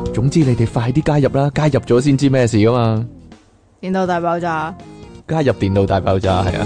總之你哋快啲加入啦，加入咗先知咩事噶嘛。 電腦大爆炸， 加入電腦大爆炸係啊。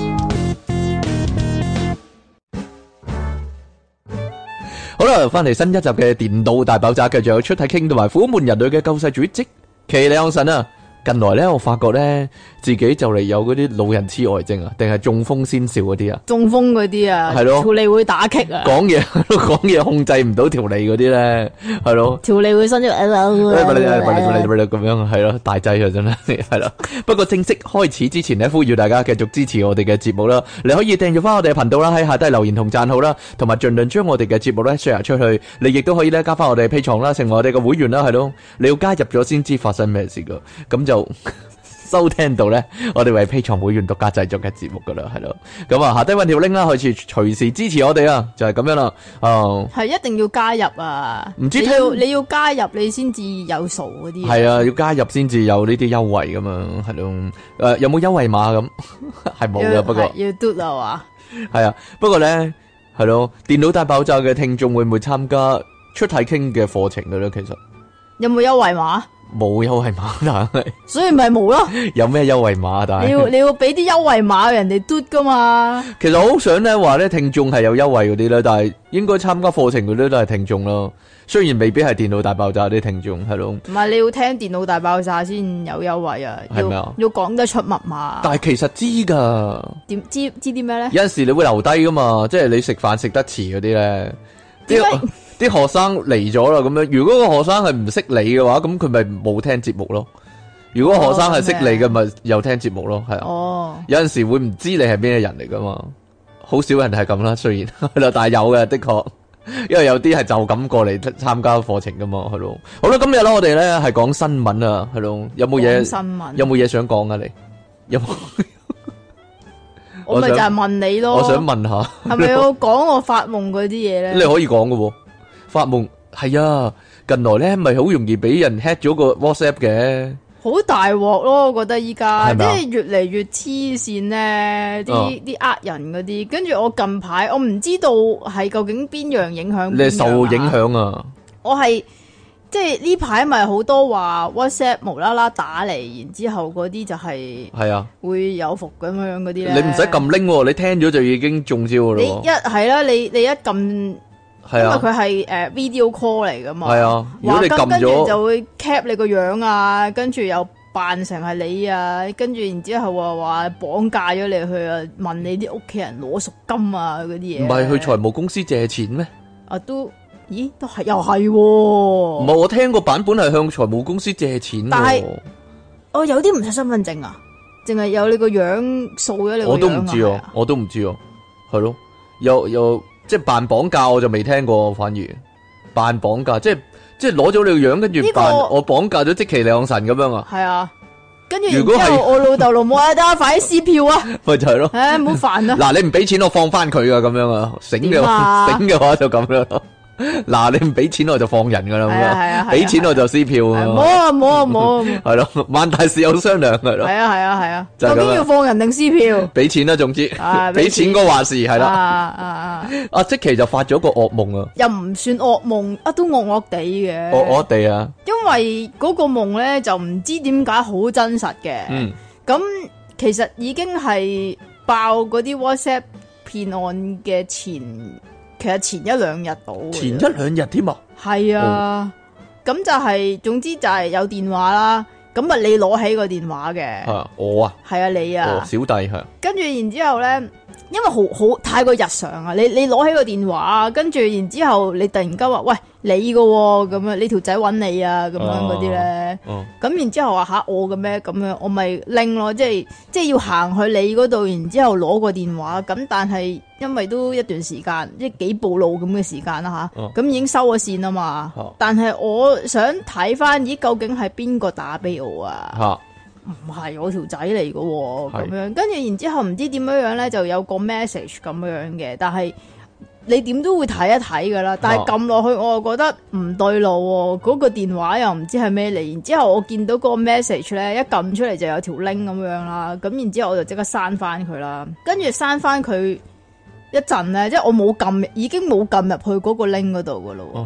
好啦，翻嚟新一集嘅電腦大爆炸，繼續有出體傾同埋苦悶人類嘅救世主積淇離岸神啊！近來咧，我發覺咧自己就嚟有嗰啲老人痴呆症啊，定係中風先兆嗰啲啊？ 中風嗰啲啊， 係咯條脷會打棘啊， 講嘢控制唔到條脷嗰啲咧，係咯。 條脷會伸咗咁樣係咯，大劑啊真係係咯。不過正式開始之前咧，呼籲大家繼續支持我哋嘅節目啦。你可以訂閱翻我哋嘅頻道啦，喺下低留言同讚好啦，同埋盡量將我哋嘅節目咧 share 出去。你亦都可以咧加翻我哋 Patreon啦，成為我哋嘅會員啦，係咯。你要加入咗先知發生咩事噶，咁就收聽到咧，我哋為 Patreon 會員獨家製作嘅節目噶啦，係咯。咁啊，下低搵條 link 啦，可以隨時支持我哋啊，就係咁樣啦。 係一定要加入啊！ 唔知你要加入你先至有數嗰啲。 係啊，要加入先至有呢啲優惠噶嘛，係咯。有冇優惠碼咁？係冇噶，不過要嘟啦嘛。 係啊，不過咧係咯，電腦大爆炸嘅聽眾會唔會參加出體傾嘅課程嘅咧？其實有冇優惠碼？ 冇優惠碼，但係所以咪冇咯。 有咩優惠碼？但係你要俾啲優惠碼人哋嘟噶嘛。 其實我好想咧話咧，聽眾係有優惠嗰啲咧，但係應該參加課程嗰啲都係聽眾咯。雖然未必係電腦大爆炸啲聽眾，係咯。 唔係，你要聽電腦大爆炸先有優惠啊。 係咪啊？ 要講得出密碼。 但係其實知噶。 知啲咩咧？ 有陣時你會留低噶嘛，即係你食飯食得遲嗰啲咧。啲學生嚟咗啦，咁樣如果個學生係唔識你嘅話，咁佢咪冇聽節目咯。如果學生係識你嘅，咪又聽節目咯，係啊。 哦， 有陣時會唔知你係咩人嚟噶嘛，好少人係咁啦，雖然係啦，但係有嘅，的確，因為有啲係就咁過嚟參加課程噶嘛，係咯。好啦，今日咧我哋咧係講新聞啊，係咯，有冇嘢？ 新聞有冇嘢想講啊？你有冇？ 我咪就係問你咯。 我想問下， 係咪要講我發夢嗰啲嘢咧？ 你可以講噶。發夢係啊，近來咧咪好容易俾人 hack 咗個 WhatsApp 嘅， 好大鑊咯！我覺得依家即係咪啊係越嚟越黐線咧，啲呃人嗰啲。跟住我近排我唔知道係究竟邊樣影響邊樣， 你係受影響啊？ 我係即係呢排咪好多話 WhatsApp 無啦啦打嚟，然之後嗰啲就係啊， 會有伏咁樣嗰啲咧。 你唔使撳 link，你聽咗就已經中招噶啦。 你係啦，你一撳。因為佢係video call 嚟噶嘛， 係啊，如果你撳咗， 跟住就會 cap 你個樣啊，跟住又扮成係你啊，跟住然之後話綁架咗你去啊，問你啲屋企人攞贖金啊嗰啲嘢。 唔係去財務公司借錢咩？ 啊都係又係，唔係我聽個版本係向財務公司借錢， 但係我有啲唔使身份證啊，淨係有你個樣掃咗你個樣啊。 我都唔知啊，我都唔知啊，係咯，有。即係扮綁架我就未聽過，反而扮綁架，即係攞咗你個樣，跟住扮我綁架咗積淇離岸神咁樣啊？ 係啊，跟住然之後我老豆老母啊，得快啲撕票啊！ 咪就係咯， 唉，唔好煩啊！ 嗱，你唔俾錢我放翻佢噶，咁樣啊，醒嘅話就咁樣。嗱，你唔俾錢我就放人噶啦，咁樣俾錢我就撕票啊！ 冇， 係咯，萬大事有商量係咯。 係啊，究竟要放人定撕票？ 俾錢啦，總之俾錢嗰話事係啦。阿積淇就發咗個噩夢啊， 又唔算噩夢啊，都惡惡地嘅。 惡地啊！ 因為嗰個夢咧就唔知點解好真實嘅。咁其實已經係爆嗰啲 WhatsApp 騙案嘅其實前一兩日到， 前一兩日添啊， 係啊，咁就係，總之就係有電話啦，咁啊你攞起個電話嘅， 我啊， 係啊你啊， 小弟係， 跟住然之後咧，因為好太過日常啊，你攞起個電話，跟住然之後你突然間話喂你㗎喎，咁樣你條仔揾你啊，咁樣嗰啲咧，咁然之後話吓我嘅咩，咁樣我咪拎咯，即係要行去你嗰度，然之後攞個電話，咁但係因為都一段時間，即係幾步路咁嘅時間啦吓，咁已經收咗線啊嘛，但係我想睇翻咦究竟係邊個打俾我啊？唔係我條仔嚟嘅咁樣，跟住然之後唔知點樣咧，就有個 message 咁樣嘅，但係你點都會睇一睇噶啦，但係撳落去我又覺得唔對路喎，嗰個電話又唔知係咩嚟，然之後我見到個 message 咧，一撳出嚟就有條 link 咁樣啦，咁然之後我就即刻刪翻佢啦，跟住刪翻佢一陣咧，即係我冇撳，已經冇撳入去嗰個 link 嗰度噶咯，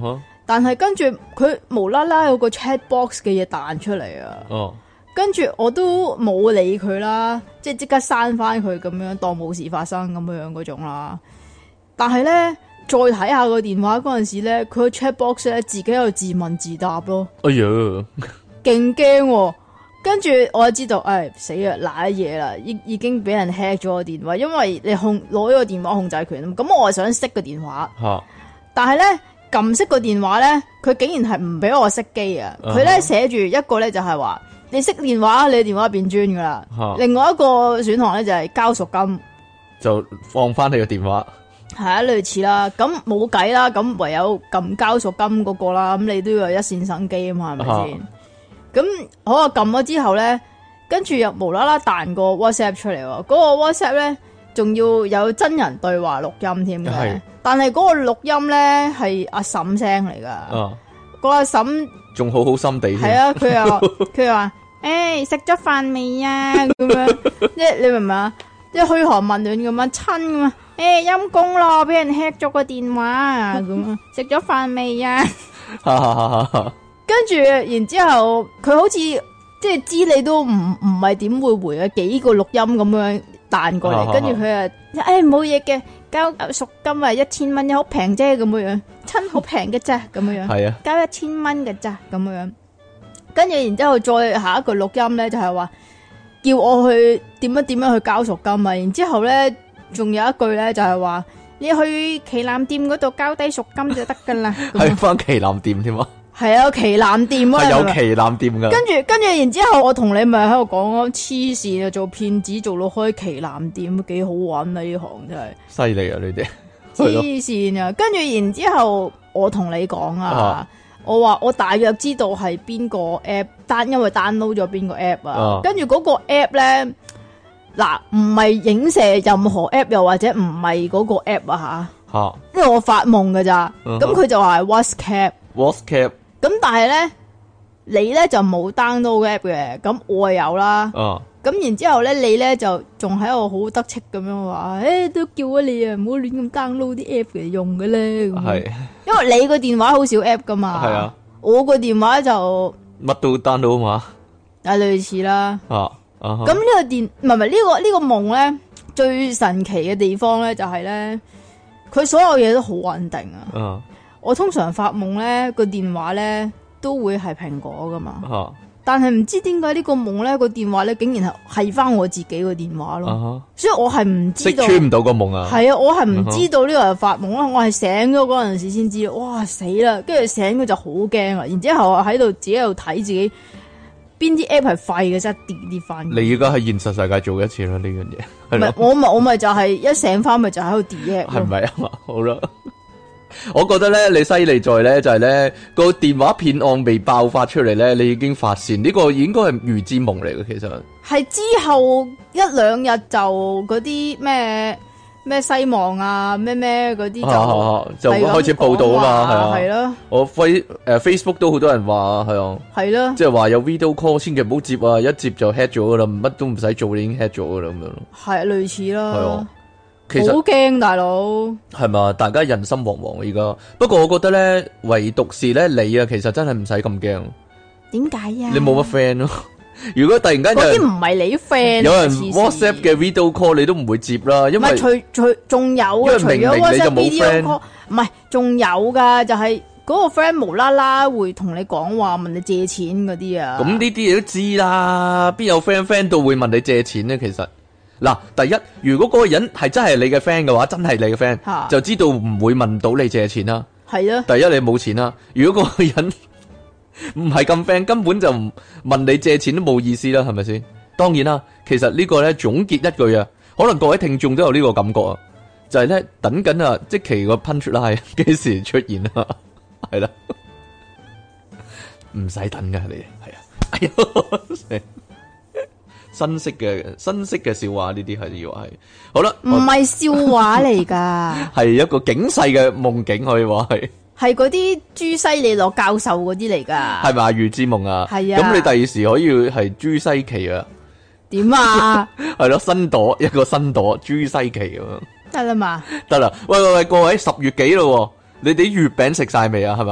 但係跟住佢無啦啦有個 chat box 嘅嘢彈出嚟啊！ 哦， 跟住我都冇理佢啦，即刻刪翻佢咁樣，當冇事發生咁樣嗰種啦。但係咧，再睇下個電話嗰陣時咧，佢個 chat box 咧自己有自問自答咯。 哎呀， 勁驚喎！跟住我就知道，死啦，瀨嘢啦，已經俾人 hack 咗個電話，因為你攞咗個電話控制權啊嘛。咁我係想熄個電話，但係咧撳熄個電話咧，佢竟然係唔俾我熄機啊！佢咧寫住一個咧就係話，你熄電話，你電話變磚噶啦。另外一個選項咧就係交贖金，就放翻你個電話。 係啊，類似啦。咁冇計啦，咁唯有撳交贖金嗰個啦。咁你都要有一線生機啊嘛，係咪先？咁好啊，撳咗之後咧，跟住又無啦啦彈個 WhatsApp 出嚟喎。嗰個 WhatsApp 咧仲要有真人對話錄音添嘅，但係嗰個錄音咧係阿嬸聲嚟噶。個阿嬸仲好心地添。係啊，佢話食咗飯未啊？咁樣，即係你明唔明啊？即係噓寒問暖咁樣親咁啊！陰公咯，俾人 hack 咗個電話啊！咁啊，食咗飯未啊？跟住，然之後佢好似即係知你都唔係點會回啊，幾個錄音咁樣彈過嚟，跟住佢啊，冇嘢嘅，交贖金啊1000蚊，好平啫咁樣，親好平嘅啫咁樣，係啊，交1000蚊嘅咋咁樣，跟住然之後再下一個錄音咧就係話叫我去點樣去交贖金啊，然之後咧仲有一句咧就係話你去旗艦店嗰度交低贖金就得噶啦，係翻旗艦店添啊。係啊，旗艦店啊，係有旗艦店噶。跟住，然之後我同你咪喺度講咯，黐線啊，做騙子做到開旗艦店，幾好玩啊！呢行真係犀利啊！你哋黐線啊！跟住，然之後我同你講啊，我話我大約知道係邊個 app 因為 download 咗邊個 app 啊。跟住嗰個 app 咧，嗱唔係影射任何 app， 又或者唔係嗰個 app 啊吓，因為我發夢噶咋。咁佢就話係 WhatsApp。咁但係咧，你咧就冇 download app 嘅，咁我有啦。咁然之後咧，你咧就仲喺度好得戚咁樣話，都叫咗你啊，唔好亂咁 download 啲 app 嚟用嘅咧。係，因為你個電話好少 app 噶嘛。係啊，我個電話就乜都 download 嘛。類似啦。咁呢個唔係呢個夢咧，最神奇嘅地方咧就係咧，佢所有嘢都好穩定啊。我通常發夢咧，個電話咧都會係蘋果噶嘛，但係唔知點解呢個夢咧個電話咧竟然係翻我自己個電話咯，所以我係唔知道，識穿唔到個夢啊。係啊，我係唔知道呢個係發夢啦，我係醒咗嗰陣時先知，哇死啦！跟住醒咗就好驚啦，然之後喺度自己喺度睇自己邊啲 app 係廢嘅，真係 delete 翻。你而家喺現實世界做一次啦呢樣嘢，唔係我咪就係一醒翻咪就喺度 delete，係咪啊？好啦。我覺得咧，你犀利在咧就係咧個電話騙案未爆發出嚟咧，你已經發現呢個應該係預知夢嚟嘅，其實係之後一兩日就嗰啲咩西網啊咩嗰啲就開始報道啊嘛，係咯，我Facebook 都好多人話係啊，係咯，即係話有 video call 千祈唔好接啊，一接就 hack 咗噶啦，乜都唔使做，已經 hack 咗噶啦咁樣咯，係類似啦，係啊。其實好驚，大佬係嘛？大家人心惶惶而家。不過我覺得咧，唯獨是咧你啊，其實真係唔使咁驚。點解啊？你冇乜 friend 咯。如果突然間嗰啲唔係你 friend，有人 WhatsApp 嘅 video call 你都唔會接啦，因為除仲有啊，除咗 WhatsApp video call，唔係仲有噶，就係嗰個 friend 無啦啦會同你講話問你借錢嗰啲啊。咁呢啲嘢都知啦，邊有 friend 到會問你借錢咧？其實。嗱，第一，如果嗰個人係真係你嘅 friend 嘅話，真係你嘅 friend，就知道唔會問到你借錢啦。係啊。第一，你冇錢啦。如果嗰個人唔係咁 friend，根本就唔問你借錢都冇意思啦，係咪先？當然啦，其實呢個咧總結一句啊，可能各位聽眾都有呢個感覺啊，就係咧等緊啊，即期個 punch line 幾時出現啊？係啦，唔使等噶，你係啊，哎呀。新式嘅笑話呢啲係要係好啦，唔係笑話嚟噶，係一個警世嘅夢境可以話係嗰啲朱西里洛教授嗰啲嚟噶，係咪預知夢啊？係啊，咁你第二時可以係朱西奇啊？點啊？係咯，新朵一個新朵朱西奇咁樣得啦嘛？得啦，喂，各位10月幾咯？你哋啲月餅食晒未啊？係嘛？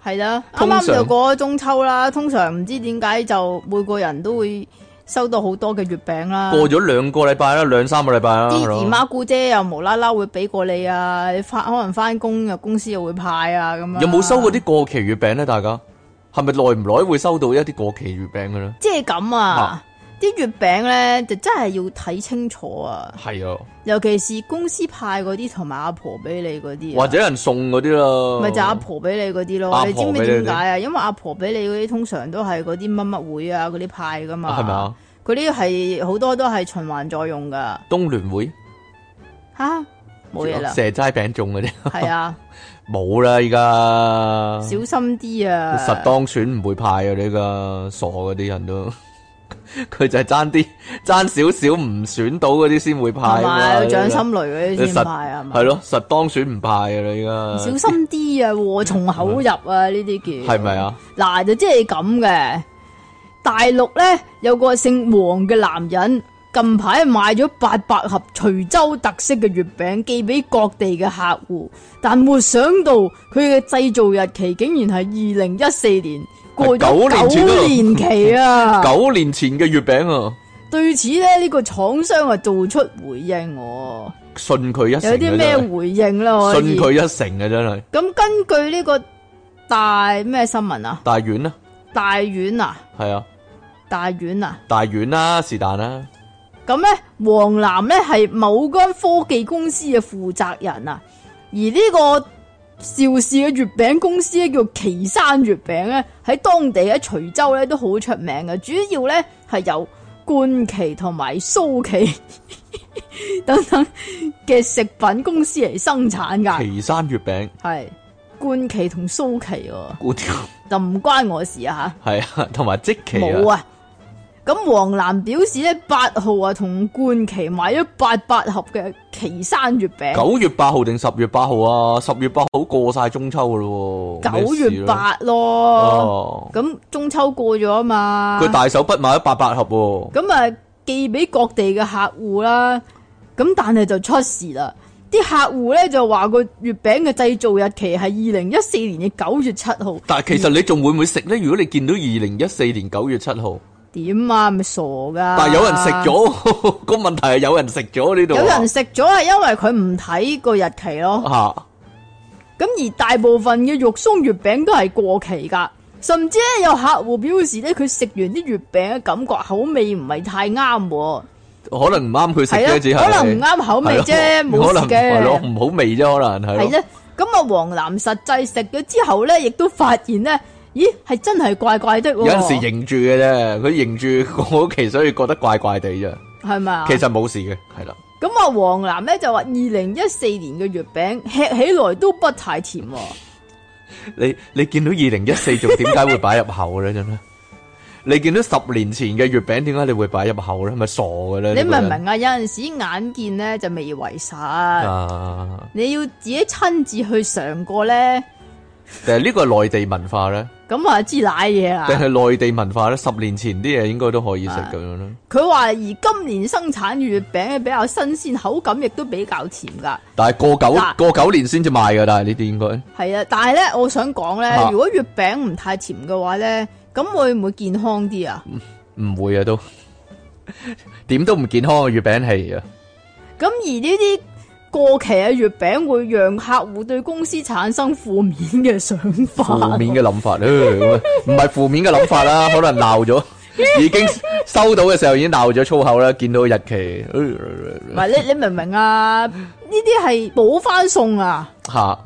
係啦，啱通常啱就過咗中秋啦，通常唔知點解就每個人都會收到好多嘅月餅啦。 過咗2個禮拜啦，2-3個禮拜啦，係咯啲姨媽姑姐又無啦啦會俾過你啊，你可能翻工又公司又會派啊咁樣。 有冇收過啲過期月餅咧？大家係咪耐唔耐會收到一啲過期月餅嘅咧？ 即係咁啊！啲月餅咧就真係要睇清楚啊！ 係啊， 尤其是公司派嗰啲同埋阿婆俾你嗰啲， 或者人送嗰啲啦， 咪就阿婆俾你嗰啲咯。你知唔知點解啊？因為阿婆俾你嗰啲通常都係嗰啲乜乜會啊嗰啲派噶嘛， 係咪啊？ 嗰啲係好多都係循環作用噶。 東聯會吓冇嘢啦， 蛇齋餅糭嗰啲係啊， 冇啦，依家小心啲啊！ 實當選唔會派啊！你個傻嗰啲人都。佢就係爭少少唔選到嗰啲先會派啊嘛， 有掌心雷嗰啲先派啊嘛， 係咯，實當選唔派啊你而家， 小心啲啊，禍從口入啊呢啲叫係咪啊？ 嗱就即係咁嘅，大陸咧有個姓黃嘅男人，近排買咗800盒徐州特色嘅月餅寄俾各地嘅客戶，但沒想到佢嘅製造日期竟然係2014年。過咗9年期啊 ！9年前嘅月餅啊！ 對此咧，呢個廠商啊做出回應， 信佢一成。 有啲咩回應啦？ 信佢一成啊！真係。 咁根據呢個大咩新聞啊？ 大丸啊？ 大丸啊？ 係啊。 大丸啊？ 大丸啦，是但啦。 咁咧，黃南咧係某間科技公司嘅負責人啊，而呢個邵氏嘅月餅公司咧叫岐山月餅咧，喺當地喺徐州咧都好出名嘅，主要咧係由冠旗同埋蘇旗等等嘅食品公司嚟生產噶。 岐山月餅係冠旗同蘇旗喎， 冠旗就唔關我事啊吓。 係啊，同埋積旗冇啊。咁黃南表示咧，8號啊同冠旗買咗800盒嘅岐山月餅。 9月8號定10月8號啊？10月8號過晒中秋噶咯喎。 9月8咯。咁中秋過咗啊嘛。 佢大手筆買咗800盒喎。 咁啊寄俾各地嘅客戶啦。咁但係就出事啦。啲客戶咧就話個月餅嘅製造日期係2014年嘅9月7號。 但係其實你仲會唔會食咧？如果你見到2014年9月7號。 點啊？咪傻噶！ 但係有人食咗，個問題係有人食咗呢度。 有人食咗係因為佢唔睇個日期咯。咁而大部分嘅肉鬆月餅都係過期噶，甚至咧有客戶表示咧，佢食完啲月餅嘅感覺口味唔係太啱。 可能唔啱佢食啫，只係可能唔啱口味啫，冇事嘅。 係咯，唔好味啫，可能係。 係咧，咁啊，黃南實際食咗之後咧，亦都發現咧。咦，係真係怪怪的喎！ 有陣時認住嘅啫，佢認住過期，所以覺得怪怪地啫。 係咪啊？ 其實冇事嘅，係啦。 咁啊，黃南咧就話2014年嘅月餅吃起來都不太甜。 你見到2014仲點解會擺入口咧？真係，你見到10年前嘅月餅，點解你會擺入口咧？係咪傻嘅咧？ 你明唔明啊？有陣時眼見咧就未為實，你要自己親自去嘗過咧。 定係呢個係內地文化咧？ 咁啊，知瀨嘢啊？ 定係內地文化咧10年前啲嘢應該都可以食咁樣咧。 佢話而今年生產嘅月餅比較新鮮，口感亦都比較甜噶。 但係過九年先至賣噶，但係呢啲應該係啊。但係咧，我想講咧，如果月餅唔太甜嘅話咧，咁會唔會健康啲啊？ 唔會啊，都點都唔健康嘅月餅係啊。 咁而呢啲過期嘅月餅會讓客戶對公司產生負面嘅想法， 負面嘅諗法，唔係負面嘅諗法啦，可能鬧咗，已經收到嘅時候已經鬧咗粗口啦，見到日期， 唔係你明唔明啊？呢啲係補翻送啊！ 吓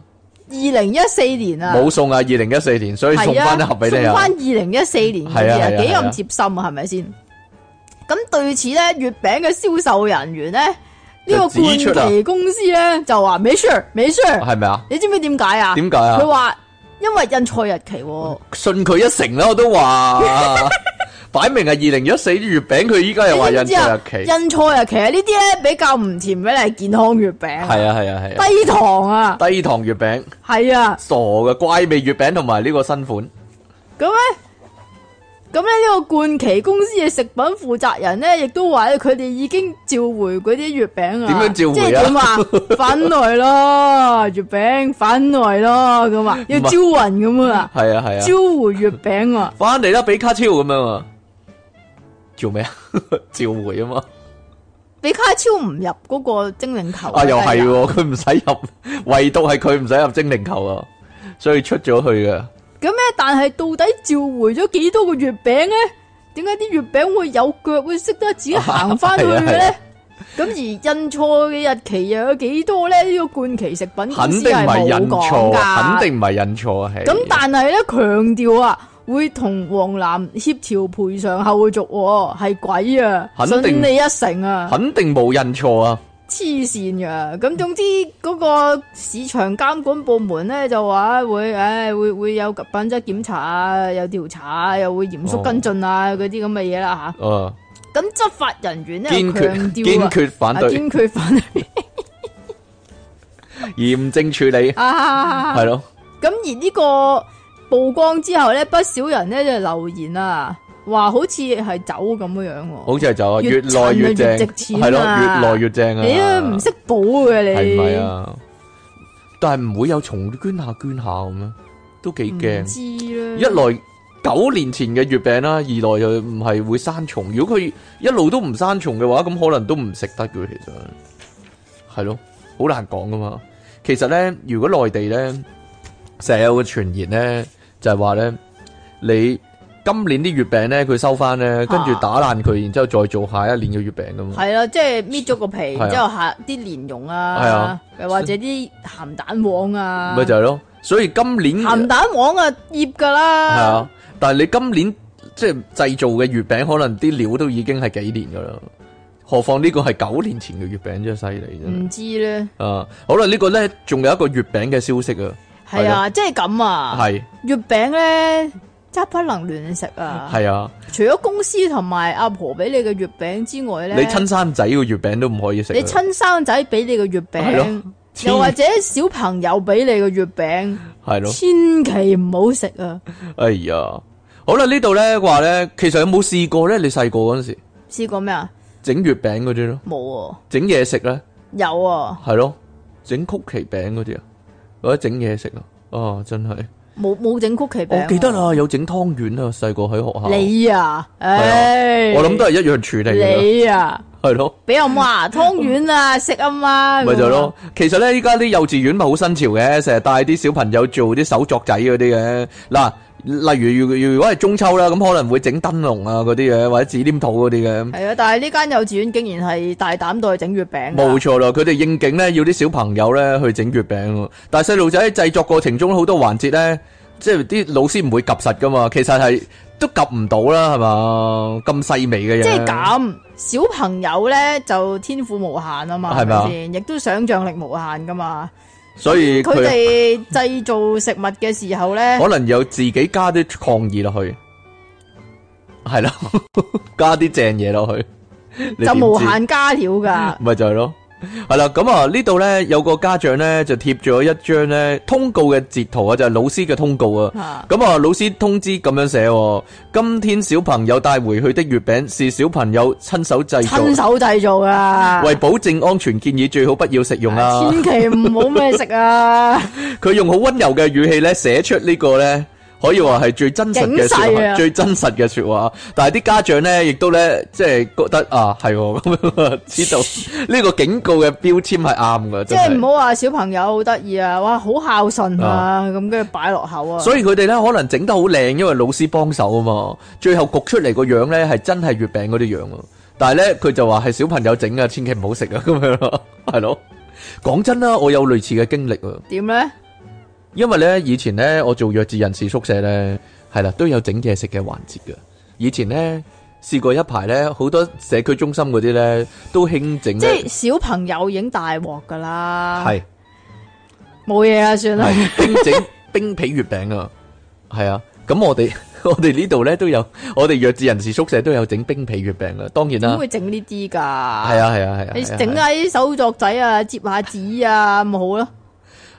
，2014年啊， 冇送啊，2014年，所以送翻一盒俾你啊， 送翻2014年嘅嘢，幾咁貼心啊，係咪先？咁對此咧，月餅嘅銷售人員咧。呢個冠旗公司咧就話沒事，係咪啊？ 你知唔知點解啊？ 點解啊？ 佢話因為印錯日期， 信佢一成啦，我都話，擺明係2014啲月餅，佢依家又話印錯日期。 印錯日期啊！呢啲咧比較唔甜嘅係健康月餅。 係啊， 低糖啊！ 低糖月餅。係啊， 傻嘅怪味月餅同埋呢個新款。 咁咧， 咁咧呢個冠旗公司嘅食品負責人咧，亦都話咧佢哋已經召回嗰啲月餅啊。 點樣召回啊？ 即係點啊？返來咯，月餅返來咯，咁啊，要招魂咁啊。 係啊係啊。 召回月餅啊！ 翻嚟啦，比卡超咁樣啊。做咩啊？召回啊嘛。 比卡超唔入嗰個精靈球啊，又係喎，佢唔使入，唯獨係佢唔使入精靈球啊，所以出咗去嘅。 咁咧，但係到底召回咗幾多個月餅咧？點解啲月餅會有腳，會識得自己行翻去嘅咧？咁而印錯嘅日期又有幾多咧？呢個冠旗食品公司係冇講噶， 肯定唔係印錯，係。 咁但係咧強調啊，會同黃藍協調賠償後續，係鬼啊！信你一成啊！ 肯定冇印錯啊！ 黐線噶，咁總之嗰個市場監管部門咧就話會有品質檢查啊，有調查啊，又會嚴肅跟進啊，嗰啲咁嘅嘢啦吓。咁執法人員咧強調堅決反對， 堅決反對， 嚴正處理，係咯。 咁而呢個曝光之後咧，不少人咧就留言啊。話好似係酒咁樣樣， 好似係酒啊，越來越正，係咯，越來越正啊！ 你都唔識補嘅你， 係咪啊？但係唔會有蟲捐下咁咩？都幾驚。知啦，一來9年前嘅月餅啦，二來又唔係會生蟲。如果佢一路都唔生蟲嘅話，咁可能都唔食得嘅。其實係咯，好難講噶嘛。其實咧，如果內地咧成日有個傳言咧，就係話咧你。今年啲月餅咧，佢收翻咧，跟住打爛佢，然之後再做下一年嘅月餅噶嘛。係啦，即係搣咗個皮，然之後下啲蓮蓉啊，又或者啲鹹蛋黃啊。咪就係咯，所以今年鹹蛋黃啊醃噶啦。係啊， 但係你今年即係製造嘅月餅，可能啲料都已經係幾年噶啦。何況呢個係9年前嘅月餅，真係犀利啫。唔知咧。 好啦，呢個咧仲有一個月餅嘅消息啊。 係啊，即係咁啊。係月餅咧。真不能亂食啊！ 係啊， 除咗公司同埋阿婆俾你嘅月餅之外咧， 你親生仔嘅月餅都唔可以食。 你親生仔俾你嘅月餅，又或者小朋友俾你嘅月餅，係咯，千祈唔好食啊！ 哎呀，好啦，呢度咧話咧，其實有冇試過咧？你細個嗰陣時試過咩啊？ 整月餅嗰啲咯， 冇。整嘢食咧， 有啊， 係咯，整曲奇餅嗰啲啊，或者整嘢食啊，哦，真係。 冇整曲奇餅， 我記得啦，有整湯圓啊，細個喺學校。 你啊，唉， 我諗都係一樣處理。 你啊， 係咯， 俾阿媽湯圓啊食啊嘛， 咪就係咯。其實咧，依家啲幼稚園咪好新潮嘅，成日帶啲小朋友做啲手作仔嗰啲嘅。嗱，例如如果係中秋啦，咁可能會整燈籠啊嗰啲嘅，或者紙黏土嗰啲嘅。係啊，但係呢間幼稚園竟然係大膽到去整月餅。冇錯啦，佢哋應景咧，要啲小朋友咧去整月餅。但係細路仔喺製作過程中好多環節咧，即係啲老師唔會及實噶嘛，其實係都及唔到啦，係嘛？咁細微嘅嘢。即係咁，小朋友咧就天賦無限啊嘛，係咪先？亦都想象力無限噶嘛。所以佢哋製造食物嘅時候咧，可能有自己加啲創意落去，係咯，加啲正嘢落去，就無限加料噶。咪就係咯。係啦，咁啊呢度咧有個家長咧就貼咗一張咧通告嘅截圖啊，就係老師嘅通告啊。咁啊老師通知咁樣寫：今天小朋友帶回去的月餅是小朋友親手製造噶，為保證安全，建議最好不要食用啊。千祈唔好咩食啊！佢用好溫柔嘅語氣咧寫出呢個咧。可以話係最真實嘅說話，最真實嘅說話。但係啲家長咧，亦都咧，即係覺得啊，係咁樣知道呢個警告嘅標籤係啱噶。即係唔好話小朋友好得意啊，哇，好孝順啊，咁跟住擺落口啊。所以佢哋咧可能整得好靚，因為老師幫手啊嘛。最後焗出嚟個樣咧係真係月餅嗰啲樣啊。但係咧佢就話係小朋友整啊，千祈唔好食啊，咁樣咯，係咯。講真啦，我有類似嘅經歷啊。點咧？因為咧，以前咧，我做弱智人士宿舍咧，係啦，都有整嘢食嘅環節嘅。以前咧，試過一排咧，好多社區中心嗰啲咧，都興整。即係小朋友已經大鑊噶啦。係。冇嘢啊，算啦。整冰皮月餅啊，係啊。咁我哋呢度咧都有，我哋弱智人士宿舍都有整冰皮月餅啊。當然啦。點會整呢啲噶？係啊。你整下啲手作仔啊，摺下紙啊，咁好咯。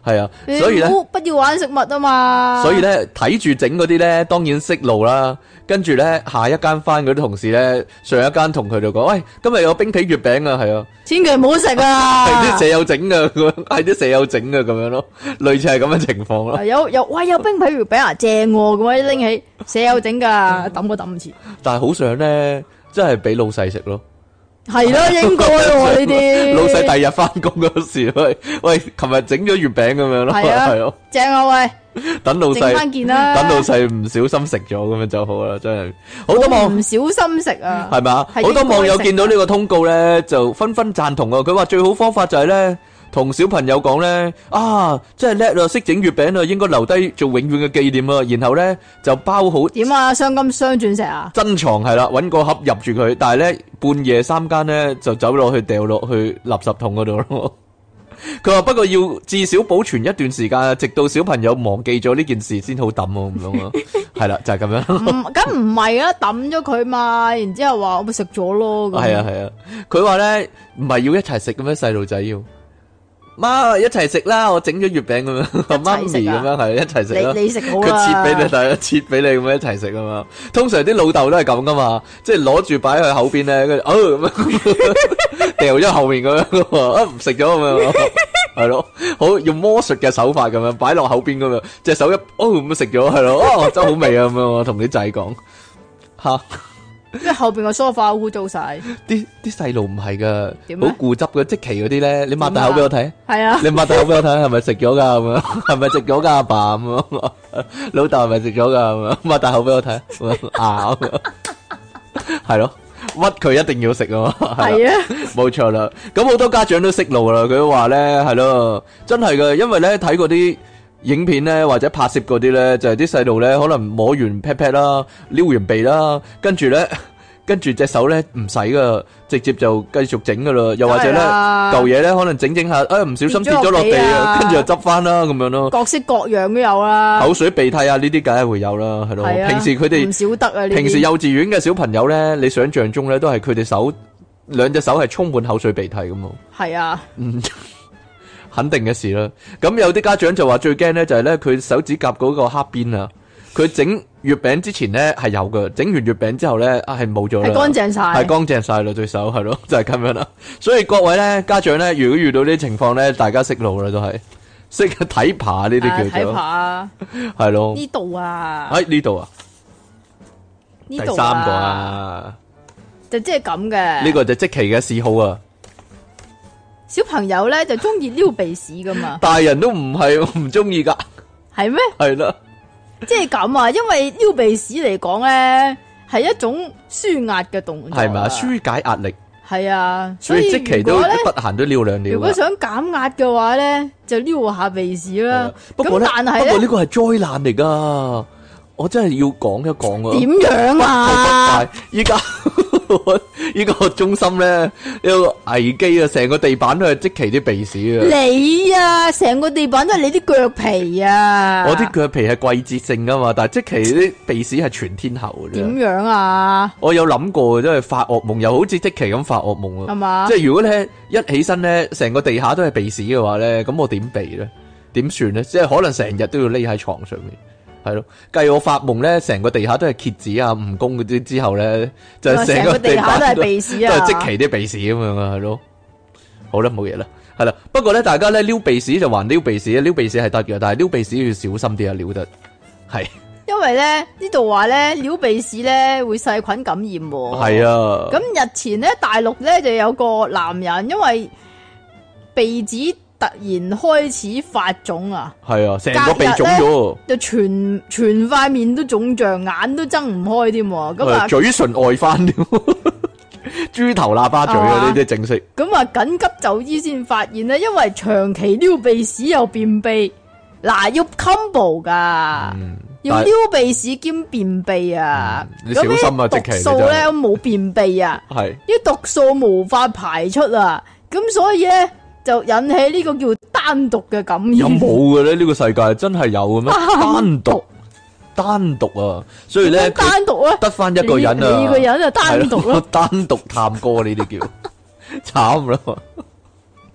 係啊，所以咧不要玩食物啊嘛。 所以咧睇住整嗰啲咧，當然識路啦。跟住咧下一間翻嗰啲同事咧，上一間同佢哋講，喂，今日有冰皮月餅啊，係啊， 千祈唔好食啊， 係啲舍友整噶，係啲舍友整噶咁樣咯，類似係咁嘅情況咯。 有冰皮月餅啊，正喎，咁樣拎起舍友整噶，抌都抌唔切。 但係好想咧，真係俾老細食咯。 係咯，應該喎呢啲。 老細第日翻工嗰時，喂，琴日整咗月餅咁樣咯，係咯， 正啊喂。 等老細整翻件啦， 等老細唔小心食咗咁樣就好啦，真係好多網唔小心食啊， 係咪啊？好多網友見到呢個通告咧，就紛紛贊同啊！佢話最好方法就係咧，同小朋友講咧，啊，真係叻啊，識整月餅啊，應該留低做永遠嘅紀念啊！然後咧就包好點啊，雙金雙鑽石啊， 珍藏係啦，搵個盒入住佢，但係咧半夜三更咧就走落去掉落去垃圾桶嗰度咯。佢話不過要至少保存一段時間，直到小朋友忘記咗呢件事先好抌咁樣啊，係啦，就係咁樣。 咁唔係啊，抌咗佢嘛，然之後話我咪食咗咯。 係啊係啊，佢話咧唔係要一齊食咁樣，細路仔要媽一齊食啦，我整咗月餅咁樣，媽咪咁樣係一齊食啦。 你食好啦， 佢切俾你，大家切俾你咁樣一齊食啊嘛。通常啲老豆都係咁噶嘛，即係攞住擺喺口邊咧，跟住咁樣掉咗後面咁樣，唔食咗咁樣，係咯，好用魔術嘅手法咁樣擺落口邊咁樣，隻手一咁食咗，係咯，真好味啊咁樣，我同啲仔講吓。 因為後邊個梳化污糟晒， 啲細路唔係噶，好固執嘅，即期嗰啲咧，你擘大口俾我睇， 係啊， 你擘大口俾我睇，係咪食咗噶咁樣？係咪食咗噶阿爸咁樣？老豆係咪食咗噶咁樣？擘大口俾我睇，啊，係咯，屈佢一定要食啊嘛，係啊，冇錯啦。咁好多家長都識路啦，佢話咧係咯，真係噶，因為咧睇嗰啲影片咧或者拍攝嗰啲咧，就係啲細路咧可能摸完 pat pat 啦，撩完鼻啦，跟住隻手咧唔使噶，直接就繼續整噶啦。又或者咧舊嘢咧可能整下，唔小心跌咗落地啊，跟住就執翻啦咁樣咯。 各式各樣都有啦， 口水鼻涕啊呢啲梗係會有啦，係咯。平時佢哋唔少得啊。 平時幼稚園嘅小朋友咧，你想象中咧都係佢哋兩隻手係充滿口水鼻涕咁嘛。 係啊， 肯定嘅事啦。咁有啲家長就話最驚咧就係咧佢手指甲嗰個黑邊啊，佢整月餅之前咧係有嘅，整完月餅之後咧係冇咗啦， 係乾淨晒， 係乾淨晒啦對手，係咯，就係咁樣啦。所以各位咧家長咧，如果遇到呢啲情況咧，大家識路啦，都係識睇扒呢啲叫做睇扒， 係咯。 呢度啊， 喺呢度啊， 呢度第三個啊， 就即係咁嘅。 呢個就即期嘅嗜好啊。 小朋友咧就中意撩鼻屎噶嘛， 大人都唔係唔中意噶， 係咩？ 係啦， 即係咁啊，因為撩鼻屎嚟講咧係一種舒壓嘅動作， 係咪舒解壓力？ 係啊， 所以即期都得閒都撩兩撩。 如果想減壓嘅話咧，就撩下鼻屎啦。 不過但係不過呢個係災難嚟噶，我真係要講一講啊。 點樣啊？ 依個中心咧有個危機啊！成個地板都係即期啲鼻屎啊！ 你啊，成個地板都係你啲腳皮啊！ 我啲腳皮係季節性噶嘛，但係即期啲鼻屎係全天候嘅。 點樣啊？ 我有諗過，真係發噩夢，又好似即期咁發噩夢啊！ 係嘛？ 即係如果咧一起身咧，成個地下都係鼻屎嘅話咧，咁我點避咧？點算咧？即係可能成日都要匿喺床上面。係咯，計我發夢咧，成個地下都係蠍子啊、蜈蚣嗰啲之後咧，就係成個地下都係鼻屎啊，都係即期啲鼻屎咁樣啊，係咯。好啦，冇嘢啦，係啦。不過咧，大家咧撩鼻屎就還撩鼻屎，撩鼻屎係得嘅，但係撩鼻屎要小心啲啊，撩得係。因為咧呢度話咧撩鼻屎咧會細菌感染喎。 係啊。咁日前咧大陸咧就有個男人因為鼻子突然開始發腫啊！係啊，成個鼻腫咗， 就全塊面都腫脹，眼都睜唔開添。咁啊， 嘴唇外翻添，豬頭喇叭嘴啊！呢啲正式。 咁啊，緊急就醫先發現咧，因為長期撩鼻屎又便秘，嗱要 combo 噶，要撩鼻屎兼便秘啊！ 你小心啊， 毒素咧冇便秘啊，係啲毒素無法排出啊，咁所以咧。就引起呢個叫單獨嘅感染。 有冇嘅咧？呢個世界真係有嘅咩？單獨啊！所以咧， 單獨啊， 得翻一個人啊， 你個人就單獨咯， 單獨探戈呢啲叫慘啦。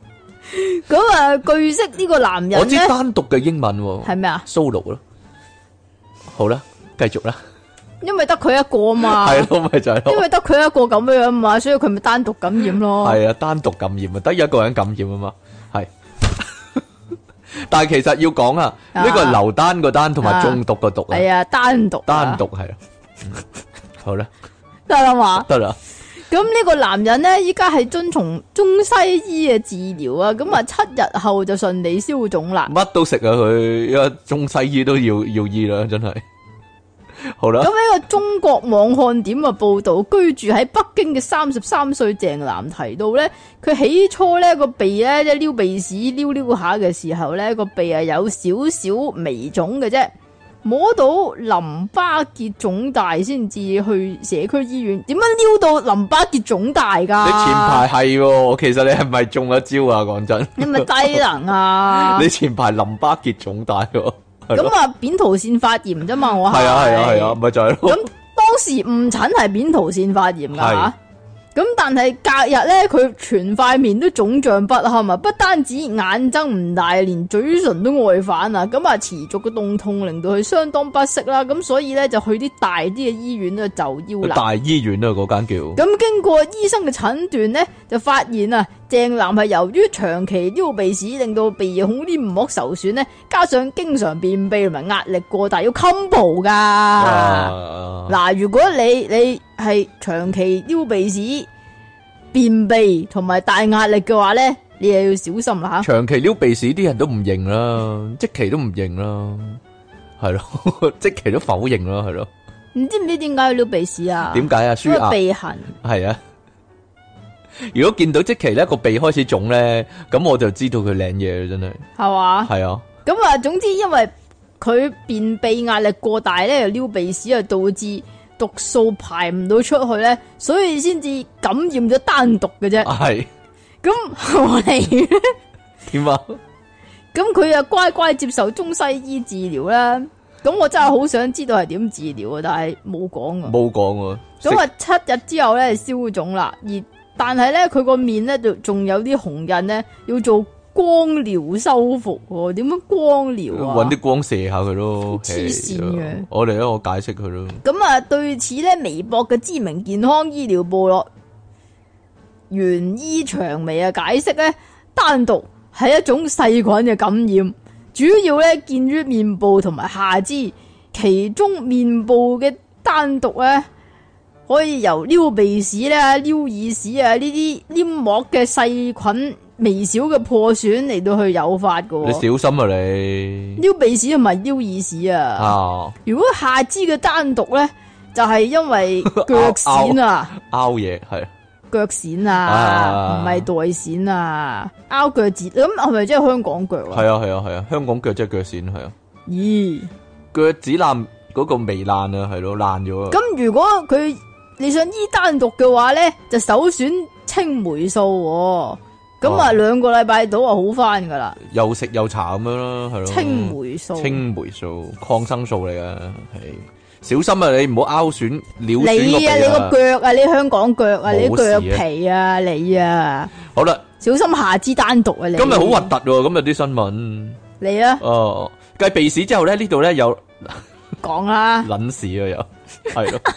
咁啊，據悉呢個男人我知咧單獨嘅英文喎係咩啊？ ，solo 咯。好啦，繼續啦。 因為得佢一個嘛， 係咯，咪就係咯。 因為得佢一個咁樣嘛，所以佢咪單獨感染咯。 係啊，單獨感染啊，得一個人感染啊嘛，係。但係其實要講啊，呢個係劉丹個丹同埋中毒個毒啊。 係啊，單獨係啊。好啦， 得啦嘛。 得啦。 咁呢個男人咧，依家係遵從中西醫嘅治療啊，咁啊7日後就順利消腫啦。 乜都食啊佢，因為中西醫都要醫啦，真係。好啦。 咁呢個中國網看點啊報道，居住喺北京嘅33歲鄭男提到咧，佢起初咧個鼻咧即係撩鼻屎撩下嘅時候咧，個鼻係有少少微腫嘅啫。摸到淋巴結腫大先至去社區醫院，點樣撩到淋巴結腫大噶？ 你前排係喎，其實你係咪中咗招啊？講真， 你咪低能啊！ 你前排淋巴結腫大喎， 咁啊扁桃腺發炎啫嘛，我係啊，咪就係咯。 咁當時誤診係扁桃腺發炎噶吓。咁但係隔日咧，佢全塊面都腫脹不堪啊！不單止眼睜唔大，連嘴唇都外反啊！咁啊，持續嘅凍痛令到佢相當不適啦。咁所以咧就去啲大啲嘅醫院咧就腰啦。 大醫院啊，嗰間叫。 咁經過醫生嘅診斷咧，就發現啊，鄭男係由於長期撩鼻屎，令到鼻孔黏膜受損咧，加上經常便秘同埋壓力過大，要 combo 噶。嗱，如果你係長期撩鼻屎、便秘同埋大壓力嘅話咧，你又要小心啦吓。 長期撩鼻屎啲人都唔認啦，即期都唔認啦，係咯，即期都否認啦，係咯。 唔知點解要撩鼻屎啊？ 點解啊？舒壓鼻痕係啊。如果見到即期咧個鼻開始腫咧，咁我就知道佢靚嘢啦，真係。係嘛？ 係啊。 咁啊，總之因為佢便秘壓力過大咧，又撩鼻屎，又導致毒素排唔到出去咧，所以先至感染咗單獨嘅啫。 係。 咁我哋點啊？ 咁佢啊乖乖接受中西醫治療啦。咁我真係好想知道係點治療啊，但係冇講啊。 冇講喎。 咁啊7日之後咧消腫啦，但係咧佢個面咧就仲有啲紅印咧，要做光療修復喎。點樣光療啊？ 搵啲光射下佢咯。 黐線嘅。 我解釋佢咯。 咁啊，對此咧，微博嘅知名健康醫療部落袁醫長眉啊解釋咧，單獨係一種細菌嘅感染，主要咧見於面部同埋下肢，其中面部嘅單獨咧可以由撩鼻屎啦、撩耳屎啊呢啲黏膜嘅細菌微小嘅破損嚟到去誘發嘅。 你小心啊你！ 撩鼻屎同埋撩耳屎啊！如果下肢嘅單獨咧，就係因為腳癬啊， 拗嘢係腳癬啊，唔係袋癬啊，拗腳趾，咁係咪即係香港腳啊？ 係啊，香港腳即係腳癬係啊。咦，腳趾爛嗰個未爛啊，係咯，爛咗啊。 咁如果你想醫單獨嘅話咧，就首選青霉素喎。咁啊，2個禮拜到啊好翻噶啦， 又食又搽咁樣啦，係咯。青霉素抗生素嚟噶，係小心啊！你唔好拗損撩損個鼻啊！ 你個腳啊，你香港腳啊，你腳皮啊，你啊， 好啦， 小心下肢單獨啊！你今日好核突喎，今日啲新聞你啊， 繼鼻屎之後咧，呢度咧有講啦， 撚屎啊又係咯。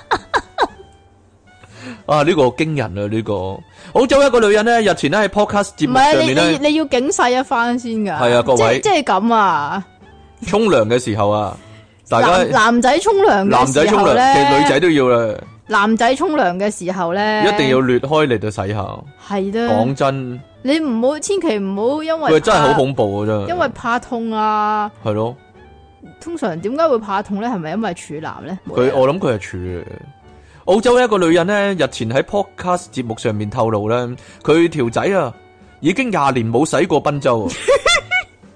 啊！呢個驚人啊！呢個澳洲一個女人咧，日前咧喺 podcast 節目上面咧， 你要警示一番先噶。 係啊，各位， 即係咁啊！ 沖涼嘅時候啊，大家男仔沖涼嘅時候咧， 其實女仔都要啦。 男仔沖涼嘅時候咧， 一定要裂開嚟到洗下。 係啦， 講真， 你唔好，千祈唔好因為佢真係好恐怖啊！真係， 因為怕痛啊。 係咯。 通常點解會怕痛咧？係咪因為處男咧？ 我諗佢係處嘅。澳洲一個女人咧，日前喺 podcast 節目上面透露咧，佢條仔啊已經20年冇洗過賓州。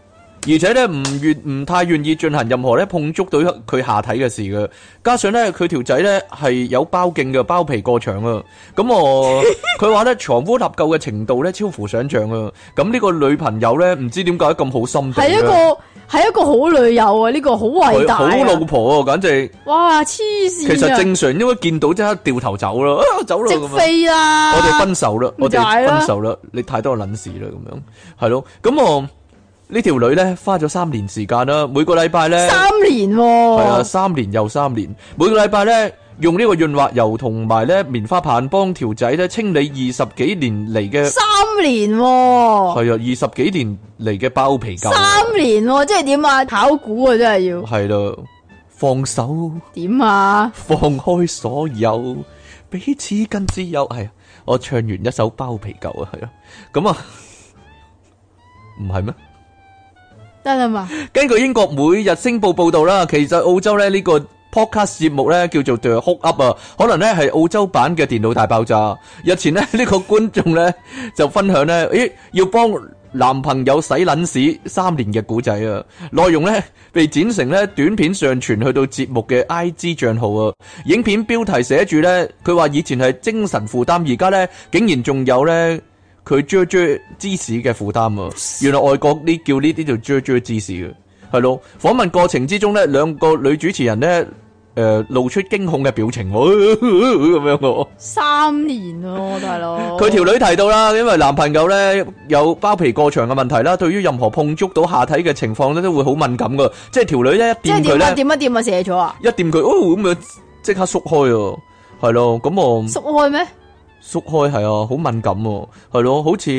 而且咧唔太願意進行任何咧碰觸到佢下體嘅事嘅，加上咧佢條仔咧係有包莖嘅，包皮過長啊，咁佢話咧床窩納垢嘅程度咧超乎想象啊，咁呢個女朋友咧唔知點解咁好心地， 係一個好女友啊，呢個好偉大啊， 好老婆啊，簡直哇黐線， 其實正常應該見到即刻掉頭走啦，走啦， 即飛啦， 我哋分手啦，你太多撚事啦，咁樣係咯，咁呢條女咧花咗3年時間啦，每個禮拜咧 3年喎， 係啊，3年又3年，每個禮拜咧用呢個潤滑油同埋咧棉花棒幫條仔咧清理20幾年嚟嘅 3年喎， 係啊，20幾年嚟嘅包皮垢 3年喎，即係點啊？考古啊，真係要係啦，放手點啊？ 放開所有，彼此更自由。係啊，我唱完一首包皮垢啊，係啊，咁啊，唔係咩？ 得啦嘛。 根據英國每日星報報道啦，其實澳洲咧呢個 podcast 節目咧叫做 The Hook Up 啊，可能咧係澳洲版嘅電腦大爆炸。日前咧呢個觀眾咧就分享咧，要幫男朋友洗撚屎3年嘅古仔啊，內容咧被剪成咧短片上傳去到節目嘅 IG 賬號啊。影片標題寫住咧，佢話以前係精神負擔，而家咧竟然仲有咧佢啫芝士嘅負擔啊！原來外國叫呢啲就啫芝士嘅，係咯。訪問過程之中咧，兩個女主持人咧露出驚恐嘅表情，咁樣喎。 3年咯，大佬。佢條女提到啦，因為男朋友咧有包皮過長嘅問題啦，對於任何碰觸到下體嘅情況咧都會好敏感噶。即係條女咧一掂佢咧， 掂一掂啊射咗啊！ 一掂佢咁樣即刻縮開啊，係咯。咁我縮開咩？ 縮開係啊，好敏感喎，係咯，好似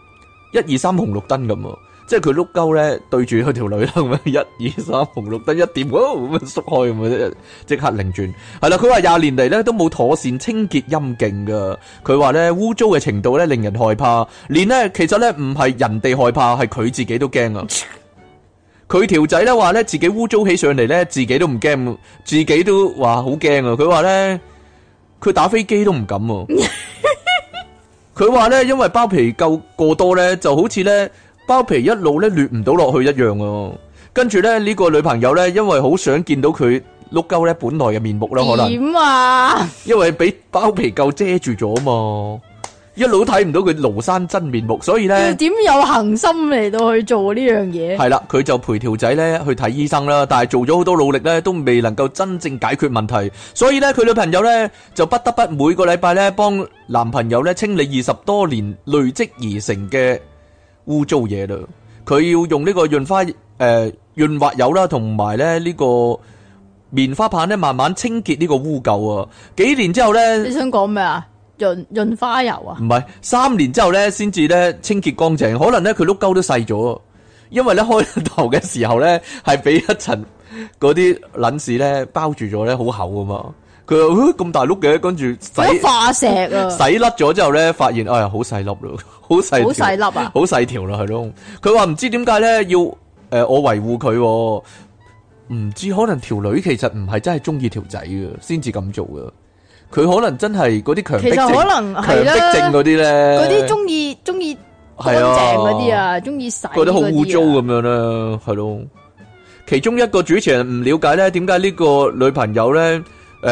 1、2、3紅綠燈咁啊，即係佢碌鳩咧對住佢條女啦，咁樣1、2、3紅綠燈一掂，咁樣縮開咁樣，即刻擰轉。係啦，佢話20年嚟咧都冇妥善清潔陰莖噶，佢話咧污糟嘅程度咧令人害怕，連咧其實咧唔係人哋害怕，係佢自己都驚啊。佢條仔咧話咧自己污糟起上嚟咧，自己都唔驚，自己都話好驚啊。佢話咧佢打飛機都唔敢啊。佢話咧，因為包皮夠過多咧，就好似咧包皮一路咧掠唔到落去一樣啊。跟住咧呢個女朋友咧，因為好想見到佢碌鳩咧本來嘅面目啦，可能點啊？因為俾包皮夠遮住咗嘛，一路睇唔到佢廬山真面目，所以咧點有恒心嚟到去做呢樣嘢？ 係啦，佢就陪條仔咧去睇醫生啦，但係做咗好多努力咧，都未能夠真正解決問題，所以咧佢女朋友咧就不得不每個禮拜咧幫男朋友咧清理20多年累積而成嘅污糟嘢啦。佢要用呢個潤滑油啦，同埋咧呢個棉花棒咧慢慢清潔呢個污垢啊。幾年之後咧， 你想講咩啊？潤花油啊？唔係，3年之後咧，先至咧清潔乾淨。可能咧佢碌鳩都細咗，因為咧開頭嘅時候咧係俾一層嗰啲撚屎咧包住咗咧，好厚啊嘛。佢話咁大碌嘅，跟住洗化石啊， 洗甩咗之後咧，發現哎呀好細粒咯，好細粒啊， 好細條啦，係咯。佢話唔知點解咧要我維護佢，唔知可能條女其實唔係真係中意條仔嘅，先至咁做嘅。佢可能真係嗰啲強迫症， 其實可能係啦， 強迫症嗰啲咧， 嗰啲中意乾淨嗰啲啊，中意洗， 覺得好污糟咁樣啦，係咯。其中一個主持人唔了解咧，點解呢個女朋友咧，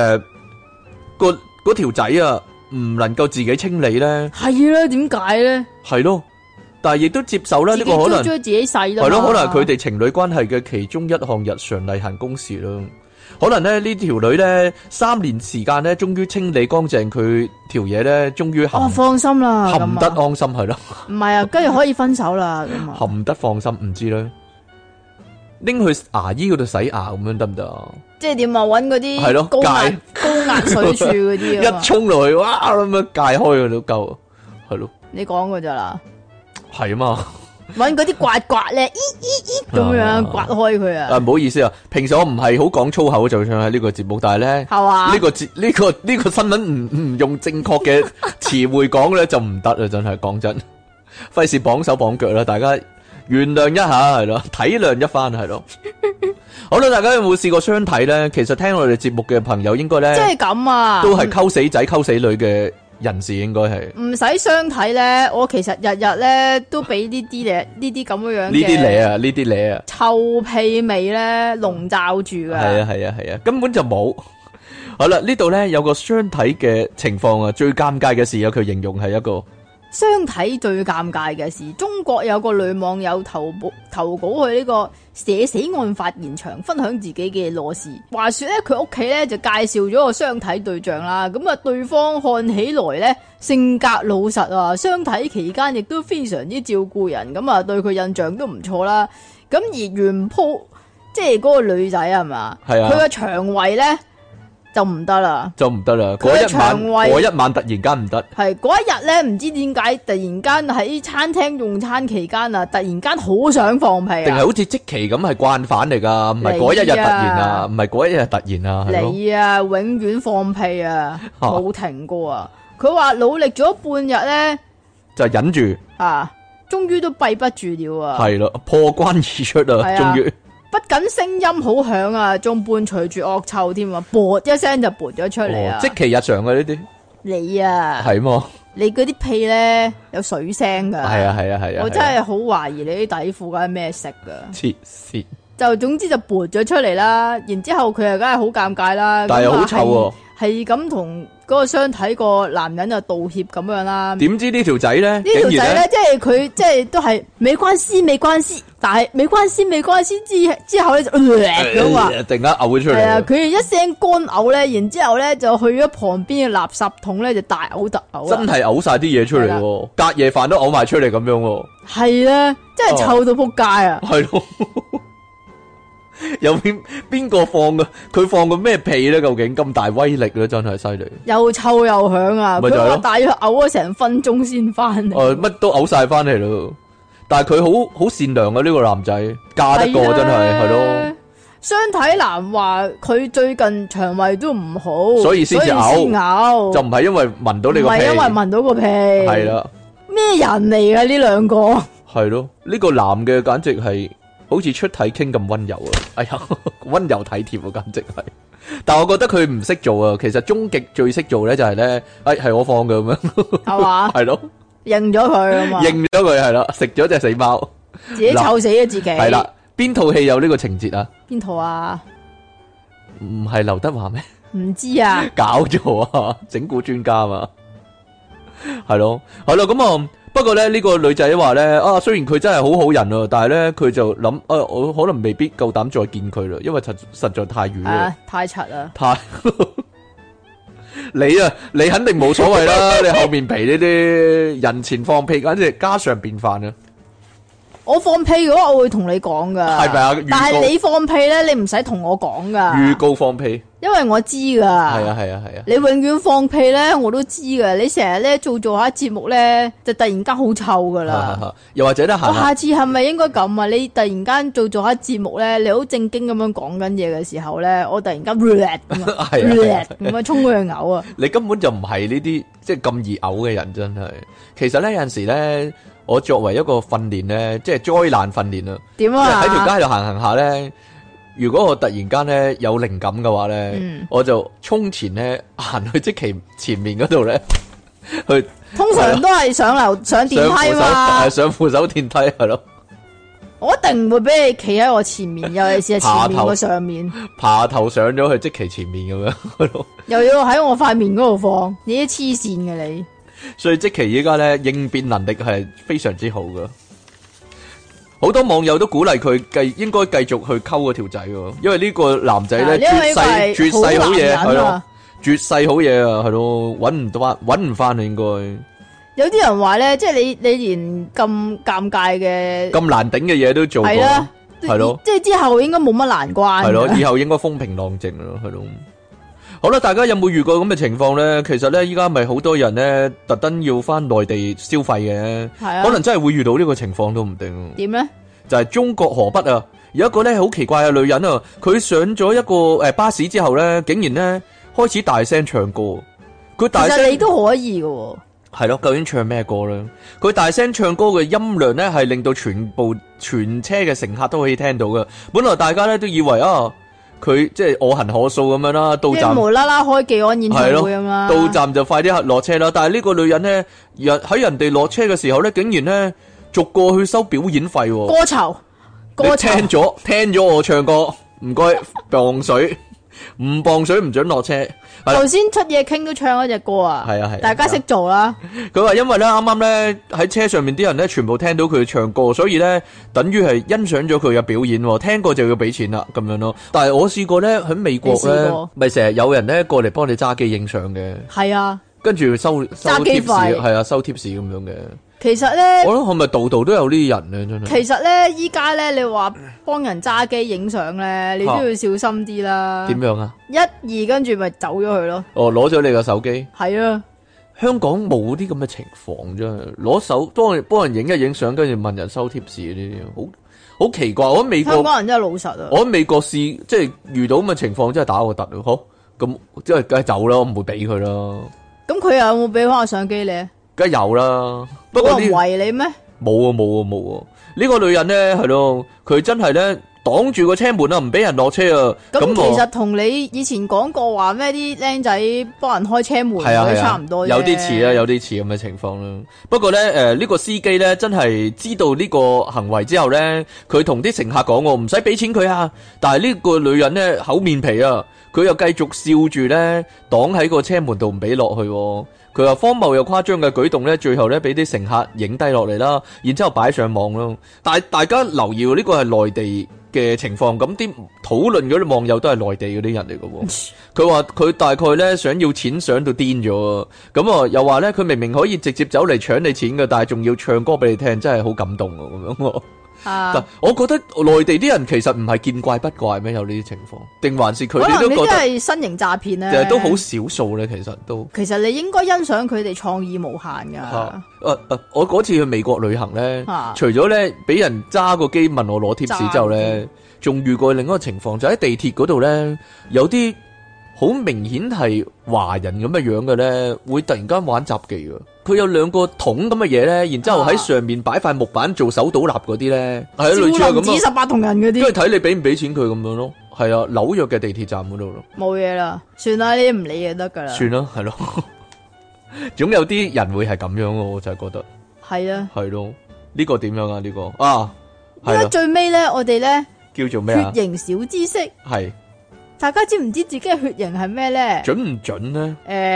嗰條仔啊，唔能夠自己清理咧？ 係啦，點解咧？ 係咯，但係亦都接受啦，呢個可能自己洗啦， 係咯，可能佢哋情侶關係嘅其中一項日常例行公事啦。可能咧呢條女咧3年時間咧，終於清理乾淨佢條嘢咧，終於放心啦， 含得安心係咯。 唔係啊，跟住可以分手啦咁啊。 含得放心，唔知咧，拎去牙醫嗰度洗牙咁樣得唔得啊？即係點啊？搵嗰啲係咯，高壓水柱嗰啲一沖落去，哇咁樣解開佢都夠，係咯。 你講噶咋啦？ 係啊嘛。 搵嗰啲刮咧，咁樣刮開佢啊！ 唔好意思啊，平時我唔係好講粗口，就算喺呢個節目，但係咧， 係嘛？ 呢個新聞唔用正確嘅詞彙講咧就唔得啊！真係講真，費事綁手綁腳啦，大家原諒一下係咯，體諒一番係咯。好啦，大家有冇試過相睇咧？其實聽我哋節目嘅朋友應該咧， 即係咁啊， 都係溝死仔溝死女嘅人士應該係唔使相睇咧，我其實日日咧都俾呢啲咁樣呢啲嘢啊， 臭屁味咧籠罩住噶。 係啊，根本就冇。好啦，呢度咧有個相睇嘅情況啊，最尷尬嘅事啊，佢形容係一個相睇最尷尬嘅事。中國有個女網友投稿去呢個社死案發現場，分享自己嘅樂事。話說咧，佢屋企咧就介紹咗個相睇對象啦。咁啊，對方看起來咧性格老實啊，相睇期間亦都非常之照顧人，咁啊對佢印象都唔錯啦。咁而原鋪即係嗰個女仔係嘛， 係啊， 佢嘅腸胃咧就唔得啦， 嗰一晚突然間唔得， 係嗰一日咧，唔知點解突然間喺餐廳用餐期間啊，突然間好想放屁啊， 定係好似積淇咁係慣犯嚟噶，唔係嗰一日突然啊，唔係嗰一日突然啊， 你啊永遠放屁啊，冇停過啊！佢話努力咗半日咧， 就忍住啊，終於都閉不住了啊， 係咯，破關而出啊，終於。 不僅聲音好響啊，仲伴隨住惡臭添啊！啵一聲就啵咗出嚟啊！ 即其日常嘅呢啲， 你啊係麼？ 你嗰啲屁咧有水聲噶， 係啊！ 我真係好懷疑你啲底褲嗰係咩色噶， 黐線！ 就總之就啵咗出嚟啦，然之後佢又梗係好尷尬啦， 但係又好臭喎， 係咁同嗰個相睇個男人就道歉咁樣啦。 點知呢條仔咧？ 呢條仔咧，即係佢即係都係沒關係，但係沒關係之後咧就咁話， 突然間嘔出嚟。 係啊，佢一聲乾嘔咧，然之後咧就去咗旁邊嘅垃圾桶咧就大嘔特嘔。真係嘔晒啲嘢出嚟，隔夜飯都嘔埋出嚟咁樣。 係啊，真係臭到撲街啊！ 係咯。有邊個放嘅？佢放個咩屁咧？究竟咁大威力咧？真係犀利， 又臭又響啊！佢話大約嘔咗成分鐘先翻嚟。 乜都嘔晒翻嚟咯。但係佢好善良啊！呢個男仔嫁得過真係咯。 相睇男話佢最近腸胃都唔好， 所以先至嘔，就唔係因為聞到你個屁， 唔係因為聞到個屁。係啦，咩人嚟噶呢兩個？ 係咯，呢個男嘅簡直係。好似出體傾咁溫柔啊！哎呀，溫柔體貼啊，簡直係。但係我覺得佢唔識做啊。其實終極最識做咧就係咧，係我放嘅咁樣，係嘛？係咯， 認咗佢啊嘛， 認咗佢係啦，食咗隻死貓， 自己臭死咗自己。 係啦，邊套戲有呢個情節啊？ 邊套啊？ 唔係劉德華咩？ 唔知啊， 搞咗啊！整蠱專家嘛，係咯，係咯，咁啊。不過咧，呢個女仔話咧，雖然佢真係好好人啊，但係咧佢就諗，我可能未必夠膽再見佢啦，因為實在太遠啦， 太柒啦， 你肯定冇所謂啦，你厚面皮呢啲人前放屁，簡直係家常便飯啊！ 我放屁嘅話，我會同你講噶， 係咪啊？ 但係你放屁咧，你唔使同我講噶。 預告放屁， 因為我知噶。係啊。 你永遠放屁咧，我都知噶。你成日咧做下節目咧，就突然間好臭噶啦。 又或者得閒， 我下次係咪應該咁啊？你突然間做下節目咧，你好正經咁樣講緊嘢嘅時候咧，我突然間咁樣衝佢去嘔啊！ 你根本就唔係呢啲即係咁易嘔嘅人，真係。其實咧有陣時咧。我作為一個訓練咧，即係災難訓練啊！ 點啊？ 喺條街度行下咧，如果我突然間咧有靈感嘅話咧，我就衝前咧行去積淇前面嗰度咧，去通常都係上電梯嘛， 上扶手電梯係咯。 我一定唔會俾你企喺我前面，尤其是係前面個上面， 爬頭上咗去積淇前面咁樣， 又要喺我塊面嗰度放，你啲黐線嘅你。 所以積淇依家咧應變能力係非常之好噶，好多網友都鼓勵佢應該繼續去溝嗰條仔喎，因為呢個男仔咧絕世好嘢係咯，絕世好嘢啊係咯，搵唔翻啊應該。 有啲人話咧，即係你連咁尷尬嘅、 咁難頂嘅嘢都做過，係咯， 即係之後應該冇乜難關， 係咯，以後應該風平浪靜咯，係咯。好啦，大家有冇遇過咁嘅情況咧？其實咧，依家咪好多人咧，特登要翻內地消費嘅，可能真係會遇到呢個情況都唔定。點咧？就係中國河北啊，有一個咧好奇怪嘅女人啊，佢上咗一個巴士之後咧，竟然咧開始大聲唱歌。佢大聲，其實你都可以嘅。係咯，究竟唱咩歌咧？佢大聲唱歌嘅音量咧，係令到全車嘅乘客都可以聽到嘅。本來大家咧都以為佢即係我行可素咁樣啦，到即站係無啦啦開技安演唱會咁啦。 到站就快啲落車啦。但係呢個女人咧，喺人哋落車嘅時候咧，竟然咧逐個去收表演費喎。 歌酬， 你聽咗我唱歌，唔該磅水，唔磅水唔准落車。 頭先出嘢傾都唱嗰隻歌啊， 係啊係， 大家識做啦。 佢話因為咧啱啱咧喺車上面啲人咧全部聽到佢唱歌，所以咧等於係欣賞咗佢嘅表演，聽過就要俾錢啦咁樣咯。但係我試過咧喺美國咧，咪成日有人咧過嚟幫你揸機影相嘅， 係啊， 跟住收揸機費， 係啊，收 tips 咁樣嘅。 其實咧， 我諗係咪度度都有呢啲人咧？真係。 其實咧，依家咧，你話幫人揸機影相咧，你都要小心啲啦。 點樣啊 ？1、2跟住咪走咗佢咯。 哦，攞咗你個手機。 係啊， 香港冇啲咁嘅情況真係，攞手幫人影一影相，跟住問人收 tips 呢啲，好奇怪。我喺美國， 香港人真係老實啊。 我喺美國試，即係遇到咁嘅情況，真係打個突咯。好，咁即係梗係走啦，我唔會俾佢啦。咁佢又有冇俾翻個相機你？ 梗係有啦，不過冇人圍你咩？ 冇啊！呢個女人咧係咯，佢真係咧擋住個車門啊，唔俾人落車啊。 咁其實同你以前講過話咩啲僆仔幫人開車門都差唔多， 有啲似啦，有啲似咁嘅情況啦。不過咧，呢個司機咧真係知道呢個行為之後咧，佢同啲乘客講我唔使俾錢佢啊。但係呢個女人咧厚面皮啊，佢又繼續笑住咧擋喺個車門度唔俾落去。佢話荒謬又誇張嘅舉動咧，最後咧俾啲乘客影低落嚟啦，然之後擺上網咯。但係大家留意呢個係內地嘅情況，咁啲討論嗰啲網友都係內地嗰啲人嚟嘅。佢話佢大概咧想要錢想到癲咗，咁啊又話咧佢明明可以直接走嚟搶你錢嘅，但係仲要唱歌俾你聽，真係好感動啊咁樣。但我覺得內地啲人其實唔係見怪不怪咩？有呢啲情況，定還是佢哋都覺得係新型詐騙咧？ 都好少數咧，其實都。其實你應該欣賞佢哋創意無限噶。 我嗰次去美國旅行咧，除咗咧俾人揸個機問我攞貼士之後咧，仲遇過另一個情況，就喺地鐵嗰度咧，有啲好明顯係華人咁嘅樣嘅咧，會突然間玩雜技噶。佢有兩個桶咁嘅嘢咧，然之後喺上面擺塊木板做手倒立嗰啲咧，係類似咁咯。 少林寺18銅人嗰啲， 跟住睇你俾唔俾錢佢咁樣咯。係啊，紐約嘅地鐵站嗰度咯。 冇嘢啦，算啦，呢啲唔理就得噶啦。 算啦，係咯。總有啲人會係咁樣咯，我就係覺得。 係啊。 係咯，呢個點樣啊？呢個啊， 而家最尾咧，我哋咧叫做咩啊？ 血型小知識係。 大家知唔知自己嘅血型係咩咧？ 準唔準咧？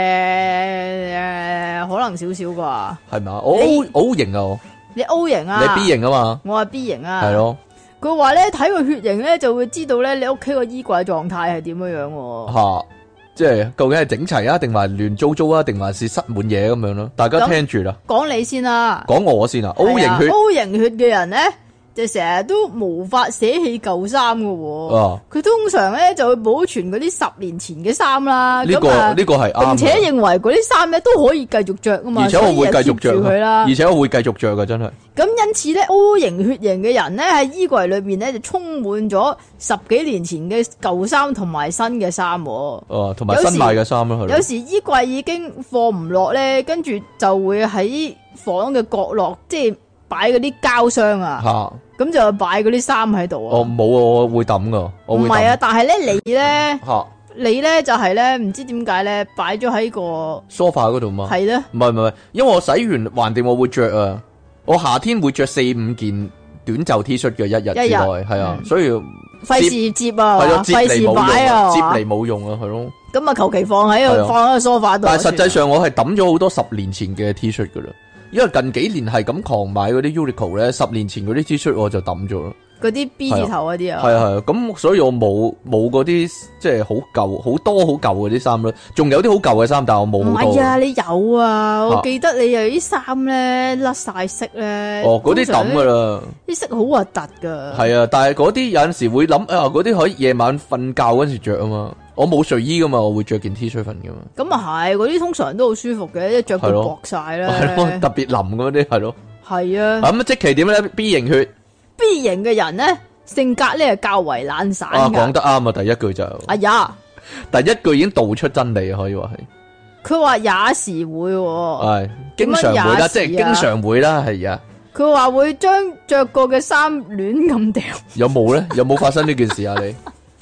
可能少少啩。 係咪？我 O 型啊， 你 O 型啊？ 你 B 型啊嘛？ 我係 B 型啊。 係咯。 佢話咧睇個血型咧就會知道咧你屋企個衣櫃狀態係點樣樣。 吓，即係究竟係整齊啊，定還亂糟糟啊，定還是塞滿嘢咁樣咯？大家聽住啦。講你先啦。 講我先啊。O 型血。 O 型血嘅人咧，就成日都無法捨棄舊衫嘅，佢通常咧就會保存嗰啲10年前嘅衫啦。 呢個係啱， 並且認為嗰啲衫咧都可以繼續着啊嘛。 而且我會繼續着佢啦， 而且我會繼續着噶，真係。 咁因此咧 ，O 型血型嘅人咧喺衣櫃裏邊咧就充滿咗10幾年前嘅舊衫同埋新嘅衫。 同埋新買嘅衫咯，係咯。 有時衣櫃已經放唔落咧，跟住就會喺房嘅角落，即係擺嗰啲膠箱啊。咁就擺嗰啲衫喺度啊！ 冇啊，我會抌噶，我會抌。唔係啊，但係咧你咧就係咧唔知點解咧擺咗喺個梳化嗰度嘛？ 係咧， 唔係，因為我洗完橫掂我會着啊，我夏天會着4-5件短袖 T 恤嘅一日之內，係啊，所以費事接啊， 係咯， 費事擺啊， 接嚟冇用啊，係咯。 咁啊，求其放喺個梳化度。 但係實際上我係抌咗好多10年前嘅 T 恤噶啦。因為近幾年係咁狂買嗰啲 Uniqlo 咧，10年前嗰啲 T 恤我就抌咗啦。嗰啲 B 字頭嗰啲啊， 係咁，所以我冇嗰啲即係好舊好多好舊嗰啲衫啦，仲有啲好舊嘅衫，但係我冇好多。 唔係啊，你有啊，我記得你有啲衫咧甩晒色咧。 哦，嗰啲抌噶啦， 啲色好核突噶。係啊，但係嗰啲有陣時會諗啊，嗰啲可以夜晚瞓覺嗰時着啊嘛。我冇睡衣噶嘛，我會着件 T 恤瞓噶嘛。咁啊係，嗰啲通常都好舒服嘅，一着到薄晒啦。 係咯，特別腍嗰啲係咯。 係啊。 咁即期點咧 ？B 型血。 B 型嘅人咧，性格咧係較為懶散噶。 講得啱啊！第一句就。哎呀， 第一句已經道出真理，可以話係。佢話也時會。 係，經常會啦，即係經常會啦，係啊。佢話會將着過嘅衫亂咁掉。 有冇咧？有冇發生呢件事啊？你？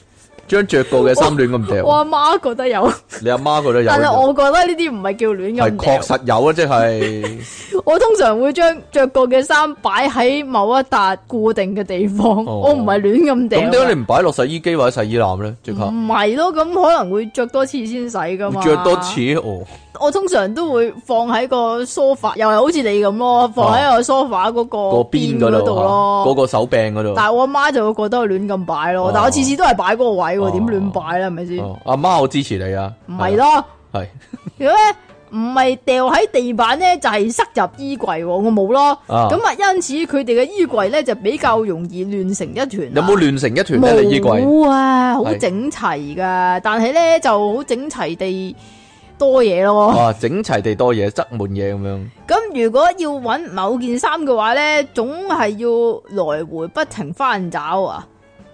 將着過嘅衫亂咁掉。 我阿媽覺得有， 你阿媽覺得有， 但係我覺得呢啲唔係叫亂咁係確實有啊，即係我通常會將着過嘅衫擺喺某一笪固定嘅地方，我唔係亂咁掉。 咁點解你唔擺落洗衣機或者洗衣籃咧？即刻唔係咯，咁可能會着多次先洗噶嘛。 着多次哦。 我通常都會放喺個梳化，又係好似你咁咯，放喺個梳化嗰個邊嗰度咯， 嗰個手柄嗰度。 但係我阿媽就會覺得我亂咁擺咯，但係我次次都係擺嗰個位喎，點亂擺咧？係咪先？ 阿媽，我支持你啊！ 唔係咯， 係如果咧唔係掉喺地板咧，就係塞入衣櫃，我冇咯。咁啊，因此佢哋嘅衣櫃咧就比較容易亂成一團。 有冇亂成一團咧？你衣櫃冇啊，好整齊噶，但係咧就好整齊地多嘢咯。 整齊地多嘢，塞滿嘢咁樣。 咁如果要揾某件衫嘅話咧，總係要來回不停翻找啊。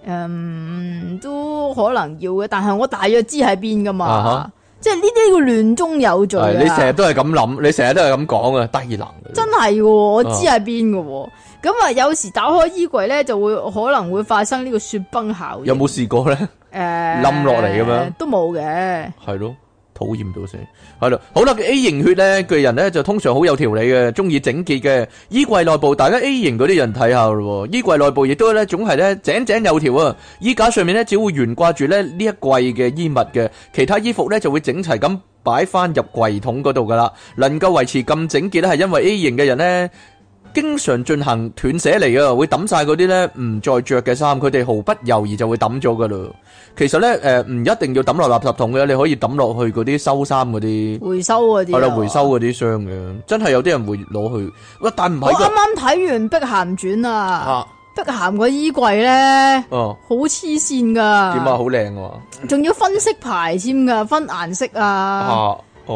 都可能要嘅，但係我大約知喺邊噶嘛。即係呢啲叫亂中有序啊！ 你成日都係咁諗，你成日都係咁講啊，低能。 真係嘅，我知喺邊嘅。咁啊，有時打開衣櫃咧，就會可能會發生呢個雪崩效應。 有冇試過咧？冧落嚟咁樣都冇嘅。係咯。討厭到死，係咯，好啦，A 型血咧嘅人咧就通常好有條理嘅，中意整潔嘅。衣櫃內部，大家 A 型嗰啲人睇下咯，衣櫃內部亦都咧總係咧井井有條啊。衣架上面咧只會懸掛住咧呢一櫃嘅衣物嘅，其他衣服咧就會整齊咁擺翻入櫃桶嗰度噶啦。能夠維持咁整潔咧，係因為 A 型嘅人咧經常進行斷捨離啊，會抌晒嗰啲咧唔再着嘅衫，佢哋毫不猶豫就會抌咗噶啦。其實咧，唔一定要抌落垃圾桶嘅，你可以抌落去嗰啲收衫嗰啲回收嗰啲， 係啦，回收嗰啲箱嘅，真係有啲人會攞去。喂，但唔係。我啱啱睇完《碧咸傳》啊，碧咸個衣櫃咧，好黐線噶。 點啊？好靚喎！ 仲要分色牌添噶，分顏色啊。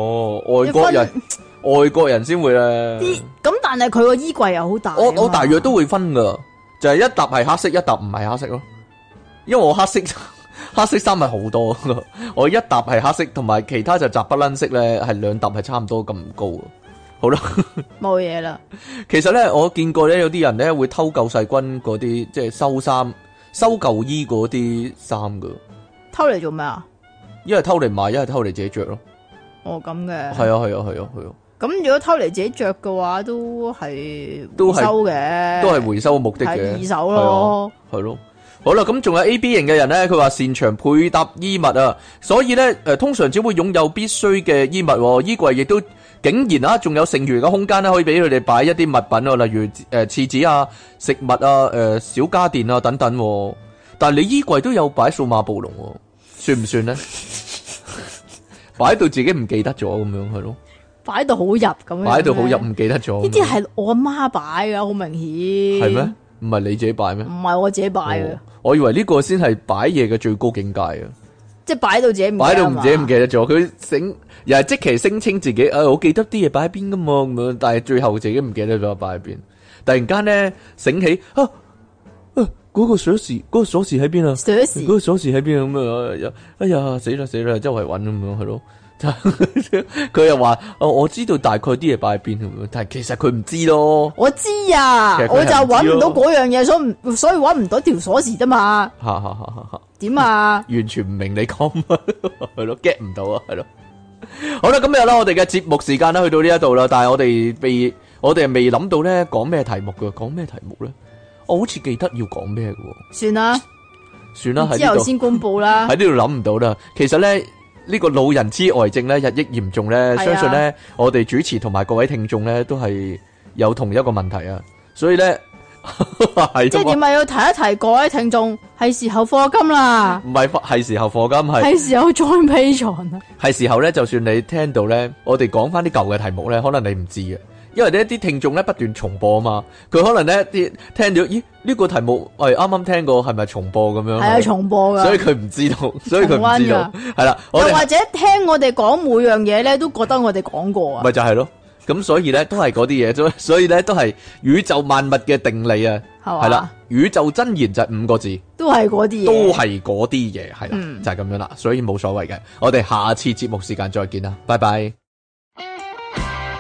外國人先會咧。 咁但係佢個衣櫃又好大。 我大約都會分噶，就係一沓係黑色，一沓唔係黑色咯。因為我黑色衫係好多，我一沓係黑色，同埋其他就雜不楞色咧，係兩沓係差唔多咁高。好啦， 冇嘢啦。 其實咧，我見過咧有啲人咧會偷救世軍嗰啲，即係收衫、收舊衣嗰啲衫噶。 偷嚟做咩啊？ 一係偷嚟賣，一係偷嚟自己着咯。 哦，咁嘅。 係啊。 咁如果偷嚟自己着嘅話，都係回收嘅， 都係回收目的嘅， 係二手咯。 係咯。好啦，咁仲有 AB 型嘅人咧，佢話擅長配搭衣物啊，所以咧通常只會擁有必須嘅衣物，衣櫃亦都竟然啊，仲有剩餘嘅空間咧，可以俾佢哋擺一啲物品啊，例如廁紙啊、食物啊、小家電啊等等。但係你衣櫃都有擺數碼暴龍，算唔算咧？擺到自己唔記得咗咁樣，係咯？擺到好入咁樣，擺到好入唔記得咗。呢啲係我阿媽擺噶，好明顯。係咩？唔係你自己擺咩？唔係我自己擺嘅。我以為呢個先係擺嘢嘅最高境界啊！即係擺到自己唔記得咗，佢又係即期聲稱自己我記得啲嘢擺喺邊噶嘛咁樣，但係最後自己唔記得咗擺喺邊。突然間咧醒起嗰個鎖匙喺邊啊？嗰個鎖匙喺邊咁啊？哎呀死啦，周圍揾咁樣係咯。佢又話我知道大概啲嘢擺喺邊，但係其實佢唔知咯。我知啊，我就揾唔到嗰樣嘢，所以揾唔到條鎖匙啫嘛。點啊？完全唔明你講乜，係咯 get 唔到啊，係咯。好啦，今日啦，我哋嘅節目時間啦，去到呢一度啦，但係我哋未諗到咧講咩題目噶，講咩題目咧？我好似記得要講咩噶。算啦，之後先公布啦。喺呢度諗唔到啦。其實咧。呢個老人痴呆症咧日益嚴重咧，相信咧我哋主持同埋各位聽眾咧都係有同一個問題啊，所以咧即係點解要提一提各位聽眾，係時候課金啦，唔係時候課金，係時候再 Patreon啦，係時候咧，就算你聽到咧，我哋講翻啲舊嘅題目咧，可能你唔知嘅。因為呢啲聽眾咧不斷重播啊嘛，佢可能咧啲聽到呢個題目我係啱啱聽過，係咪重播咁樣？係啊，重播噶，所以佢唔知道，係啦。又或者聽我哋講每樣嘢咧，都覺得我哋講過啊。咪就係咯，咁所以咧都係嗰啲嘢，所以咧都係宇宙萬物嘅定理啊，係啦，宇宙真言就係5個字，都係嗰啲嘢，都係嗰啲嘢，係啦，就係咁樣啦，所以冇所謂嘅。我哋下次節目時間再見啦，拜拜。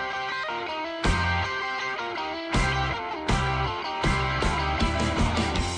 好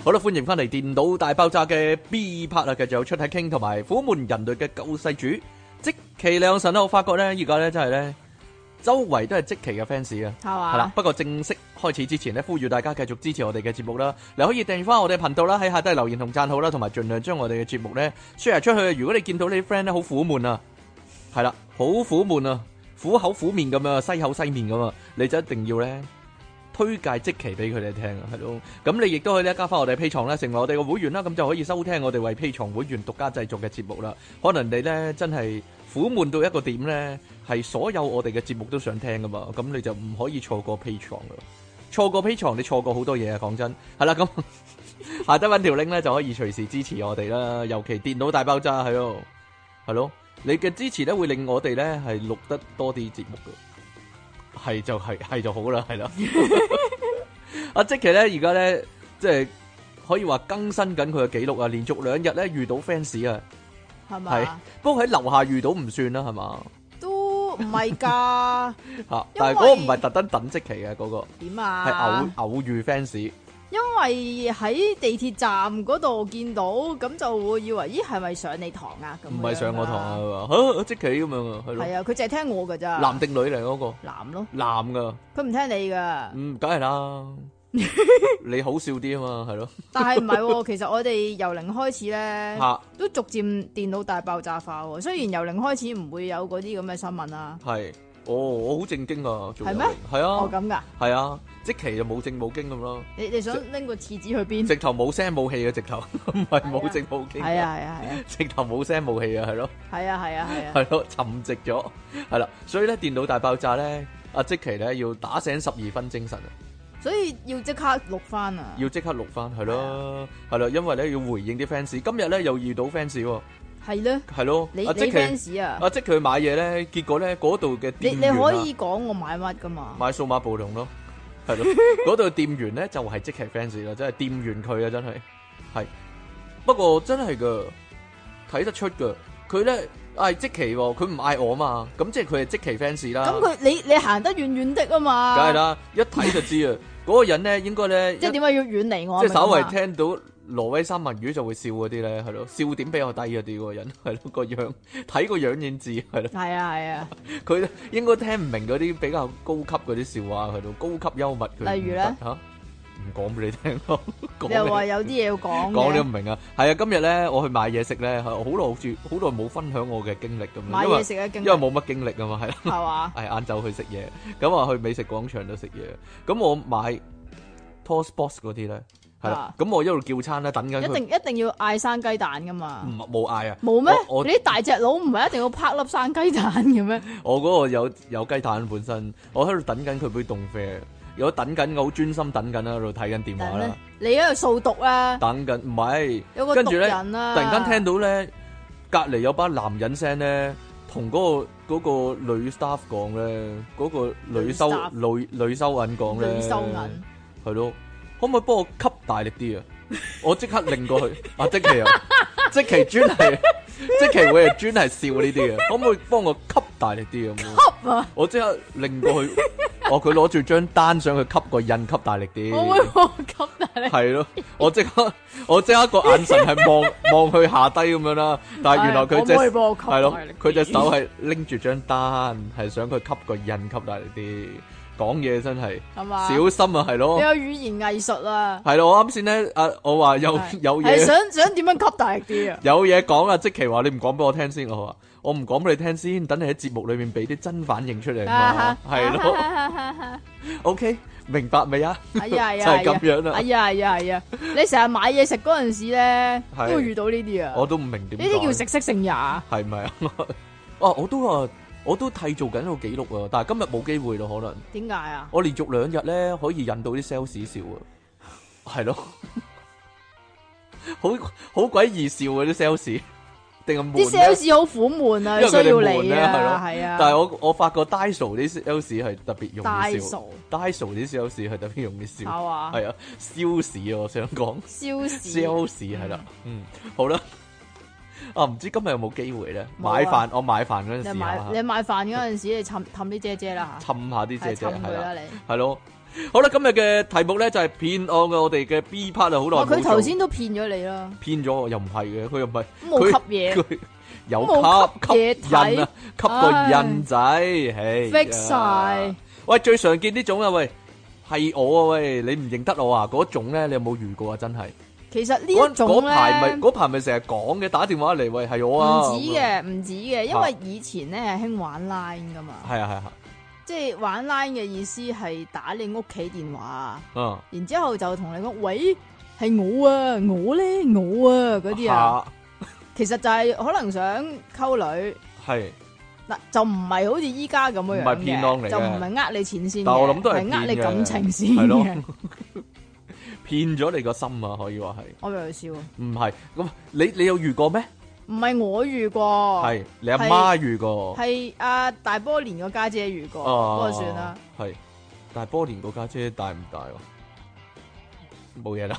好啦，歡迎翻嚟電腦大爆炸嘅 B part 啊，繼續有出體傾同埋苦悶人類嘅救世主積淇離岸神啦。我發覺咧，而家咧真係咧，周圍都係積淇嘅 fans 啊， 係嘛？ 係啦。不過正式開始之前咧，呼籲大家繼續支持我哋嘅節目啦。你可以訂閱翻我哋頻道啦，喺下低留言同讚好啦，同埋盡量將我哋嘅節目咧 share 出去。如果你見到你啲 friend 咧好苦悶啊，係啦，好苦悶啊，苦口苦面咁樣，西口西面咁啊，你就一定要咧推介積淇俾佢哋聽啊，係咯。咁你亦都可以咧加翻我哋 Patreon 啦，成為我哋嘅會員啦，咁就可以收聽我哋為 Patreon 會員獨家製作嘅節目啦。可能你咧真係苦悶到一個點咧，係所有我哋嘅節目都想聽噶嘛，咁你就唔可以錯過 Patreon 噶，錯過 Patreon 你錯過好多嘢啊！講真，係啦，咁下低搵條 link 咧就可以隨時支持我哋啦。尤其電腦大爆炸係咯，係咯，你嘅支持咧會令我哋咧係錄得多啲節目噶。係就好啦，係啦。阿積淇咧而家咧即係可以話更新緊佢嘅記錄啊，連續2日咧遇到 fans 啊， 係咪？ 不過喺樓下遇到唔算啦，係嘛？ 都唔係噶吓，但係嗰個唔係特登等積淇嘅嗰個， 點啊？ 係偶遇 fans。 因為喺地鐵站嗰度見到，咁就會以為咦係咪上你堂啊？咁唔係上我堂啊，積淇咁樣啊，係咯。 係啊，佢淨係聽我噶咋。 男定女嚟嗰個？ 男咯。 男噶。 佢唔聽你噶。 梗係啦。你好笑啲啊嘛，係咯。但係唔係？其實我哋由零開始咧，都逐漸電腦大爆炸化。雖然由零開始唔會有嗰啲咁嘅新聞啦。係。 我好正經啊，係咩？係啊。 哦咁噶。 係啊。積淇就冇正冇經咁咯。 你想拎個廁紙去邊？ 直頭冇聲冇氣嘅直頭，唔係冇正冇經。 係啊係啊係啊！ 直頭冇聲冇氣啊，係咯。 係啊係啊係啊！ 係咯，沉寂咗，係啦。所以咧，電腦大爆炸咧，阿積淇咧要打醒12分精神啊。 所以要即刻錄翻啊！ 要即刻錄翻，係咯，係啦，因為咧要回應啲 fans。今日咧又遇到 fans 喎。係咧。係咯。你 fans 啊？ 阿積淇去買嘢咧，結果咧嗰度嘅店員你可以講我買乜噶嘛？ 買數碼暴龍咯。係咯，嗰度店員咧就係積淇 fans 啦，真係店員佢啊，真係係。不過真係噶，睇得出噶，佢咧嗌積淇，佢唔嗌我嘛，咁即係佢係積淇 fans 啦。咁你行得遠遠的啊嘛， 梗係啦，一睇就知啊。嗰個人咧應該咧， 即係點解要遠離我？ 即係稍為聽到挪威三文魚就會笑嗰啲咧，係咯，笑點比較低嗰啲嗰個人，係咯，個樣睇個樣已經知，係咯。係啊係啊，佢應該聽唔明嗰啲比較高級嗰啲笑話，係咯，高級幽默。例如咧吓，唔講俾你聽咯。你又話有啲嘢要講，講你唔明啊？係啊，今日咧我去買嘢食咧，好耐冇分享我嘅經歷咁樣。買嘢食嘅經歷，因為冇乜經歷啊嘛，係啦。係嘛？係晏晝去食嘢，咁啊去美食廣場度食嘢，咁我買 Toast Box 嗰啲咧。係啦，咁我一路叫餐咧，等緊佢。一定要嗌生雞蛋噶嘛？冇嗌啊！冇咩？你啲大隻佬唔係一定要拍粒生雞蛋嘅咩？我嗰個有雞蛋本身，我喺度等緊佢杯凍啡，如果等緊我好專心等緊啦，喺度睇緊電話啦。你喺度掃毒啦？等緊唔係，有個毒人啊！突然間聽到咧，隔籬有班男人聲咧，同嗰個女 staff 講咧，嗰個女收銀講咧，女收銀係咯。可唔可以幫我吸大力啲啊？我即刻擰過去，積淇啊，積淇會係專係笑呢啲嘅，可唔可以幫我吸大力啲咁？吸啊！我即刻擰過去，佢攞住張單上去吸個印，吸大力啲。我會幫我吸大力。係咯，我即刻個眼神係望去下低咁樣啦，但係原來佢係咯，佢隻手係拎住張單，係想佢吸個印，吸大力啲。講嘢真係小心啊，係咯。你有語言藝術啊。係咯，我啱先咧，我話有嘢。係想點樣吸大力啲啊？有嘢講啊，積淇話你唔講俾我聽先，我話我唔講俾你聽先，等你喺節目裏面俾啲真反應出嚟嘛，係咯。OK，明白未啊？係啊，就係咁樣啦。係啊，你成日買嘢食嗰陣時咧，都會遇到呢啲啊。我都唔明點。呢啲叫食色性也。係咪啊？我都締造緊個記錄啊，但係今日冇機會咯，可能。點解啊？我連續2日咧可以引到啲 sales 笑啊，係咯，好鬼易笑啊啲 sales，定係悶？啲 sales 好苦悶啊，需要你啊，係啊。但係我發覺 Daiso 啲 sales 係特別容易笑，Daiso 啲 sales 係特別容易笑，係啊，燒屎啊！我想講燒屎係啦，好啦。唔知今日有冇機會咧？買飯，我買飯嗰陣時，你買飯嗰陣時，你氹啲姐姐啦，氹下啲姐姐係啦，你係咯。 好啦，今日嘅題目咧就係騙案嘅，我哋嘅 B part 啊，好耐冇做。 佢頭先都騙咗你啦， 騙咗我又唔係嘅，佢又唔係冇吸嘢， 佢有吸嘢吸印啊，吸個印仔，唉 ，fix 晒。 喂，最常見呢種啊，喂，係我啊，喂，你唔認得我啊？嗰種咧，你有冇遇過啊？真係。 其實呢一種咧， 嗰排咪成日講嘅，打電話嚟，喂，係我啊。 唔止嘅，因為以前咧係興玩 Line 噶嘛。係啊。即係玩 Line 嘅意思係打你屋企電話，然之後就同你講，喂，係我啊，我啊嗰啲啊，其實就係可能想溝女，係嗱就唔係好似依家咁樣樣嘅，唔係騙案嚟嘅，就唔係呃你錢先嘅，但我諗都係呃你感情先嘅， 騙咗你個心啊，可以話係。 我俾佢笑。唔係咁，你有遇過咩？ 唔係我遇過， 係你阿媽遇過， 係阿大波年個家姐遇過，不過算啦。 係大波年個家姐大唔大？冇嘢啦，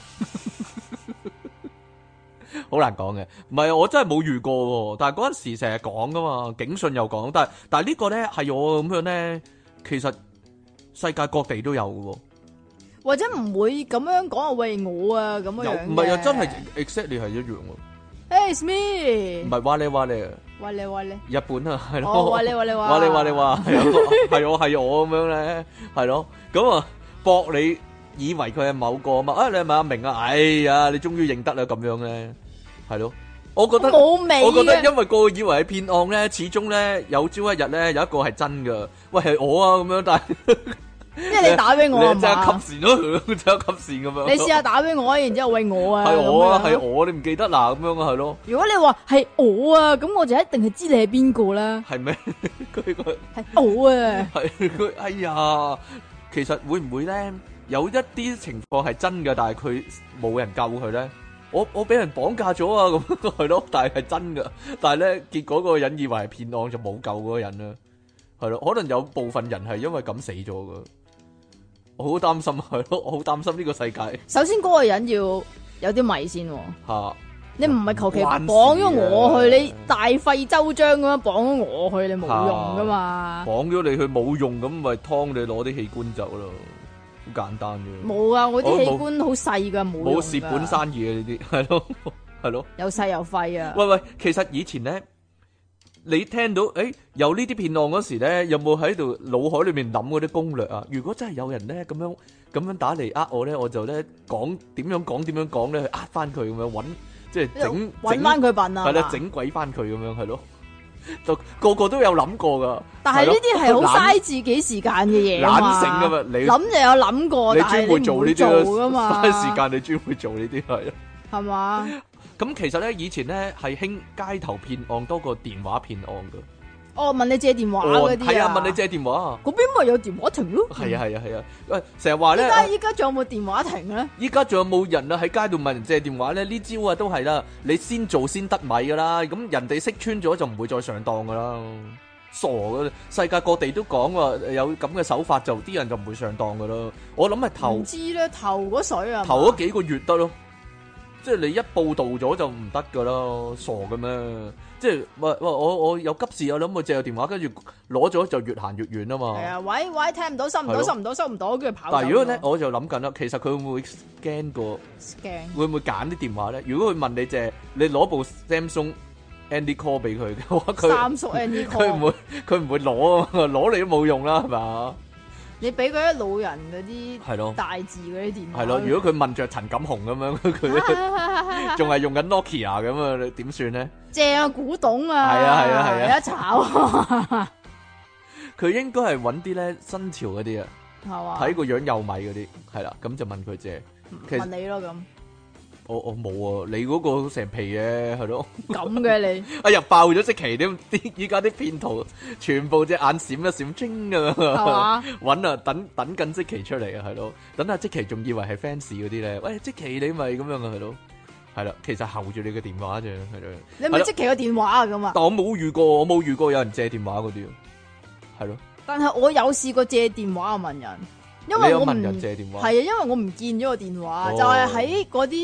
好難講嘅。唔係我真係冇遇過，但係嗰陣時成日講噶嘛，警訊又講，但係呢個咧係我咁樣咧，其實世界各地都有嘅， 或者唔會咁樣講啊，喂我啊咁樣樣， 唔係又真係 exactly 係一樣。 Hey, it's me。 唔係話你啊， 話你。 日本啊，係咯。 話你， 係我咁樣咧，係咯。咁啊，博你以為佢係某個啊嘛？啊，你係咪阿明啊？哎呀，你終於認得啦，咁樣咧，係咯。我覺得因為個個以為係騙案咧，始終咧有朝一日咧有一個係真噶。喂，係我啊，咁樣，但係。 即係你打俾我啊嘛， 即係吸線咯，即係吸線咁樣。 你試下打俾我，然之後喂我啊， 係我啊，係我，你唔記得嗱咁樣啊，係咯。 如果你話係我啊，咁我就一定係知你係邊個啦。 係咩？佢係我啊。 係佢，哎呀，其實會唔會咧有一啲情況係真嘅，但係佢冇人救佢咧？我俾人綁架咗啊，咁係咯，但係真噶，但係咧結果嗰個人以為係騙案，就冇救嗰個人啦，係咯，可能有部分人係因為咁死咗噶。我好擔心係咯，我好擔心呢個世界。首先嗰個人要有啲米先吓，你唔係求其綁咗我去，你大費周章咁樣綁咗我去，你冇用噶嘛？綁咗你去冇用，咁咪劏你攞啲器官走咯，好簡單嘅。冇啊，我啲器官好細噶，冇蝕本生意啊呢啲，係咯，係咯，又細又廢啊！喂，其實以前咧。你聽到有呢啲騙案嗰時咧，有冇喺度腦海裏面諗嗰啲攻略啊？如果真係有人咧咁樣打嚟呃我咧，我就咧講點樣咧去呃翻佢咁樣揾，即係整翻佢笨啊！係啦，整鬼翻佢咁樣係咯，就個個都有諗過噶。但係呢啲係好嘥自己時間嘅嘢啊嘛，懶醒噶嘛，你諗就有諗過，你專門做呢啲噶嘛，嘥時間你專門做呢啲係，係嘛？咁其實咧，以前咧係興街頭騙案多過電話騙案噶。哦，問你借電話嗰啲啊？係啊，問你借電話。嗰邊咪有電話亭咯？係啊。喂，成日話咧，依家仲有冇電話亭咧？依家仲有冇人啊喺街度問人借電話咧？呢招啊都係啦，你先做先得米噶啦。咁人哋識穿咗就唔會再上當噶啦。傻噶，世界各地都講話有咁嘅手法，就啲人就唔會上當噶啦。我諗係頭唔知咧，頭嗰水啊，頭嗰幾個月得咯。即係你一報道咗就唔得噶啦，傻嘅咩？即係我有急事，我諗我借個電話，跟住攞咗就越行越遠啊嘛。係啊，喂，聽唔到，收唔到，跟住跑。但係如果咧，我就諗緊啦，其實佢會唔會 scan 個 scan？會唔會揀啲電話咧？如果佢問你借，你攞部 Samsung Andy Call 俾佢嘅話，Samsung Andy Call，佢唔會攞啊，攞你都冇用啦，係咪？你俾嗰啲老人嗰啲係咯大字嗰啲電話係咯，如果佢問着陳錦鴻咁樣，佢仲係用緊 Nokia 咁啊，你點算咧？正啊，古董啊，係啊，有得炒。佢應該係揾啲咧新潮嗰啲啊，係嘛？睇個樣幼米嗰啲，係啦，咁就問佢借。問你咯咁。我冇啊，你嗰個成皮嘅係咯，咁嘅你，哎呀爆咗積淇啲依家啲騙徒全部隻眼閃一閃睛噶，係嘛？搵啊等緊積淇出嚟啊，係咯，等下積淇仲以為係 fans 嗰啲咧，喂積淇你咪咁樣啊，係咯，係啦，其實候住你嘅電話啫，係咯，你咪積淇個電話啊咁啊？但我冇遇過有人借電話嗰啲，係咯。但係我有試過借電話啊問人，因為我問人借電話，係啊，因為我唔見咗個電話，就係喺嗰啲。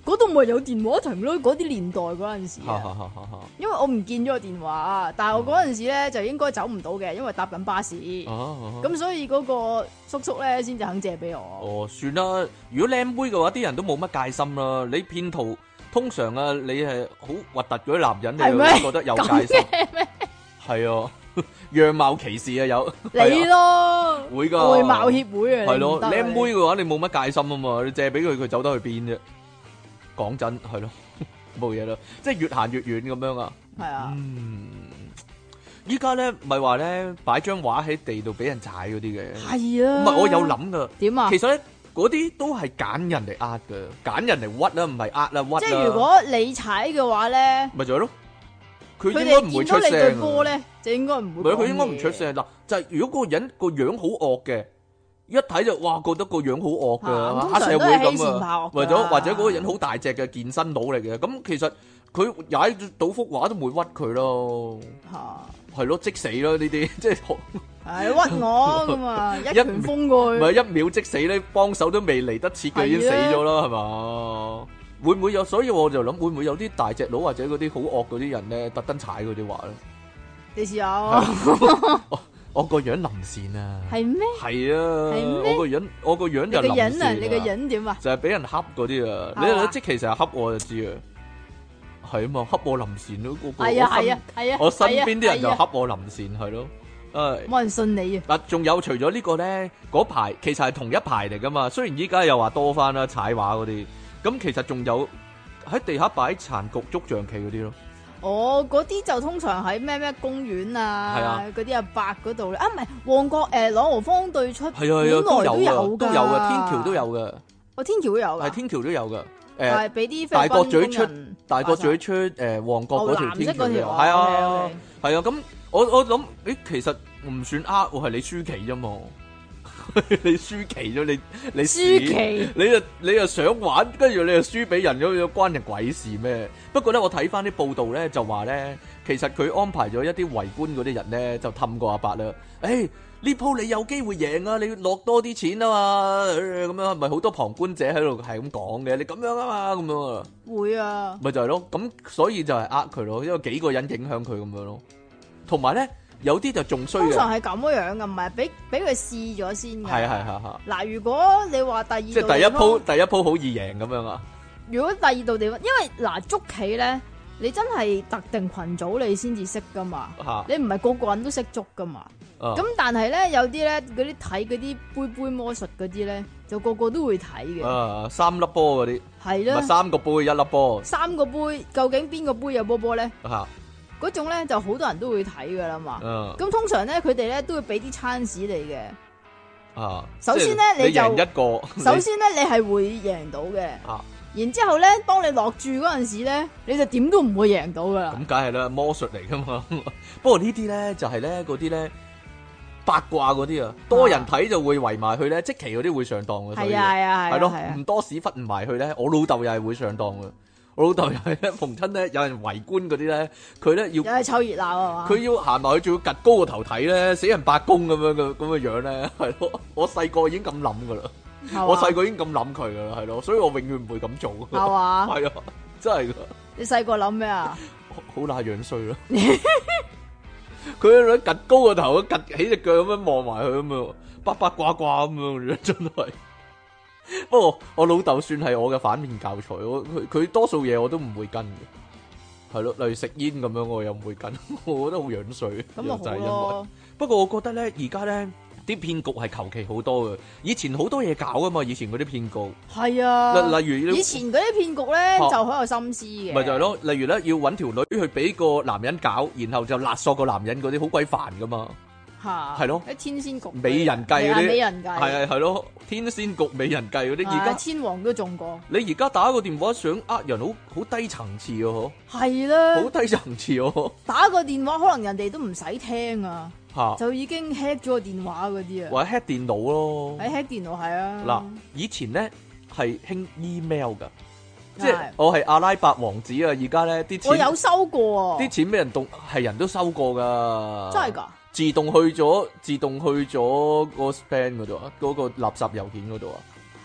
嗰度咪有電話亭咯，嗰啲年代嗰陣時啊，因為我唔見咗個電話，但係我嗰陣時咧就應該走唔到嘅，因為搭緊巴士，咁所以嗰個叔叔咧先至肯借俾我。 哦，算啦，如果靚妹嘅話，啲人都冇乜戒心啦。你騙徒通常啊，你係好核突嗰啲男人，你會覺得有戒心。係啊，樣貌歧視啊有。 你咯， 會㗎。 外貌協會啊。 係咯，靚妹嘅話你冇乜戒心啊嘛，你借俾佢，佢走得去邊啫？講真係咯，冇嘢啦，即係越行越遠咁樣啊。 係啊。 依家咧唔係話咧擺張畫喺地度俾人踩嗰啲嘅。 係啊。 唔係我有諗噶。 點啊？ 其實咧嗰啲都係揀人嚟呃噶，揀人嚟屈啦，唔係呃啦屈啦。 即係如果你踩嘅話咧， 咪就係咯。佢哋應該唔會出聲。 見到你對波咧，就應該唔會。 佢應該唔出聲嗱，就係如果嗰個人個樣好惡嘅。一睇就哇，覺得個樣好惡噶，黑社會咁啊，或者嗰個人好大隻嘅健身佬嚟嘅，咁其實佢踩到幅畫都唔會屈佢咯，係咯，即死咯呢啲，即係係屈我咁啊，一拳封過去， 唔係一秒即死咧，幫手都未嚟得切嘅已經死咗啦，係嘛？會唔會有？所以我就諗會唔會有啲大隻佬或者嗰啲好惡嗰啲人咧，特登踩嗰啲畫咧？ 你試下。 我個樣林善啊， 係咩？ 係啊，我個樣就林善啊。 你個樣點啊？ 就係俾人恰嗰啲啊！你即其實係恰我就知啊，係啊嘛，恰我林善咯， 係啊， 我身邊啲人就恰我林善係咯， 冇人信你啊！ 嗱，仲有除咗呢個咧，嗰排其實係同一排嚟噶嘛，雖然依家又話多翻啦踩畫嗰啲，咁其實仲有喺地下擺殘局捉象棋嗰啲咯。 哦，嗰啲就通常喺咩公園啊，嗰啲阿伯嗰度咧，啊唔係旺角朗豪坊對出，本來都有噶， 天橋都有噶， 哦天橋都有噶， 係天橋都有噶， 係俾啲大角咀出旺角嗰條天橋都有，係啊，咁我諗其實唔算我係你舒淇啫嘛。你輸棋咗，你輸棋，你又想玩，跟住你又輸俾人咁樣，關人鬼事咩？不過咧，我睇翻啲報道咧，就話咧，其實佢安排咗一啲圍觀嗰啲人咧，就氹過阿伯啦。誒，呢鋪你有機會贏啊，你要落多啲錢啊嘛，咁樣係咪好多旁觀者喺度係咁講嘅？你咁樣啊嘛，咁樣啊， 會啊， 咪就係咯。咁所以就係佢咯，因為幾個人影響佢咁樣咯，同埋咧。有啲就仲衰嘅， 通常係咁樣噶，唔係俾佢試咗先嘅。係。嗱，如果你話第二度即係第一鋪好易贏咁樣啊？ 如果第二度地方，因為嗱捉棋咧，你真係特定群組你先至識噶嘛，你唔係個個人都識捉噶嘛。咁但係咧有啲咧嗰啲睇嗰啲杯魔術嗰啲咧，就個個都會睇嘅。 三粒波嗰啲係啦，三個杯一粒波， 三個杯究竟邊個杯有波波咧？嗰種咧就好多人都會睇噶啦嘛，咁通常咧佢哋咧都會俾啲餐紙你嘅，首先咧你就贏一個，首先咧你係會贏到嘅，然之後咧當你落注嗰陣時咧，你就點都唔會贏到噶啦。咁梗係啦，魔術嚟噶嘛。不過呢啲咧就係咧嗰啲咧八卦嗰啲啊，多人睇就會圍埋去咧，即期嗰啲會上當嘅。係啊，係咯，唔多屎忽唔埋去咧，我老豆又係會上當嘅。我老豆又係咧，逢親咧有人圍觀嗰啲咧，佢咧要又係湊熱鬧啊嘛，佢要行埋去，仲要趌高個頭睇咧，死人八公咁樣嘅樣咧，係咯。我細個已經咁諗噶啦，我細個已經咁諗佢噶啦，係咯，所以我永遠唔會咁做。係嘛？係啊，真係噶。你細個諗咩啊？好乸樣衰咯。佢喺度趌高個頭，趌起隻腳咁樣望埋佢咁樣，八八卦卦咁樣，真係。不過我老豆算係我嘅反面教材，佢多數嘢我都唔會跟嘅，係咯，例如食煙咁樣我又唔會跟，我覺得好樣衰。咁就係因為，不過我覺得咧而家咧啲騙局係求其好多嘅，以前好多嘢搞噶嘛，以前嗰啲騙局係啊，例如以前嗰啲騙局咧就好有心思嘅，咪就係咯，例如咧要搵條女去俾個男人搞，然後就勒索個男人嗰啲好鬼煩噶嘛。係咯，天仙局、美人計嗰啲，美人計係咯，天仙局、美人計嗰啲，而家天王都中過。你而家打個電話想呃人，好低層次啊，嗬？係啦，好低層次哦。打個電話可能人哋都唔使聽啊，就已經 hack 咗個電話嗰啲啊，或者 hack 電腦咯。喺 hack 電腦係啊。嗱，以前咧係興 email 噶，即係我係阿拉伯王子啊，而家咧啲錢我有收過，啲錢俾人動係人都收過噶，真係噶。自動去咗個 spam 嗰度啊，嗰個垃圾郵件嗰度啊。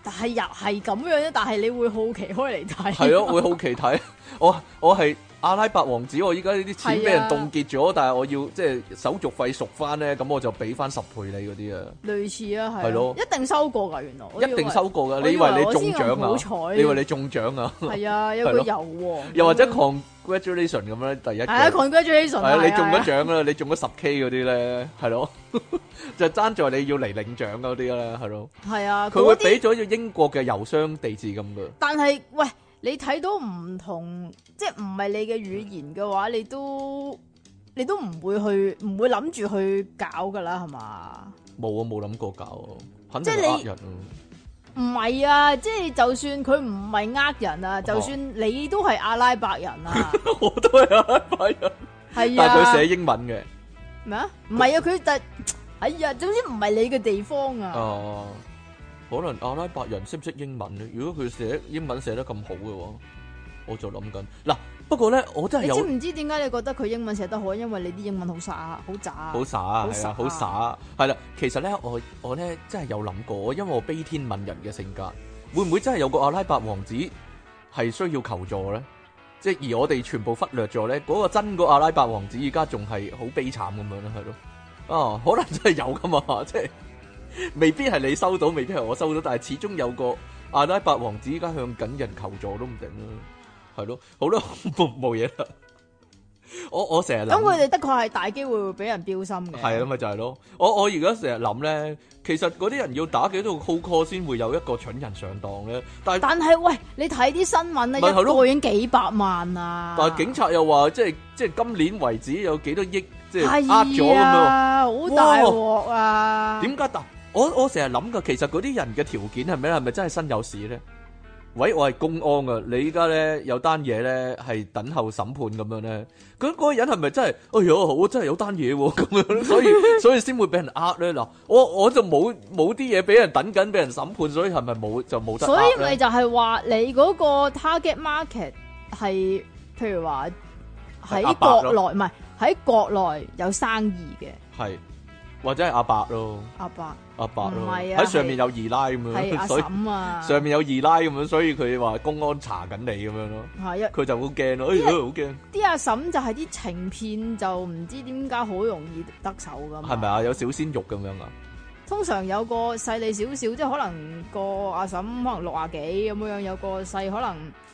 但係又係咁樣啫，但係你會好奇開嚟睇。 係咯，會好奇睇。我係阿拉伯王子，我依家呢啲錢俾人凍結咗，但係我要即係手續費贖翻咧，咁我就俾翻10倍你嗰啲啊。 類似啊，係。 係咯， 一定收過㗎，原來。 一定收過㗎，你以為你中獎啊？你以為你中獎啊？ 係啊，有個油王。 又或者 congratulation 咁咧，第一。係啊 congratulation。係啊，你中咗獎啦，你中咗10K 嗰啲咧，係咯，就爭在你要嚟領獎嗰啲咧，係咯。 係啊， 佢會俾咗英國嘅郵箱地址咁㗎。 但係喂。你睇到唔同，即係唔係你嘅語言嘅話，你都唔會諗住去搞噶啦，係嘛？冇啊，冇諗過搞啊，肯定係呃人啊。唔係啊，即係就算佢唔係呃人啊，就算你都係阿拉伯人啊，我都係阿拉伯人，係啊，但係佢寫英文嘅咩啊？唔係啊，佢哎呀，總之唔係你嘅地方啊。哦。可能阿拉伯人識唔識英文咧？如果佢寫英文寫得咁好嘅話，我就諗緊嗱。不過咧，我真係有你知唔知點解你覺得佢英文寫得好？因為你啲英文好傻，好渣，好傻啊，係啊，好傻係啦。其實咧，我咧真係有諗過，因為我悲天憫人嘅性格，會唔會真係有個阿拉伯王子係需要求助咧？即係而我哋全部忽略咗咧，嗰個真個阿拉伯王子而家仲係好悲慘咁樣咧，係咯。啊，可能真係有噶嘛，即係。未必係你收到，未必係我收到，但係始終有個阿拉伯王子依家向緊人求助都唔定啦，係咯，好啦，冇嘢啦。我成日諗，咁佢哋的確係大機會會俾人標心嘅。係啊，咪就係咯。我而家成日諗咧，其實嗰啲人要打幾多個 call call 先會有一個蠢人上當咧。但係喂，你睇啲新聞咧，一個已經幾百萬啊！但係警察又話，即係今年為止有幾多億，即係呃咗咁樣，好大鑊啊！點解我成日諗噶，其實嗰啲人嘅條件係咪真係身有屎咧？喂，我係公安啊，你依家咧有單嘢咧係等候審判咁樣咧，嗰個人係咪真係？哎呀，我真係有單嘢咁樣，所以先會俾人呃咧。嗱，我就冇啲嘢俾人等緊，俾人審判，所以係咪冇就冇得呃咧？所以咪就係話你嗰個 target market 係，譬如話喺國內，唔係喺國內有生意嘅，係。或者係阿伯咯，阿伯咯，喺上面有二奶咁樣，所以上面有二奶咁樣，所以佢話公安查緊你咁樣咯，係啊，佢就好驚咯，哎，好驚！啲阿嬸就係啲情騙，就唔知點解好容易得手噶嘛，係咪啊？有小鮮肉咁樣啊？通常有個細膩少少，即係可能個阿嬸可能60幾咁樣，有個細可能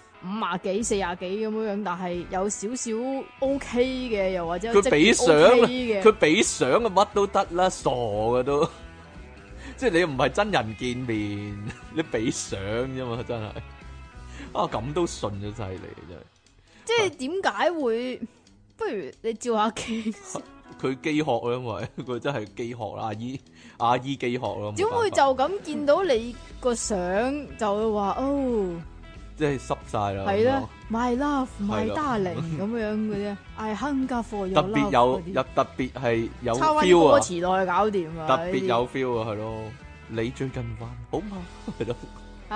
50幾、40幾咁樣，但係有少少 OK 嘅，又或者佢俾相嘅，佢俾相啊，乜都得啦，傻嘅都，即係你唔係真人見面，你俾相啫嘛，真係啊，咁都信咗犀利真係，即係點解會？不如你照下機，佢機學啊，因為佢真係機學啦，阿姨機學咯，點會就咁見到你個相就會話哦？即係濕晒啦，係啦 ，My love，My darling 咁樣嘅啫，I hunger for your love，特別係有 feel 啊，歌詞落去搞掂啊，特別有 feel 啊，係咯，你最近還好嘛？係咯，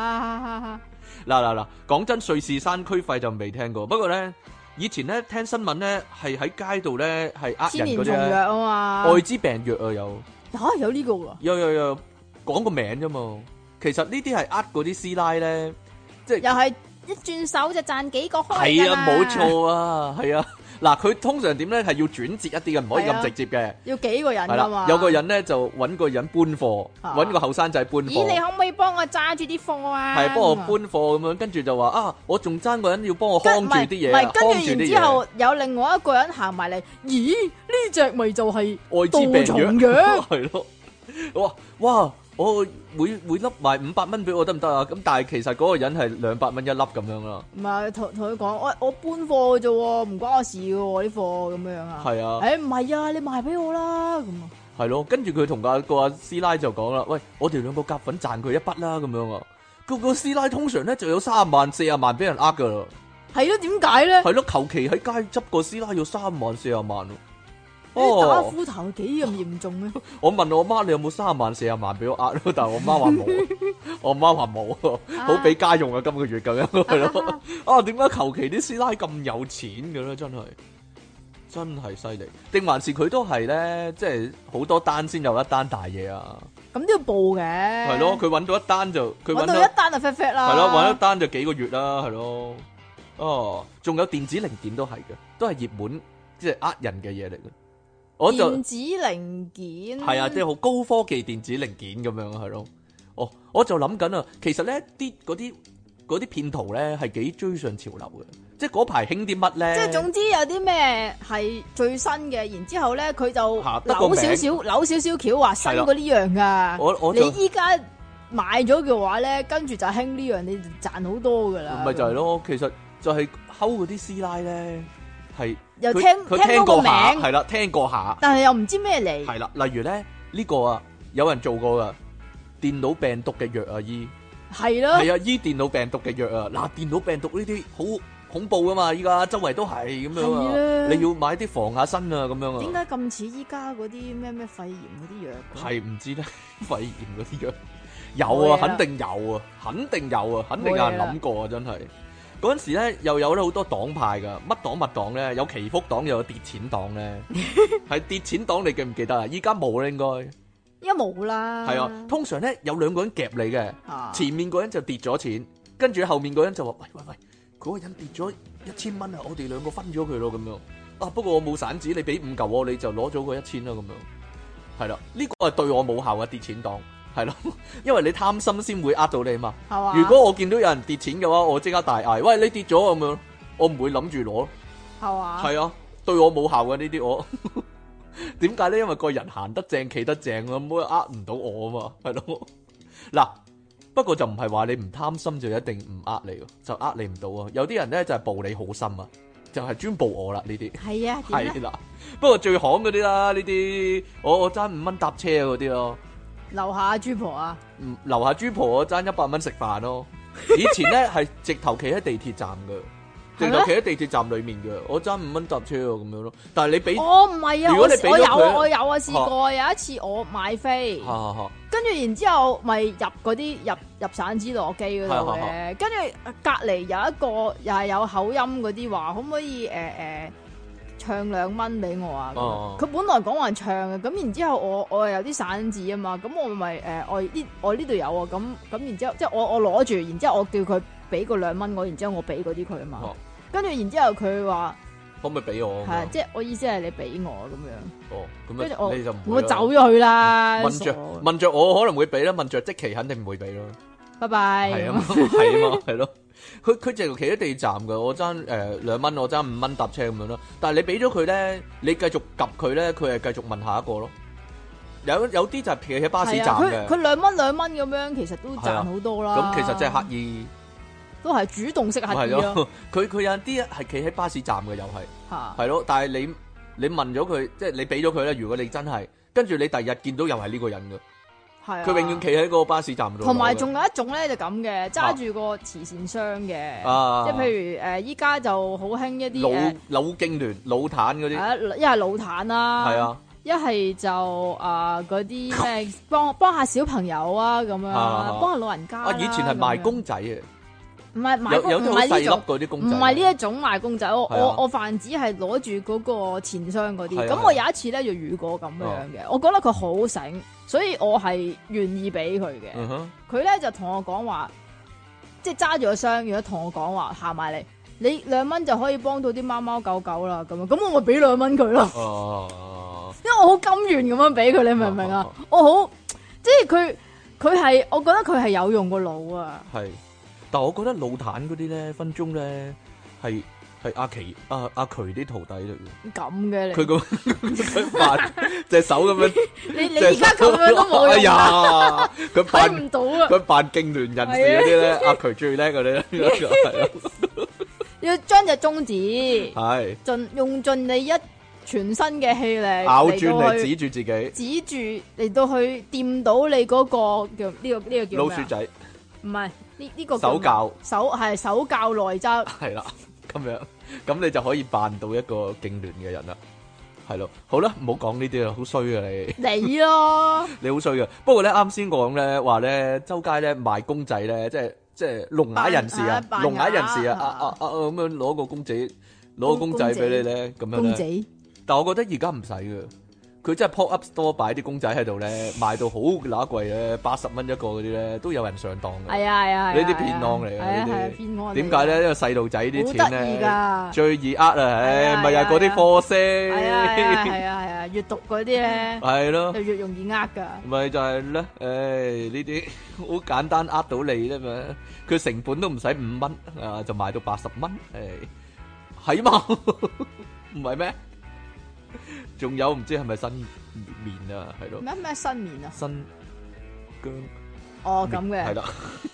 嗱，講真，瑞士山區費就未聽過，不過咧，以前咧聽新聞咧係喺街度咧係呃人嗰啲藥啊嘛，艾滋病藥啊有呢個噶，有講個名啫嘛，其實呢啲係呃嗰啲師奶咧。即係又係一轉手就賺幾個開㗎，係啊，冇錯啊，係啊。嗱，佢通常點咧係要轉接一啲嘅，唔可以咁直接嘅。要幾個人㗎嘛？有個人咧就揾個人搬貨，揾個後生仔搬貨。咦，你可唔可以幫我揸住啲貨啊？係幫我搬貨咁樣，跟住就話啊，我仲爭個人要幫我扛住啲嘢。唔係，跟住然之後有另外一個人行埋嚟，咦？呢隻咪就係艾滋病藥？係咯，哇！我會笠埋500蚊俾我得唔得啊？咁但係其實嗰個人係200蚊一粒咁樣啦。唔係，同佢講，我搬貨嘅啫，唔關我事嘅啲貨咁樣啊。係啊。唔係啊，你賣俾我啦咁啊。係咯，跟住佢同個阿師奶就講啦，喂，我哋兩個夾份賺佢一筆啦咁樣啊。個師奶通常咧就有30萬40萬俾人呃噶啦。係咯，點解咧？係咯，求其喺街執個師奶要30萬40萬咯。打斧頭幾咁嚴重咧？我問我媽你有冇30萬40萬俾我呃咯，但係我媽話冇，我媽話冇，好俾家用啊今個月咁樣係咯。啊，點解求其啲師奶咁有錢嘅咧？真係犀利，定還是佢都係咧？即係好多單先有一單大嘢啊！ 咁都要報嘅。 係咯，佢揾到一單就佢揾到一單就 fat 啦。 係咯，揾一單就幾個月啦，係咯。哦，仲有電子零件都係嘅，都係熱門，即係呃人嘅嘢嚟嘅。我就電子零件係啊，即係好高科技電子零件咁樣係咯。哦，我就諗緊啊，其實咧嗰啲騙徒咧係幾追上潮流嘅，即係嗰排興啲乜咧？ 即係總之有啲咩係最新嘅，然之後咧佢就扭少少橋話新過呢樣噶。你依家買咗嘅話咧，跟住就興呢樣，你就賺好多噶啦。 唔係就係咯，其實就係睺嗰啲師奶咧。係又聽過個名， 係啦，聽過下， 但係又唔知咩嚟。 係啦，例如咧呢個啊，有人做過噶電腦病毒嘅藥啊，醫係咯， 係啊，醫電腦病毒嘅藥啊。嗱，電腦病毒呢啲好恐怖噶嘛，依家周圍都係咁樣啊，你要買啲防下身啊，咁樣啊。 點解咁似依家嗰啲咩肺炎嗰啲藥？ 係唔知咧，肺炎嗰啲藥有啊，肯定有啊，肯定有啊，肯定有人諗過啊，真係。嗰陣時咧，又有好多黨派噶，乜黨乜黨咧，有祈福黨，又有跌錢黨咧，係跌錢黨，你記唔記得啊？依家冇啦，應該依家冇啦。 係啊，通常咧有兩個人夾你嘅，前面嗰人就跌咗錢，跟住後面嗰人就話：喂，嗰個人跌咗1000蚊啊，我哋兩個分咗佢咯，咁樣啊。不過我冇散紙，你俾5嚿我，你就攞咗個1000啦，咁樣係啦。呢個係對我冇效嘅跌錢黨。係咯，因為你貪心先會呃到你嘛。係嘛？如果我見到有人跌錢嘅話，我即刻大嗌：喂，你跌咗咁樣，我唔會諗住攞。係嘛？係啊，對我冇效嘅呢啲我。點解咧？因為個人行得正，企得正啊，冇呃唔到我啊嘛，係咯。嗱，不過就唔係話你唔貪心就一定唔呃你，就呃你唔到啊。有啲人咧就係報你好心啊，就係專報我啦呢啲。係啊，係啦。不過最行嗰啲啦，呢啲我爭5蚊搭車嗰啲咯。 樓下豬婆啊！ 樓下豬婆我爭100蚊食飯咯。以前咧係直頭企喺地鐵站嘅，直頭企喺地鐵站裏面嘅，我爭5蚊搭車咁樣咯。但係你俾我唔係啊， 如果你俾咗佢， 我有啊試過，有一次我買飛，跟住然之後咪入嗰啲入散紙落機嗰度嘅，跟住隔離有一個又係有口音嗰啲話，可唔可以唱2蚊俾我啊？佢本來講話唱嘅，咁然之後我有啲散紙啊嘛，咁我咪我呢度有啊，咁然之後即係我攞住，然之後我叫佢俾個2蚊我，然之後我俾嗰啲佢啊嘛，跟住然之後佢話可唔可以俾我？係即係我意思係你俾我咁樣。哦，咁跟住你就唔會我走咗去啦。問着我可能會俾啦，問着即期肯定唔會俾咯。拜拜。係啊嘛，係咯。佢淨係企喺地站噶，我爭2蚊，我爭5蚊搭車咁樣咯。但係你俾咗佢咧，你繼續及佢咧，佢係繼續問下一個咯。有啲就係企喺巴士站嘅。佢2蚊咁樣，其實都賺好多啦。咁其實即係刻意，都係主動式刻意咯。佢有啲係企喺巴士站嘅，又係係咯。但係你問咗佢，即係你俾咗佢咧。如果你真係跟住你第日見到又係呢個人嘅。佢永遠企喺個巴士站度。同埋仲有一種咧就咁嘅，揸住個慈善箱嘅，即係譬如依家就好興一啲老經聯、老壇嗰啲，一係老壇啦，一係就嗰啲咩幫下小朋友啊咁樣，幫下老人家。以前係賣公仔嘅。唔係賣公，唔係呢種嗰啲公仔，唔係呢一種賣公仔。我泛指係攞住嗰個錢箱嗰啲。咁我有一次咧就遇過咁樣嘅，我覺得佢好醒，所以我係願意俾佢嘅。佢咧就同我講話，即係揸住個箱，如果同我講話行埋嚟，你2蚊就可以幫到啲貓貓狗狗啦。咁我咪俾2蚊佢咯。因為我好甘願咁樣俾佢，你明唔明啊？我好即係佢係，我覺得佢係有用個腦啊。係。但我覺得老壇嗰啲咧，分鐘咧係阿渠啲徒弟嚟嘅。咁嘅你？佢扮隻手咁樣。你而家咁樣都冇用。哎呀，佢扮唔到啊！佢扮勁聯人士嗰啲咧，阿渠最叻嗰啲。要將隻中指係用盡你全身嘅氣力咬住嚟指住自己，指住嚟到去掂到你嗰個叫呢個叫老鼠仔，唔係。呢個手教內側係啦，咁你就可以扮到一個勁聯嘅人啦，係咯，好啦，唔好講呢啲啦，好衰嘅你咯，你好衰嘅。不過咧，啱先講咧話咧，周街咧賣公仔咧，即係聾啞人士啊，聾啞人士啊，咁樣攞個公仔俾你咧，咁樣咧。但係我覺得而家唔使嘅， 佢真係 pop up store 擺啲公仔喺度咧，賣到好乸貴咧，80蚊一個嗰啲咧，都有人上當嘅。 係啊， 呢啲騙案嚟嘅，呢啲騙案。 點解咧？因為細路仔啲錢咧最易呃啊，唉，咪又係嗰啲貨色。 係啊，閱讀嗰啲咧係咯， 就越容易呃㗎。 咪就係咧，唉，呢啲好簡單呃到你咧嘛，佢成本都唔使5蚊啊，就賣到80蚊，係嘛？唔係咩？仲有唔知係咪新麵啊？係咯。 咩新麵啊？ 新疆。 哦，咁嘅。 係啦。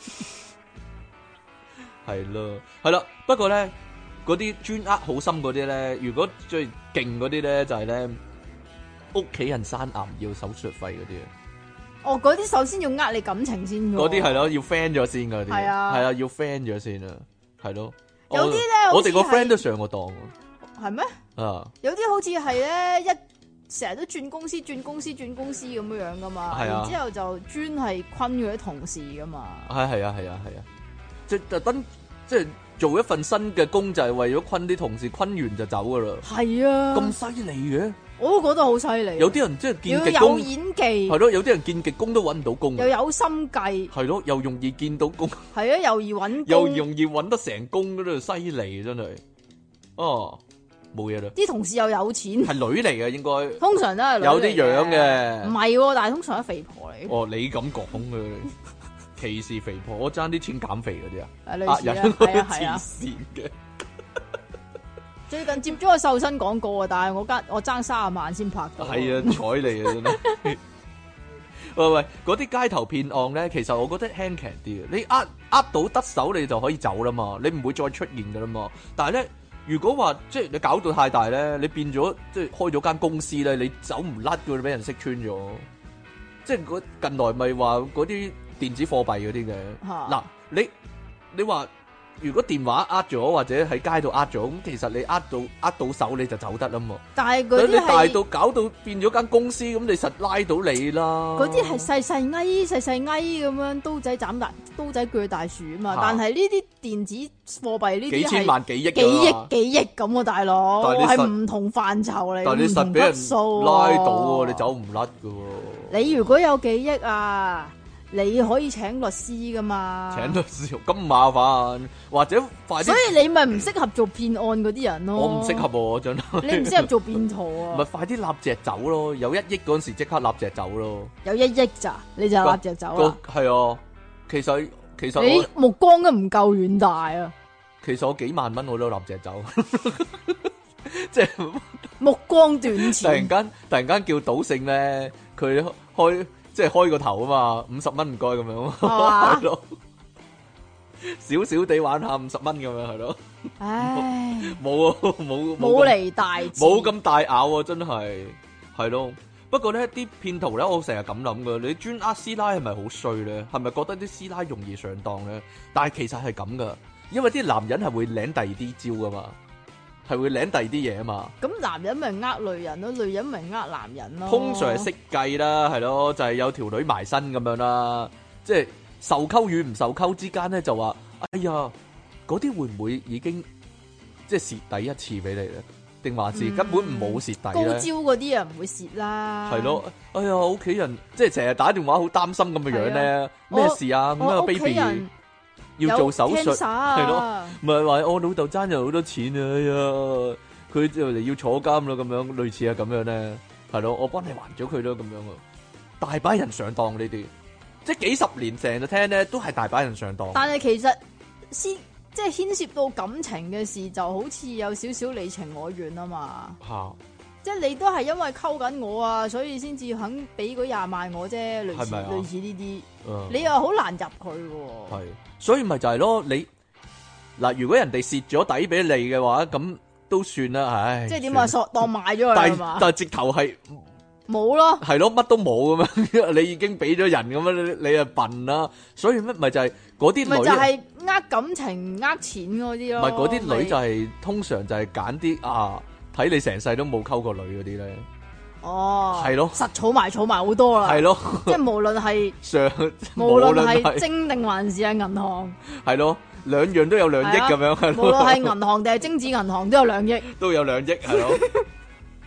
係咯，係啦。不過咧，嗰啲專呃好心嗰啲咧，如果最勁嗰啲咧，就係咧屋企人生癌要手術費嗰啲啊。 哦，嗰啲首先要呃你感情先㗎。 嗰啲係咯，要 friend 咗先㗎啲。係啊，要 friend 咗先啊，係咯。 有啲咧， 我哋個 friend 都上過當啊。 係咩？ 啊！ 有啲好似係咧，成日都轉公司咁樣噶嘛，然之後就專係昆嗰啲同事噶嘛。係啊，即係特登即係做一份新嘅工，就係為咗昆啲同事，昆完就走噶啦。係啊，咁犀利嘅，我都覺得好犀利。有啲人即係見極工，有演技係咯，有啲人見極工都搵唔到工，又有心計係咯，又容易見到工，係啊，又易搵，又容易搵得成工嗰度，犀利真係哦。冇嘢啦，啲同事又有錢，係女嚟嘅應該，通常都係女，有啲樣嘅，唔係，但係通常都肥婆嚟。哦，你咁講嘅，歧視肥婆，我爭啲錢減肥嗰啲啊，呃人嗰啲黐線嘅。最近接咗個瘦身廣告啊，但係我爭30萬先拍到。係啊，睬你啊真係。喂，嗰啲街頭騙案咧，其實我覺得輕騎啲嘅，你呃到得手你就可以走啦嘛，你唔會再出現噶啦嘛，但係咧。如果話即係你搞到太大咧，你變咗即係開咗間公司咧，你走唔甩嘅，俾人識穿咗。即係近來咪話嗰啲電子貨幣嗰啲嘅。嗱，你話如果電話呃咗或者喺街度呃咗，咁其實你呃到手你就走得啦嘛。但係嗰啲你大到搞到變咗間公司，咁你實拉到你啦。嗰啲係細咁樣刀仔鋸大樹啊嘛。但係呢啲電子貨幣呢啲幾千萬幾億咁啊，大佬係唔同範疇嚟，但係你實俾人拉到喎，你走唔甩噶喎。你如果有幾億啊？你可以請律師噶嘛？請律師咁麻煩，或者快啲。所以你咪唔適合做騙案嗰啲人咯。我唔適合喎，真係。你唔適合做騙徒啊？咪快啲立隻走咯！有1億嗰陣時即刻立隻走咯。有1億咋？你就立隻走啦？係啊，其實你目光都唔夠遠大啊！其實我幾萬蚊我都立隻走，即係目光短淺。突然間叫賭聖咧，佢開。即係開個頭啊嘛，50蚊唔該咁樣，係咯，少少地玩下50蚊咁樣係咯。唉，冇嚟大，冇咁大咬啊，真係係咯。不過咧，啲騙徒咧，我成日咁諗噶，你專呃師奶係咪好衰咧？係咪覺得啲師奶容易上當咧？但係其實係咁噶，因為啲男人係會領第二啲招噶嘛。係會領第二啲嘢啊嘛，咁男人咪呃女人咯，女人咪呃男人咯。通常係識計啦，係咯，就係有條女埋身咁樣啦，即係受溝與唔受溝之間咧，就話哎呀，嗰啲會唔會已經即係蝕底一次俾你咧？定還是根本冇蝕底咧？高招嗰啲人唔會蝕啦。係咯，哎呀，屋企人即係成日打電話好擔心咁嘅樣咧，咩事啊？咁啊，baby。要做手術係咯，唔係話我老豆爭咗好多錢啊！哎呀，佢就嚟要坐監啦，咁樣類似係咁樣咧，係咯，我幫你還咗佢咯，咁樣啊，大把人上當呢啲，即係幾十年成日聽咧，都係大把人上當。但係其實即係牽涉到感情嘅事，就好似有少少你情我願啊嘛。吓，即係你都係因為溝緊我啊，所以先至肯俾嗰20萬我啫，類似呢啲，你又好難入佢喎。係。所以咪就係咯，你嗱，如果人哋蝕咗底俾你嘅話，咁都算啦，唉。即係點啊？當賣咗佢係嘛？但係直頭係冇咯，係咯，乜都冇咁樣，你已經俾咗人咁樣，你啊笨啦。所以咪就係嗰啲女，咪就係呃感情、呃錢嗰啲咯。唔係嗰啲女就係通常就係揀啲啊，睇你成世都冇溝過女嗰啲咧。哦，係咯，實儲埋好多啦，係咯，即係無論係無論係精定還是係銀行，係咯，兩樣都有2億咁樣，無論係銀行定係精子銀行都有2億，都有2億係咯，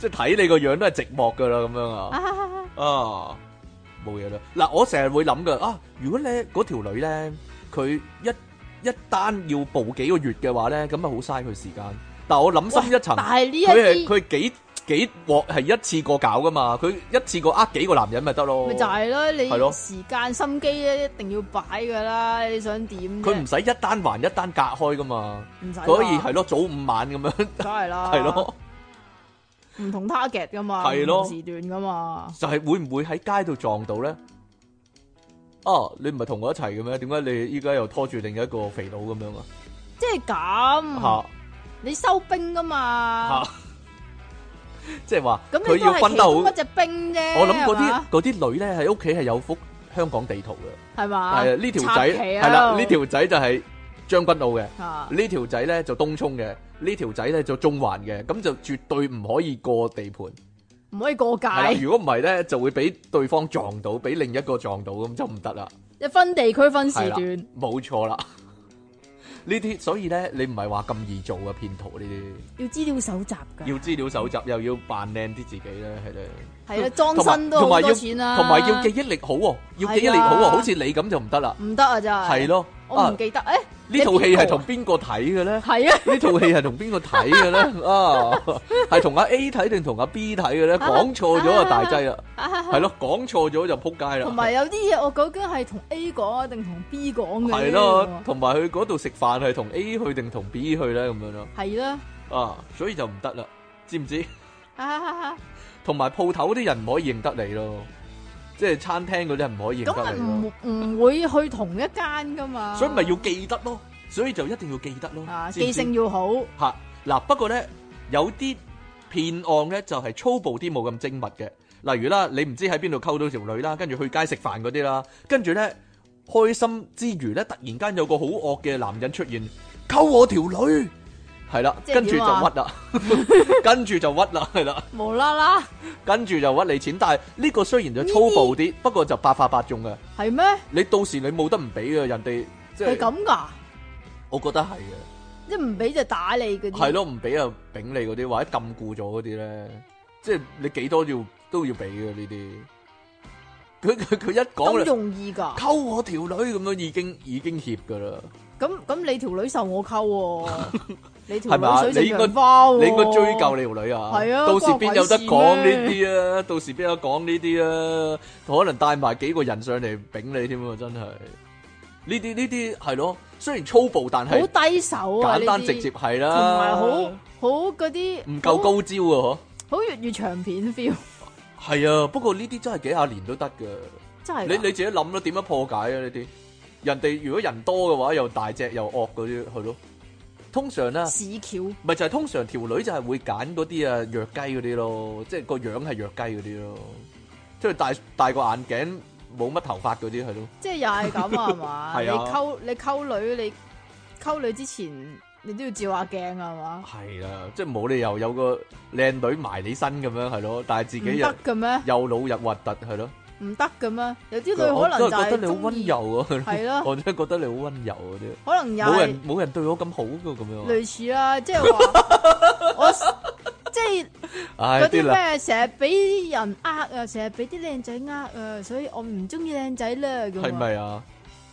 即係睇你個樣都係寂寞噶啦，咁樣啊，冇嘢啦。嗱，我成日會諗噶啊，如果咧嗰條女咧，佢一單要報幾個月嘅話咧，咁咪好嘥佢時間。但係我諗深一層， 但係呢一啲佢幾鑊係一次過搞噶嘛，佢一次過呃幾個男人咪得咯。 咪就係咯， 係咯你時間心機咧一定要擺噶啦，你想點啫？ 佢唔使一單還一單隔開噶嘛， 唔使， 所以係咯，早午晚咁樣， 梗係啦， 係咯， 唔同 target 噶嘛， 係咯， 唔同時段噶嘛， 就係會唔會喺街度撞到咧？啊，你唔係同我一齊嘅咩？點解你依家又拖住另一個肥佬咁樣啊？ 即係咁，你收兵噶嘛？ 即係話咁佢要分得好一隻兵啫。 我諗嗰啲女咧喺屋企係有幅香港地圖嘅， 係嘛？ 係啊，呢條仔係啦，呢條仔就係將軍澳嘅，呢條仔咧就東涌嘅，呢條仔咧就中環嘅，咁就絕對唔可以過地盤， 唔可以過界。 如果唔係咧，就會俾對方撞到，俾另一個撞到，咁就唔得啦。 一分地區分時段， 冇錯啦。呢啲所以咧，你唔係話咁易做嘅騙徒呢啲， 要資料搜集噶， 要資料搜集，又要扮靚啲自己咧，係咧。 係啊，裝身都好多錢啦， 同埋要記憶力好喎，要記憶力好喎，好似你咁就唔得啦， 唔得啊真係。係咯， 我唔記得誒。 呢套戲係同邊個睇嘅咧？ 係啊， 呢套戲係同邊個睇嘅咧？啊，係同阿 A 睇定同阿 B 睇嘅咧？講錯咗啊大劑啦，係咯，講錯咗就撲街啦。 同埋有啲嘢我究竟係同 A 講啊定同 B 講嘅？ 係咯，同埋去嗰度食飯係同 A 去定同 B 去咧咁樣咯。 係啦， 啊，所以就唔得啦，知唔知？同埋鋪頭啲人唔可以認得你咯。即係餐廳嗰啲人唔可以認得你咯， 咁唔會去同一間噶嘛， 所以咪要記得咯，所以就一定要記得咯， 記性要好吓。嗱，不過咧有啲騙案咧就係粗暴啲，冇咁精密嘅。例如啦，你唔知喺邊度溝到條女啦，跟住去街食飯嗰啲啦，跟住咧開心之餘咧，突然間有個好惡嘅男人出現，溝我條女。係啦，跟住就屈啦，跟住就屈啦，係啦， 無啦啦， 跟住就屈你錢，但係呢個雖然就粗暴啲，不過就百發百中嘅。 係咩？ 你到時你冇得唔俾嘅，人哋即係咁噶？ 我覺得係嘅， 即係唔俾就打你嗰啲。 係咯，唔俾就丙你嗰啲，或者禁錮咗嗰啲咧，即係你幾多都要俾嘅呢啲。佢一講咁容易噶？ 溝我條女咁樣已經怯噶啦。 咁你條女受我溝，你條係咪啊？你應該追究你條女啊！ 係啊， 到時邊有得講呢啲啊？到時邊有講呢啲啊？可能帶埋幾個人上嚟丙你添啊！真係呢啲係咯，雖然粗暴，但係好低手啊！ 簡單直接係啦， 同埋好嗰啲唔夠高招啊！ 好粵語長片 feel。 係啊，不過呢啲真係幾廿年都得噶， 真係。 你自己諗啦，點樣破解啊？呢啲人哋如果人多嘅話，又大隻又惡嗰啲，係咯。通常咧， 市橋咪就係通常條女就係會揀嗰啲啊弱雞嗰啲咯，即係個樣係弱雞嗰啲咯，即係戴個眼鏡冇乜頭髮嗰啲係咯。即係又係咁啊嘛？ 係啊， 你溝女之前你都要照下鏡啊嘛？ 係啊，即係冇理由有個靚女埋你身咁樣係咯，但係自己得嘅咩？ 又老又核突係咯。 唔得嘅咩？有啲女可能就係覺得你好溫柔啊， 係咯， 我真係覺得你好溫柔嗰啲， 可能冇人對我咁好噶咁樣。 類似啦，即係話我即係嗰啲咩，成日俾人啊，成日俾啲靚仔啊，所以我唔中意靚仔啦。咁係咪啊？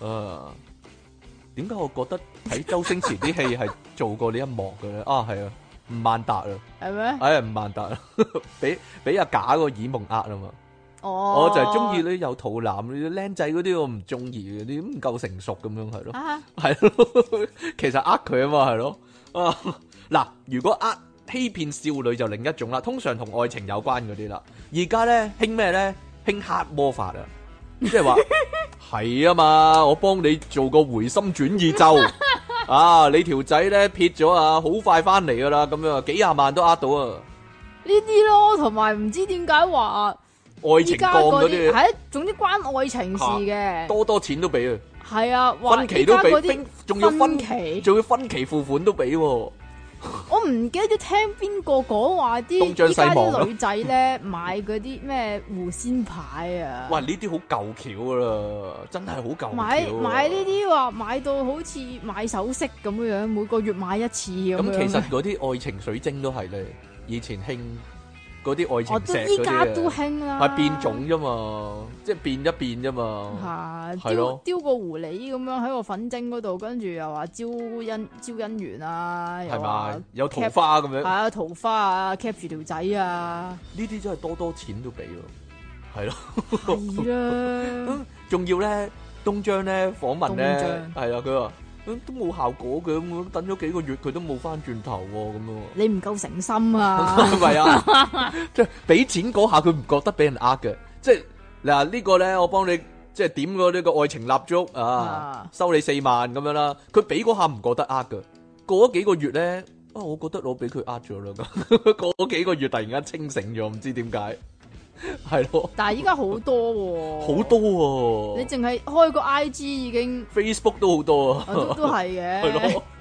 點解我覺得睇周星馳啲戲係做過呢一幕嘅咧？啊，係啊，吳孟達啊， 係咩？ 哎，吳孟達俾阿假個耳蒙呃啊嘛。 哦， 我就係中意啲有肚腩啲僆仔嗰啲，我唔中意嘅，啲唔夠成熟咁樣係咯，係咯，其實呃佢啊嘛係咯，嗱，如果欺騙少女就另一種啦，通常同愛情有關嗰啲啦。而家咧興咩咧？興黑魔法啊，即係話係啊嘛，我幫你做個回心轉意咒啊，你條仔咧撇咗啊，好快翻嚟噶啦，咁樣幾廿萬都呃到啊， 呢啲咯，同埋唔知點解話。 愛情降嗰啲係，總之關愛情事嘅， 多錢都俾啊， 係啊， 分期都俾，仲要分期付款都俾。我唔記得聽邊個講話啲依家啲女仔咧買嗰啲咩狐仙牌啊！ 哇，呢啲好舊橋噶啦，真係好舊橋。 買呢啲話買到好似買首飾咁樣，每個月買一次咁樣。 咁其實嗰啲愛情水晶都係咧，以前興。 嗰啲愛情石嗰啲依家都興啦， 係變種啫嘛，即係變一變啫嘛，係咯， 丟個狐狸咁樣喺個粉晶嗰度，跟住又話招姻緣啊，又話有桃花咁樣， 係啊桃花啊 cap 住條仔啊， 呢啲真係多錢都俾喎，係咯， 係啊， 仲要咧東張咧訪問咧，係啊，佢話。都冇效果嘅，咁等咗幾個月佢都冇翻轉頭喎，咁樣。你唔夠誠心啊？ 係咪啊？即係俾錢嗰下，佢唔覺得俾人呃嘅。即係嗱呢個咧，我幫你即係點個呢個愛情蠟燭啊，收你4萬咁樣啦。佢俾嗰下唔覺得呃嘅，過咗幾個月咧，我覺得我俾佢呃咗啦。咁過咗幾個月突然間清醒咗，唔知點解。係咯， 但係依家好多喎， 好多喎。 你淨係開個 IG 已經 Facebook 都好多啊， 都係嘅。 係咯，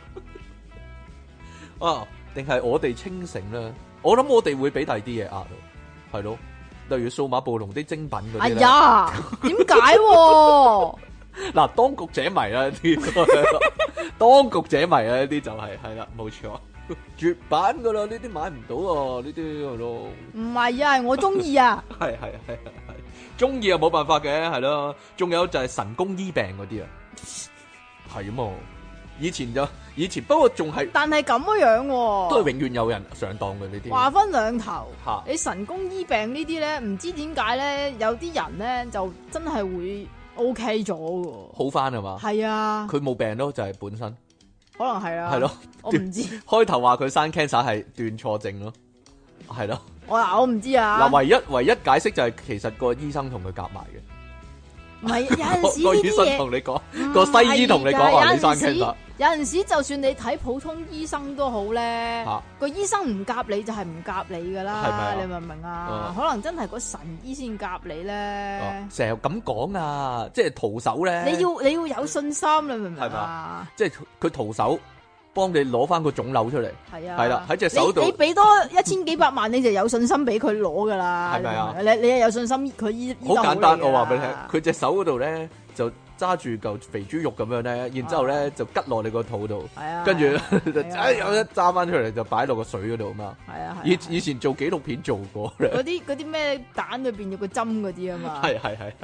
啊，定係我哋清醒咧？我諗我哋會俾第啲嘢呃，係咯，例如數碼暴龍啲精品嗰啲。哎呀，點解？ 嗱，當局者迷啦，啲當局者迷啊，呢啲就係啦，冇錯。絕版噶啦，呢啲買唔到啊，呢啲咯。 唔係啊，我中意啊。 係，中意啊，冇辦法嘅，係咯。仲有就係神功醫病嗰啲啊，係嘛。以前不過仲係， 但係咁樣喎， 都係永遠有人上當嘅呢啲。 話分兩頭，你神功醫病呢啲咧，唔知點解咧，有啲人咧就真係會 OK 咗嘅， 好翻係嘛？係啊， 佢冇病咯，就係本身。 可能係啊， 係咯， 我唔知。 開頭話佢生 cancer 係斷錯症咯，係咯。 我唔知啊。 嗱，唯一解釋就係其實個醫生同佢夾埋嘅。 唔係，有陣時個醫生同你講，個西醫同你講話你生 cancer。 有陣時就算你睇普通醫生都好咧，個醫生唔夾你就係唔夾你噶啦，係咪？你明唔明啊？可能真係個神醫先夾你咧。成日咁講啊，即係徒手咧。你要有信心，你明唔明啊？ 即係佢徒手幫你攞翻個腫瘤出嚟， 係啊， 係啦，喺隻手度。 你俾多1000幾百萬，你就有信心俾佢攞噶啦，係咪啊？你又有信心佢醫好簡單，我話俾你聽，佢隻手嗰度咧就揸住嚿肥豬肉咁樣咧，然之後咧就吉落你個肚度，跟住有一揸翻出嚟就擺落個水嗰度啊嘛。係啊，以前做紀錄片做過咧。 嗰啲咩蛋裏邊有個針嗰啲啊嘛。係。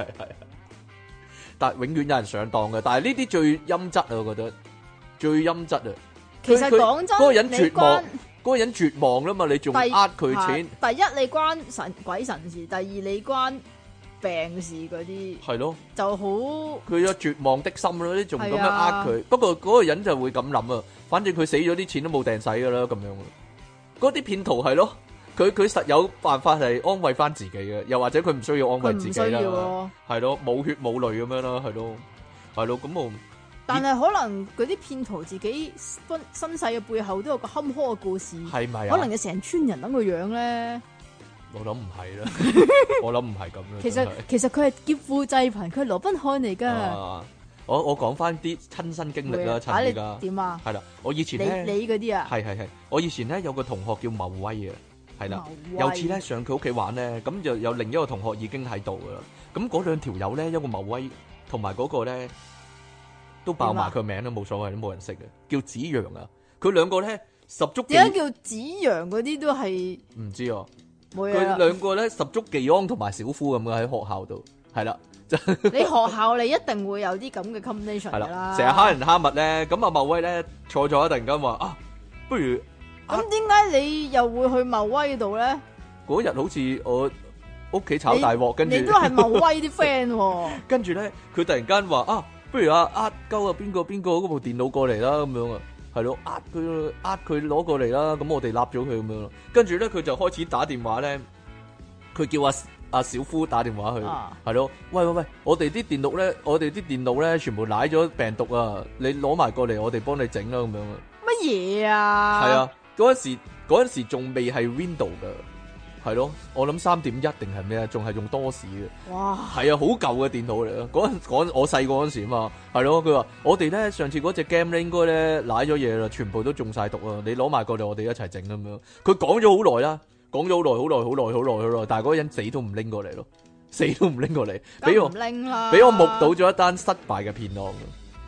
但係永遠有人上當嘅，但係呢啲最陰質啊，我覺得最陰質啊。 其實講真， 嗰個人絕望，嗰個人絕望啦嘛，你仲呃佢錢？ 第一你關鬼神事，第二你關病事嗰啲，係咯，就好佢有絕望的心咯，你仲咁樣呃佢。不過嗰個人就會咁諗啊，反正佢死咗啲錢都冇掟使噶啦，咁樣。嗰啲騙徒係咯，佢實有辦法係安慰翻自己嘅，又或者佢唔需要安慰自己啦，係咯，冇血冇淚咁樣啦，係咯，咁我。 但係可能嗰啲騙徒自己身世嘅背後都有個坎坷嘅故事，係咪啊？可能有成村人等佢養咧。 我諗唔係啦，我諗唔係咁啦。 其實佢係劫富濟貧，佢係羅賓漢嚟噶。 我講翻啲親身經歷啦，趁而家點啊？ 係啦，我以前咧， 你嗰啲啊， 係，我以前咧有個同學叫茂威啊，係啦，有次咧上佢屋企玩咧，咁就有另一個同學已經喺度噶啦，咁嗰兩條友咧，一個茂威同埋嗰個咧。都爆埋佢名都冇所謂，都冇人識嘅，叫子陽啊！佢兩個咧十足， 點解叫子陽嗰啲都係唔知啊？ 佢兩個咧十足技安同埋小夫咁嘅喺學校度，係啦。 你學校你一定會有啲咁嘅 combination 㗎啦。 成日蝦人蝦物咧，咁啊茂威咧坐咗，突然間話啊，不如咁點解你又會去茂威度咧？ 嗰日好似我屋企炒大鑊，跟住你都係茂威啲 friend， 跟住咧佢突然間話啊。不如呃鳩邊個嗰部電腦過嚟啦，咁樣啊，係咯，呃佢攞過嚟啦，咁我哋立咗佢咁樣咯。跟住咧，佢就開始打電話咧，佢叫阿小夫打電話去，係咯，喂，我哋啲電腦咧，全部舐咗病毒啊！你攞埋過嚟，我哋幫你整啦，咁樣啊。 乜嘢啊？ 係啊，嗰陣時仲未係 Windows 噶。係咯，我諗3.1定係咩啊？仲係用多士嘅。哇！係啊，好舊嘅電腦嚟啊！嗰我細個嗰時啊嘛，係咯。佢話我哋咧上次嗰隻 game 咧應該咧瀨咗嘢啦，全部都中晒毒啊！你攞埋過嚟，我哋一齊整咁樣。佢講咗好耐啦，講咗好耐，但係嗰個人死都唔拎過嚟咯，死都唔拎過嚟，俾我目睹咗一單失敗嘅騙案。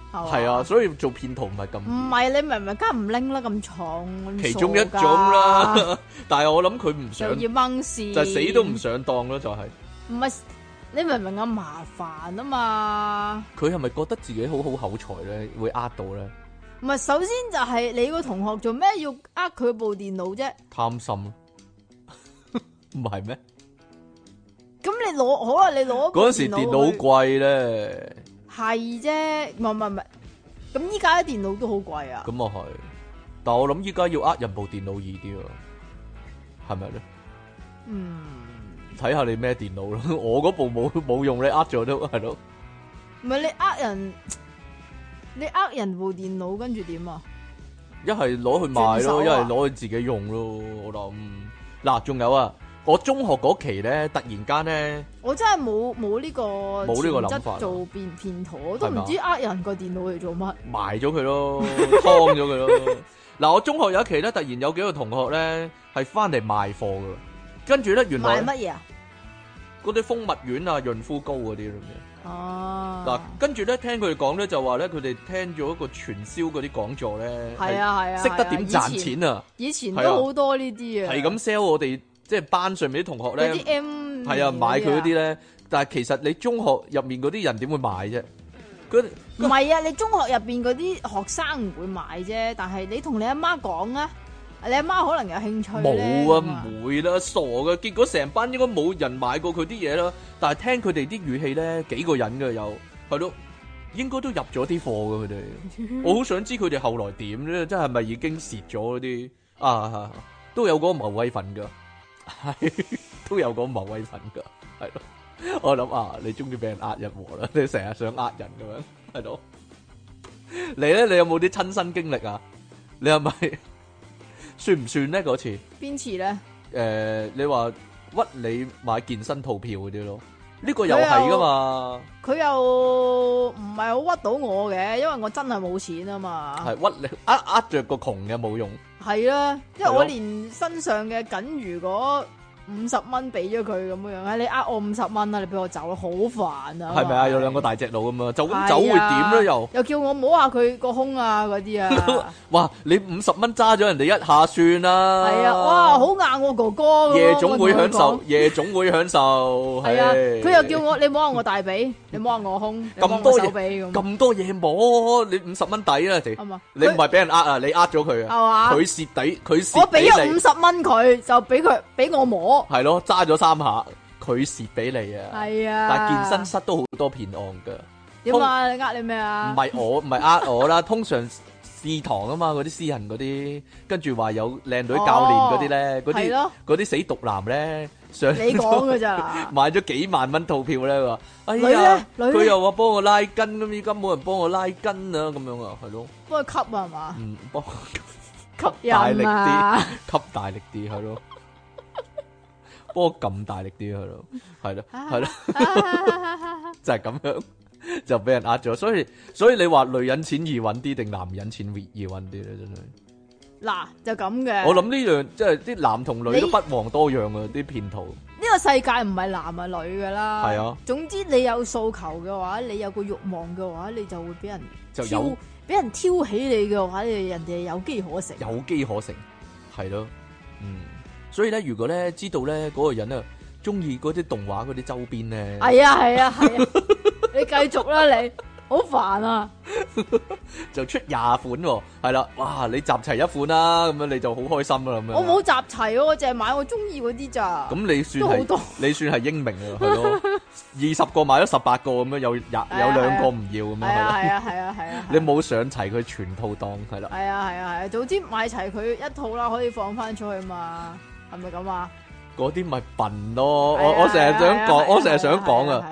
係啊，所以做騙徒唔係咁。 唔係你明唔明？梗係唔拎啦，咁重， 其中一種啦。但係我諗佢唔想， 又要掹線， 就死都唔上當咯，就係。 唔係你明唔明啊？麻煩啊嘛。 佢係咪覺得自己好好口才咧，會呃到咧？ 唔係，首先就係你個同學做咩要呃佢部電腦啫？ 貪心咯，唔係咩？ 咁你攞好啦，你攞嗰陣時電腦好貴咧， 係啫，唔係，咁依家啲電腦都好貴啊。 咁啊係，但係我諗依家要呃人部電腦易啲啊，係咪咧？睇下你咩電腦咯，我嗰部冇用，你呃咗都係咯。 唔係你呃人部電腦，跟住點啊？ 一係攞去賣咯，一係攞去自己用咯。我諗嗱，仲有啊。我中學嗰期咧，突然間咧， 我真係冇呢個諗法做騙徒，我都唔知呃人個電腦嚟做乜， 賣咗佢咯，劏咗佢咯。嗱，我中學有一期咧，突然有幾個同學咧係翻嚟賣貨噶，跟住咧原來賣乜嘢啊？ 嗰啲蜂蜜丸啊、潤膚膏嗰啲咁嘅。 哦。 嗱，跟住咧聽佢哋講咧，就話咧佢哋聽咗一個傳銷嗰啲講座咧， 係啊， 識得點賺錢啊！ 以前都好多呢啲啊， 係咁 sell 我哋。即係班上面啲同學咧，係啊買佢嗰啲咧，但係其實你中學入面嗰啲人點會買啫？ 唔係啊，你中學入邊嗰啲學生唔會買啫，但係你同你阿媽講啊，你阿媽可能有興趣。 冇啊，唔會啦，傻噶！結果成班應該冇人買過佢啲嘢啦，但係聽佢哋啲語氣咧，幾個人嘅有係咯，應該都入咗啲貨嘅佢哋。我好想知佢哋後來點咧，即係咪已經蝕咗嗰啲啊？都有嗰個謀威份噶。係都有講謀威份噶，係咯。我諗啊，你中意俾人呃人喎啦，你成日想呃人咁樣，係咯。你咧，你有冇啲親身經歷啊？你係咪算唔算咧嗰次？ 邊次咧？ 你話屈你買健身套票嗰啲咯，呢個又係噶嘛？ 佢又唔係好屈到我嘅，因為我真係冇錢啊嘛。 係屈你呃着個窮嘅冇用。 係啊，因為我連身上嘅僅餘嗰50蚊俾咗佢咁樣，你呃我50蚊啊，你俾我走啦，好煩啊！ 係咪啊？有兩個大隻佬咁啊，就咁走會點咧？又叫我摸下佢個胸啊嗰啲啊！ 哇，你50蚊揸咗人哋一下算啦！ 係啊，哇，好硬喎哥哥！ 夜總會享受，夜總會享受。 係啊，佢又叫我你摸下我大髀，你摸下我胸， 咁多手臂咁多嘢摸，你50蚊抵啦，你唔係俾人呃啊，你呃咗佢啊，係嘛？佢蝕底，佢蝕。 我俾咗50蚊佢，就俾我摸。 係咯，揸咗3下，佢蝕俾你啊！ 係啊， 但係健身室都好多騙案噶。 點啊？你呃你咩啊？ 唔係呃我啦，通常試堂啊嘛，嗰啲私人嗰啲，跟住話有靚女教練嗰啲咧，嗰啲死毒男咧，上你講噶咋？ 買咗幾萬蚊套票咧，話哎呀，佢又話幫我拉筋，咁依家冇人幫我拉筋啊，咁樣啊，係咯， 幫佢吸啊係嘛？ 唔幫吸大力啲， 吸大力啲係咯。幫我撳大力啲係咯，係咯，係咯，就係咁樣就俾人呃咗，所以你話女人錢易揾啲定男人錢易揾啲咧？真係嗱就咁嘅。 我諗呢樣即係啲男同女都不遑多讓啊！啲騙徒呢個世界唔係男係女噶啦， 係啊。總之你有訴求嘅話，你有個慾望嘅話，你就會俾人挑起你嘅話，人哋有機可乘。 有機可乘，係咯，所以咧，如果咧知道咧嗰個人啊中意嗰啲動畫嗰啲周邊咧， 係啊，你繼續啦，你好煩啊， 就出20款，係啦，哇，你集齊一款啦，咁樣你就好開心啦，咁樣。 我冇集齊，我淨係買我中意嗰啲咋。 咁你算係英明啊，係咯，20個買咗18個咁樣，有2個唔要咁樣， 係啊， 你冇上齊佢全套檔，係啦。 係啊，早知買齊佢一套啦，可以放翻出去嘛。係咪咁啊？ 嗰啲咪笨咯！我成日想講，我成日想講啊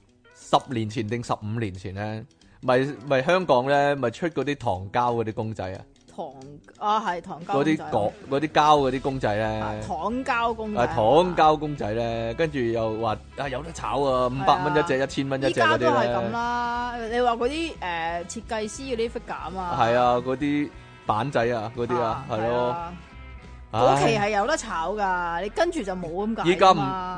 ！10年前定15年前咧，咪香港咧咪出嗰啲糖膠嗰啲公仔啊！ 係糖膠嗰啲膠嗰啲公仔咧， 糖膠公仔， 糖膠公仔咧，跟住又話有得炒啊，500蚊一隻，1000蚊一隻嗰啲咧。依家都係咁啦！你話嗰啲設計師嗰啲 figure 啊嘛？ 係啊，嗰啲板仔啊，嗰啲啊，係咯。 嗰期係有得炒噶，你跟住就冇咁解。 依家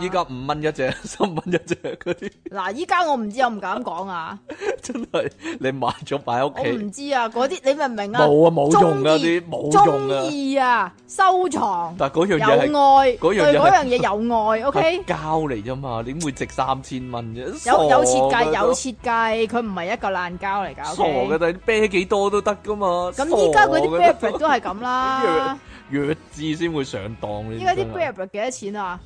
5蚊一隻，3蚊一隻嗰啲。 嗱，依家我唔知，我唔敢講啊。 真係你買咗擺喺屋企。 我唔知啊，嗰啲你明唔明啊？ 冇啊，冇用啊啲，冇用啊。 中意啊，收藏。 但係嗰樣嘢係有愛， 嗰樣嘢對嗰樣嘢有愛。OK。 膠嚟啫嘛，點會值3000蚊啫？ 有設計，有設計，佢唔係一嚿爛膠嚟噶。 傻嘅，但係啤幾多都得噶嘛。 咁依家嗰啲 Bear 都係咁啦。 弱智先會上當呢啲。 依家啲 Bear 幾多錢啊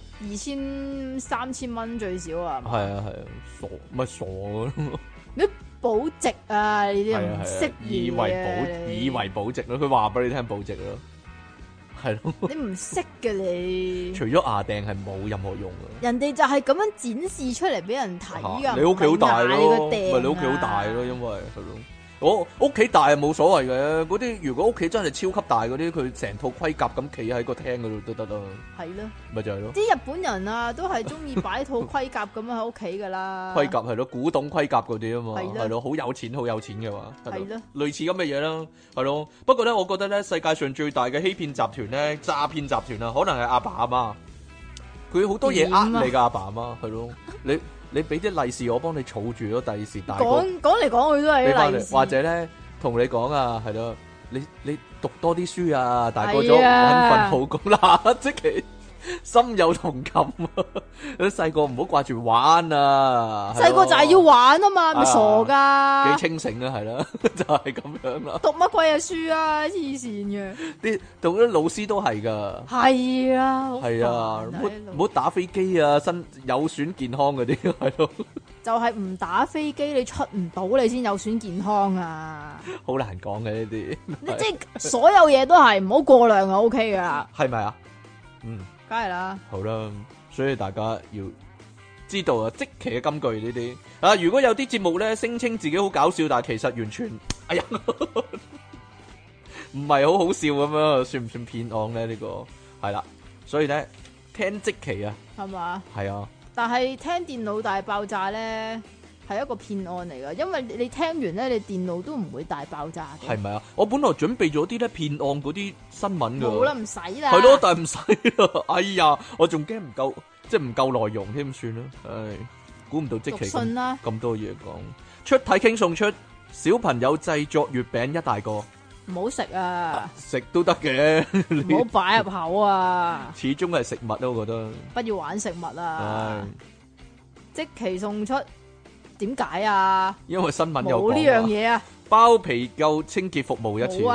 ？2000、3000蚊最少啊。 係啊，傻咪傻咯。 你保值啊！呢啲唔識以為保值咯，佢話俾你聽保值咯，係咯。 你唔識嘅你。 除咗牙釘係冇任何用嘅。 人哋就係咁樣展示出嚟俾人睇噶。 你屋企好大咯， 咪你屋企好大咯，因為係咯。我屋企大係冇所謂嘅，嗰啲如果屋企真係超級大嗰啲，佢成套盔甲咁企喺個廳嗰度都得咯。係咯，咪就係咯。 啲日本人啊，都係中意擺套盔甲咁樣喺屋企噶啦。 盔甲係咯，古董盔甲嗰啲啊嘛，係咯，好有錢嘅話，係咯，類似咁嘅嘢啦，係咯。不過咧，我覺得咧，世界上最大嘅欺騙集團咧，詐騙集團啊，可能係阿爸阿媽，佢好多嘢呃你噶，阿爸阿媽係咯，你俾啲利是我幫你儲住咗，第時大個講嚟講去都係啲利是， 或者咧同你講啊，係咯，你讀多啲書啊，大個咗搵份好工啦，即係心有同感啊！你細個唔好掛住玩啊， 細個就係要玩啊嘛，咪傻噶？ 幾清醒啊，係啦，就係咁樣啦。 讀乜鬼嘢書啊？黐線嘅， 啲讀啲老師都係噶， 係啊， 係啊，唔好打飛機啊，身有損健康嗰啲係咯。 就係唔打飛機，你出唔到你先有損健康啊！ 好難講嘅呢啲， 你即係所有嘢都係唔好過量就 OK 噶啦， 係咪啊？嗯。 梗係啦， 好啦，所以大家要知道啊，積淇嘅金句呢啲啊，如果有啲節目咧聲稱自己好搞笑，但係其實完全，哎呀，唔係好好笑咁樣，算唔算騙案咧？呢個係啦，所以咧聽積淇啊， 係嘛？ 係啊， 但係聽電腦大爆炸咧係一個騙案嚟噶，因為你聽完咧，你電腦都唔會大爆炸嘅。 係咪啊？我本來準備咗啲咧騙案嗰啲新聞噶， 冇啦，唔使啦。 係咯，但係唔使啦。哎呀，我仲驚唔夠，即係唔夠內容添，算啦。唉，估唔到積淇咁多嘢講。出體 king送出小朋友製作月餅一大個， 唔好食啊！ 食都得嘅， 唔好擺入口啊！ 始終係食物咯，我覺得。 不要玩食物啊！積淇送出。點解啊？因為新聞有講冇呢樣嘢啊！包皮垢清潔服務一次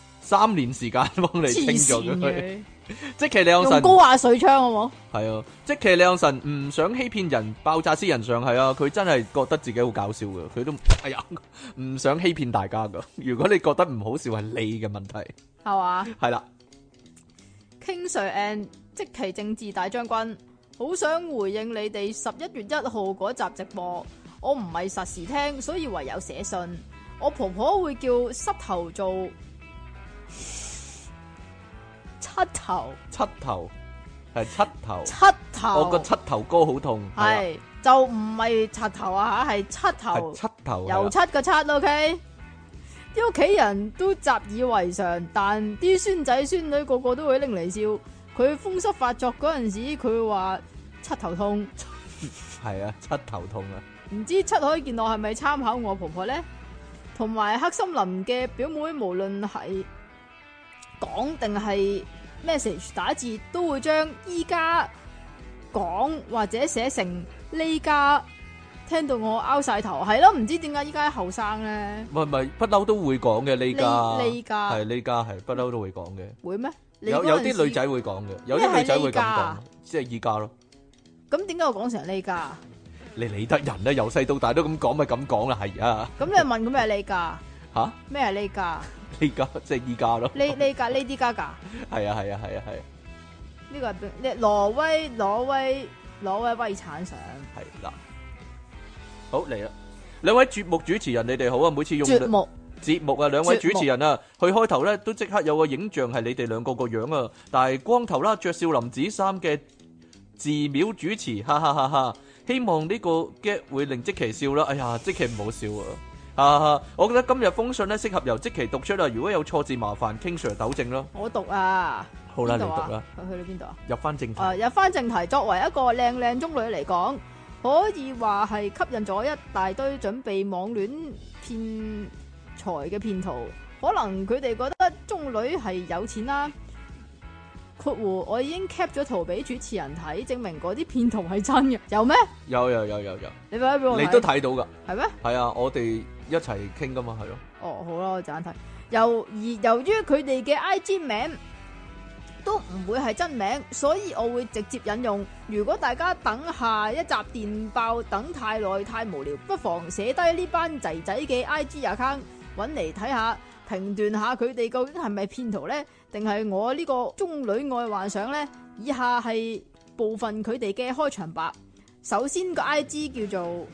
，3年時間幫你清咗佢。積淇離岸神用高壓水槍好冇？係啊！積淇離岸神唔想欺騙人，爆炸私人相係啊！佢真係覺得自己好搞笑噶，佢都哎呀唔想欺騙大家噶。如果你覺得唔好笑，係你嘅問題係嘛？係啦。King Sir and 積淇政治大將軍，好想回應你哋11月1號嗰集直播。我唔係實時聽，所以唯有寫信。我婆婆會叫膝頭做七頭，係七頭。我個膝頭哥好痛，係就唔係柒頭啊吓，係七頭，七頭油漆個漆 ，OK。啲屋企人都習以為常，但啲孫仔孫女個個都會拎嚟笑。佢風濕發作嗰陣時，佢會話七頭痛，係啊，七頭痛啊。唔知七海見我係咪參考我婆婆咧？同埋黑森林嘅表妹，無論係講定係 message 打字，都會將依家講或者寫成呢家，聽到我拗晒頭。係咯，唔知點解依家後生咧？唔係不嬲都會講嘅呢家，係呢家係不嬲都會講嘅。會咩？有啲女仔會講嘅，有啲女仔會咁講，即係依家咯。咁點解我講成呢家？你理得人咧，由細到大都咁講，咪咁講啦，係啊。咁你問咁咩係呢家？吓？咩係呢家？呢家即係依家咯。呢家呢啲家噶？係啊係啊係啊係啊。呢個係挪威威產相。係啦。好嚟啦，兩位節目主持人，你哋好啊！每次用節目啊，兩位主持人啊，去開頭咧都即刻有個影像係你哋兩個個樣啊，但係光頭啦，着少林寺衫嘅寺廟主持，哈哈哈哈！希望呢個 get 會令積淇笑啦。哎呀，積淇唔好笑啊！我覺得今日封信咧適合由積淇讀出啦。如果有錯字，麻煩King Sir糾正咯。我讀啊。 好啦，你邊度啊讀啦， 去到邊度啊？ 入翻正題。 入翻正題，作為一個靚靚中女嚟講，可以話係吸引咗一大堆準備網戀騙財嘅騙徒。可能佢哋覺得中女係有錢啦。括弧我已經 cap 咗圖俾主持人睇，證明嗰啲騙徒係真嘅。有咩？ 有， 你快啲俾我睇。 你都睇到噶？ 係咩？ 係啊，我哋一齊傾噶嘛，係咯。 哦，好啦，我陣間睇。由於佢哋嘅 IG 名都唔會係真名，所以我會直接引用。如果大家等下一集電爆等太耐太無聊，不妨寫低呢班仔仔嘅 IG account 搵嚟睇下，評斷下佢哋究竟係咪騙徒呢？定係我呢個中女愛幻想呢？以下係部分佢哋嘅開場白。首先個 IG 叫做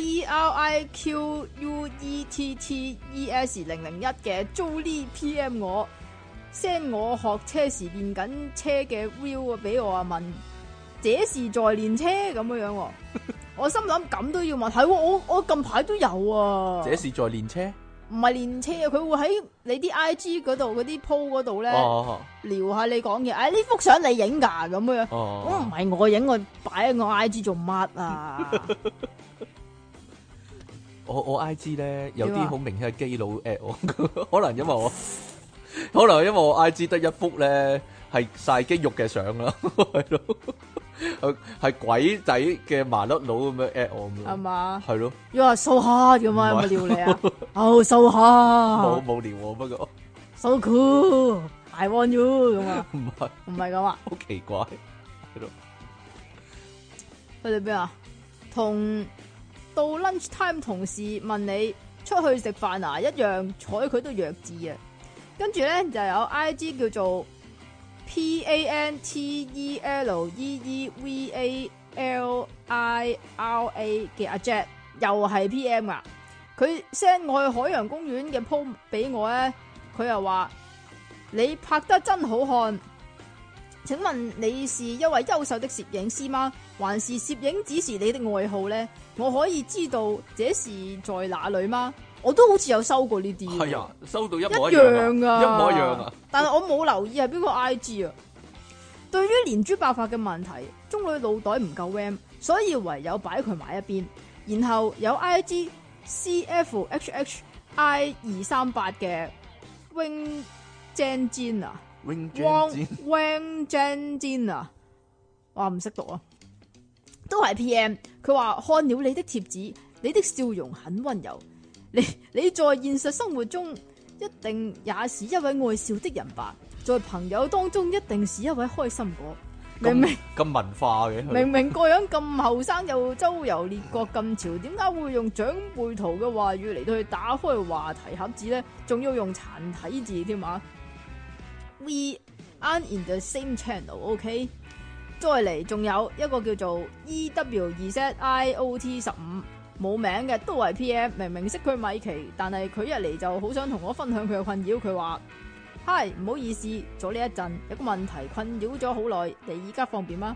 BRIQUETTES001 嘅 Jolie PM 我 send 我學車時練緊車嘅 view 俾我問這是在練車咁樣喎。我心諗咁都要問，係我近排都有啊。 這是在練車？ 唔係練車啊，佢會喺你啲 IG 嗰度嗰啲 po 嗰度咧聊下你講嘢。呢幅相你影噶咁樣，我唔係我影，我擺喺我 IG 做乜啊？ 我 IG 咧有啲好明顯係基佬 at 我，可能因為我 IG 得一幅咧係晒肌肉嘅相啦，係咯。係鬼仔嘅麻甩佬咁樣 at 我咁樣， 係嘛？ 係咯， 要話 so hard 咁啊？有冇撩你啊？哦，so hard， 冇撩我，不過 so cool，I want you 咁啊？ 唔係咁啊？ 好奇怪，係咯。 去到邊啊？同到 lunch time 同事問你出去食飯啊，一樣睬佢都弱智啊！跟住咧就有 IG 叫做PANTELEVALIRA 嘅阿 Jack 又係 PM 啊！佢 send 我去海洋公園嘅 po 俾我咧，佢又話你拍得真好看，請問你是一位優秀的攝影師嗎？還是攝影只是你的愛好呢？我可以知道這是在哪裏嗎？我都好似有收過呢啲， 係啊，收到一模一樣啊， 一模一樣啊！ 但係我冇留意係邊個 IG 啊。對於連珠爆發嘅問題，中女腦袋唔夠 RAM，所以唯有擺佢埋一邊。然後有 IG CFHHI238 嘅 Wing Jen Jin 啊 Wing Jen Jin 啊，哇唔識讀啊，都係 PM。佢話看了你的貼紙，你的笑容很溫柔。你在現實生活中一定也是一位愛笑的人吧？在朋友當中一定是一位開心果。明明咁文化嘅， 明明個樣咁後生又周遊列國咁潮，點解會用長輩圖嘅話語嚟到去打開話題盒子咧？仲要用殘體字添啊 ！We are in the same channel，OK？再嚟仲有一個叫做 EW2ZIOT15。冇名嘅都係 PM， 明明識佢米奇，但係佢一嚟就好想同我分享佢嘅困擾。佢話：Hi，唔好意思，阻你一陣，有個問題困擾咗好耐，你而家方便嗎？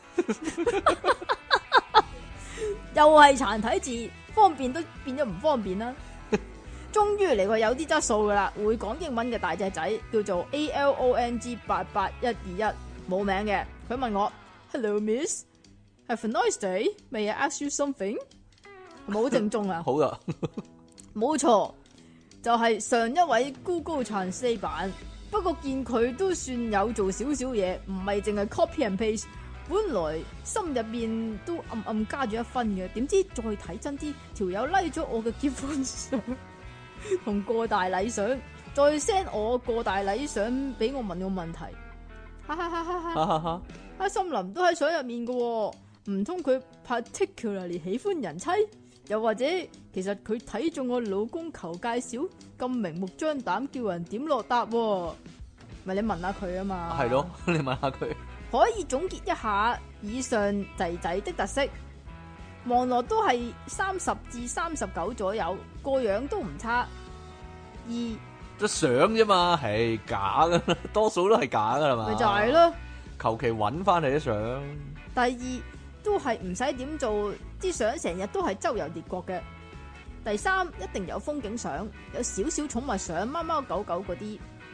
又係殘體字，方便都變咗唔方便啦。終於嚟個有啲質素噶啦，會講英文嘅大隻仔叫做 ALONG88121，冇名嘅。佢問我 ：Hello Miss，Have a nice day，May I ask you something？冇正宗啊！ 好噶， 冇錯，就係上一位 Google Translate 版。不過見佢都算有做少少嘢，唔係淨係 copy and paste。本來心入面都暗暗加咗一分嘅，點知再睇真啲，條友 like 咗我嘅結婚相同過大禮相，再 send 我過大禮相俾我問個問題。哈哈哈哈哈哈！阿森林都喺相入面嘅，唔通佢 particularly 喜歡人妻？又或者其實佢睇中我老公求介紹，咁明目張膽叫人點落答？咪你問下佢啊嘛。 係咯，你問下佢。 可以總結一下以上仔仔的特色，望落都係30至39左右，個樣都唔差。二，即相啫嘛，係假噶，多數都係假噶啦嘛。 咪就係咯， 求其搵翻嚟啲相。 第二都係唔使點做，啲相成日都係周遊列國嘅。第三一定有風景相，有少少寵物相，貓貓狗狗嗰啲。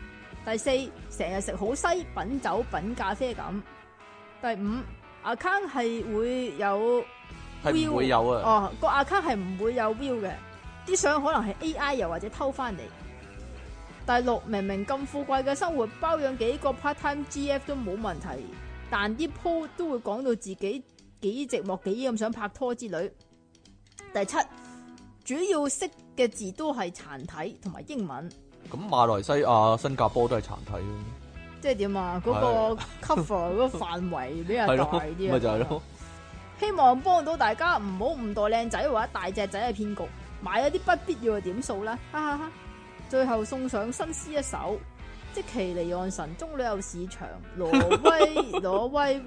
第四，成日食好西品酒品咖啡咁。第五 account 係會有 view， 係唔會有啊？ 哦，個 account 係唔會有 view 嘅，啲相可能係 AI 又或者偷翻嚟。第六，明明咁富貴嘅生活，包養幾個 part time GF 都冇問題，但啲 po 都會講到自己幾寂寞幾咁想拍拖之類。第七，主要識嘅字都係殘體同埋英文。 咁馬來西亞、新加坡都係殘體咯。 即係點啊？嗰個 cover 嗰個範圍比較大啲啊。 咪就係咯。 希望幫到大家，唔好誤墮靚仔或者大隻仔嘅騙局，買一啲不必要嘅點數啦。哈哈哈！最後送上新詩一首，積淇離岸神中旅遊市場，挪威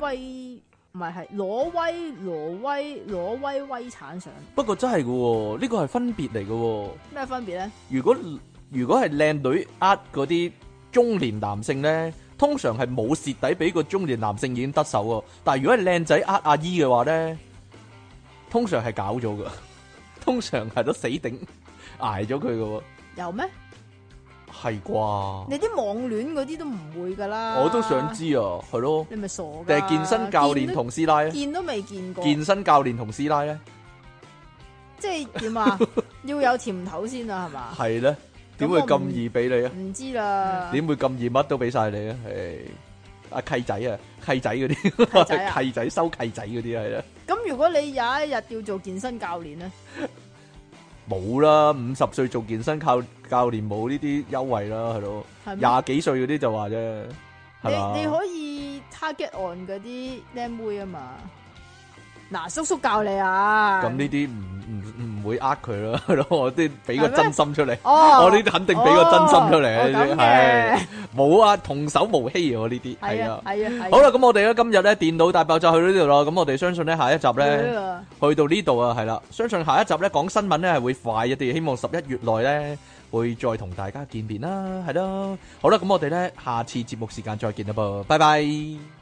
威產相。 不過真係嘅，呢個係分別嚟嘅。 咩分別咧？ 如果係靚女呃嗰啲中年男性咧，通常係冇蝕底俾個中年男性已經得手喎。但係如果係靚仔呃阿姨嘅話咧，通常係搞咗噶，通常係都死頂挨咗佢嘅。 有咩？ 係啩？ 你啲網戀嗰啲都唔會噶啦。 我都想知啊，係咯。 你咪傻㗎？ 定係健身教練同師奶咧？ 見都未見過。 健身教練同師奶咧？即係點啊？要有甜頭先啊，係嘛？ 係咧？點會咁易俾你啊？ 唔知啦。點會咁易乜都俾晒你啊？係阿契仔啊，契仔嗰啲，契仔收契仔嗰啲係啦。 咁如果你有一日要做健身教練咧？ 冇啦，50歲做健身教練冇呢啲優惠啦，係咯。20幾歲嗰啲就話啫，係嘛？你可以 target on 嗰啲靚妹啊嘛。嗱，叔叔教你啊。咁呢啲唔會呃佢咯，係咯。我啲俾個真心出嚟，我呢啲肯定俾個真心出嚟，係冇啊，童叟無欺啊，我呢啲係啊。好啦，咁我哋咧今日咧電腦大爆炸去到呢度咯，咁我哋相信咧下一集咧去到呢度啊，係啦，相信下一集咧講新聞咧係會快一啲，希望11月內咧會再同大家見面啦，係咯。好啦，咁我哋咧下次節目時間再見啦噃，拜拜。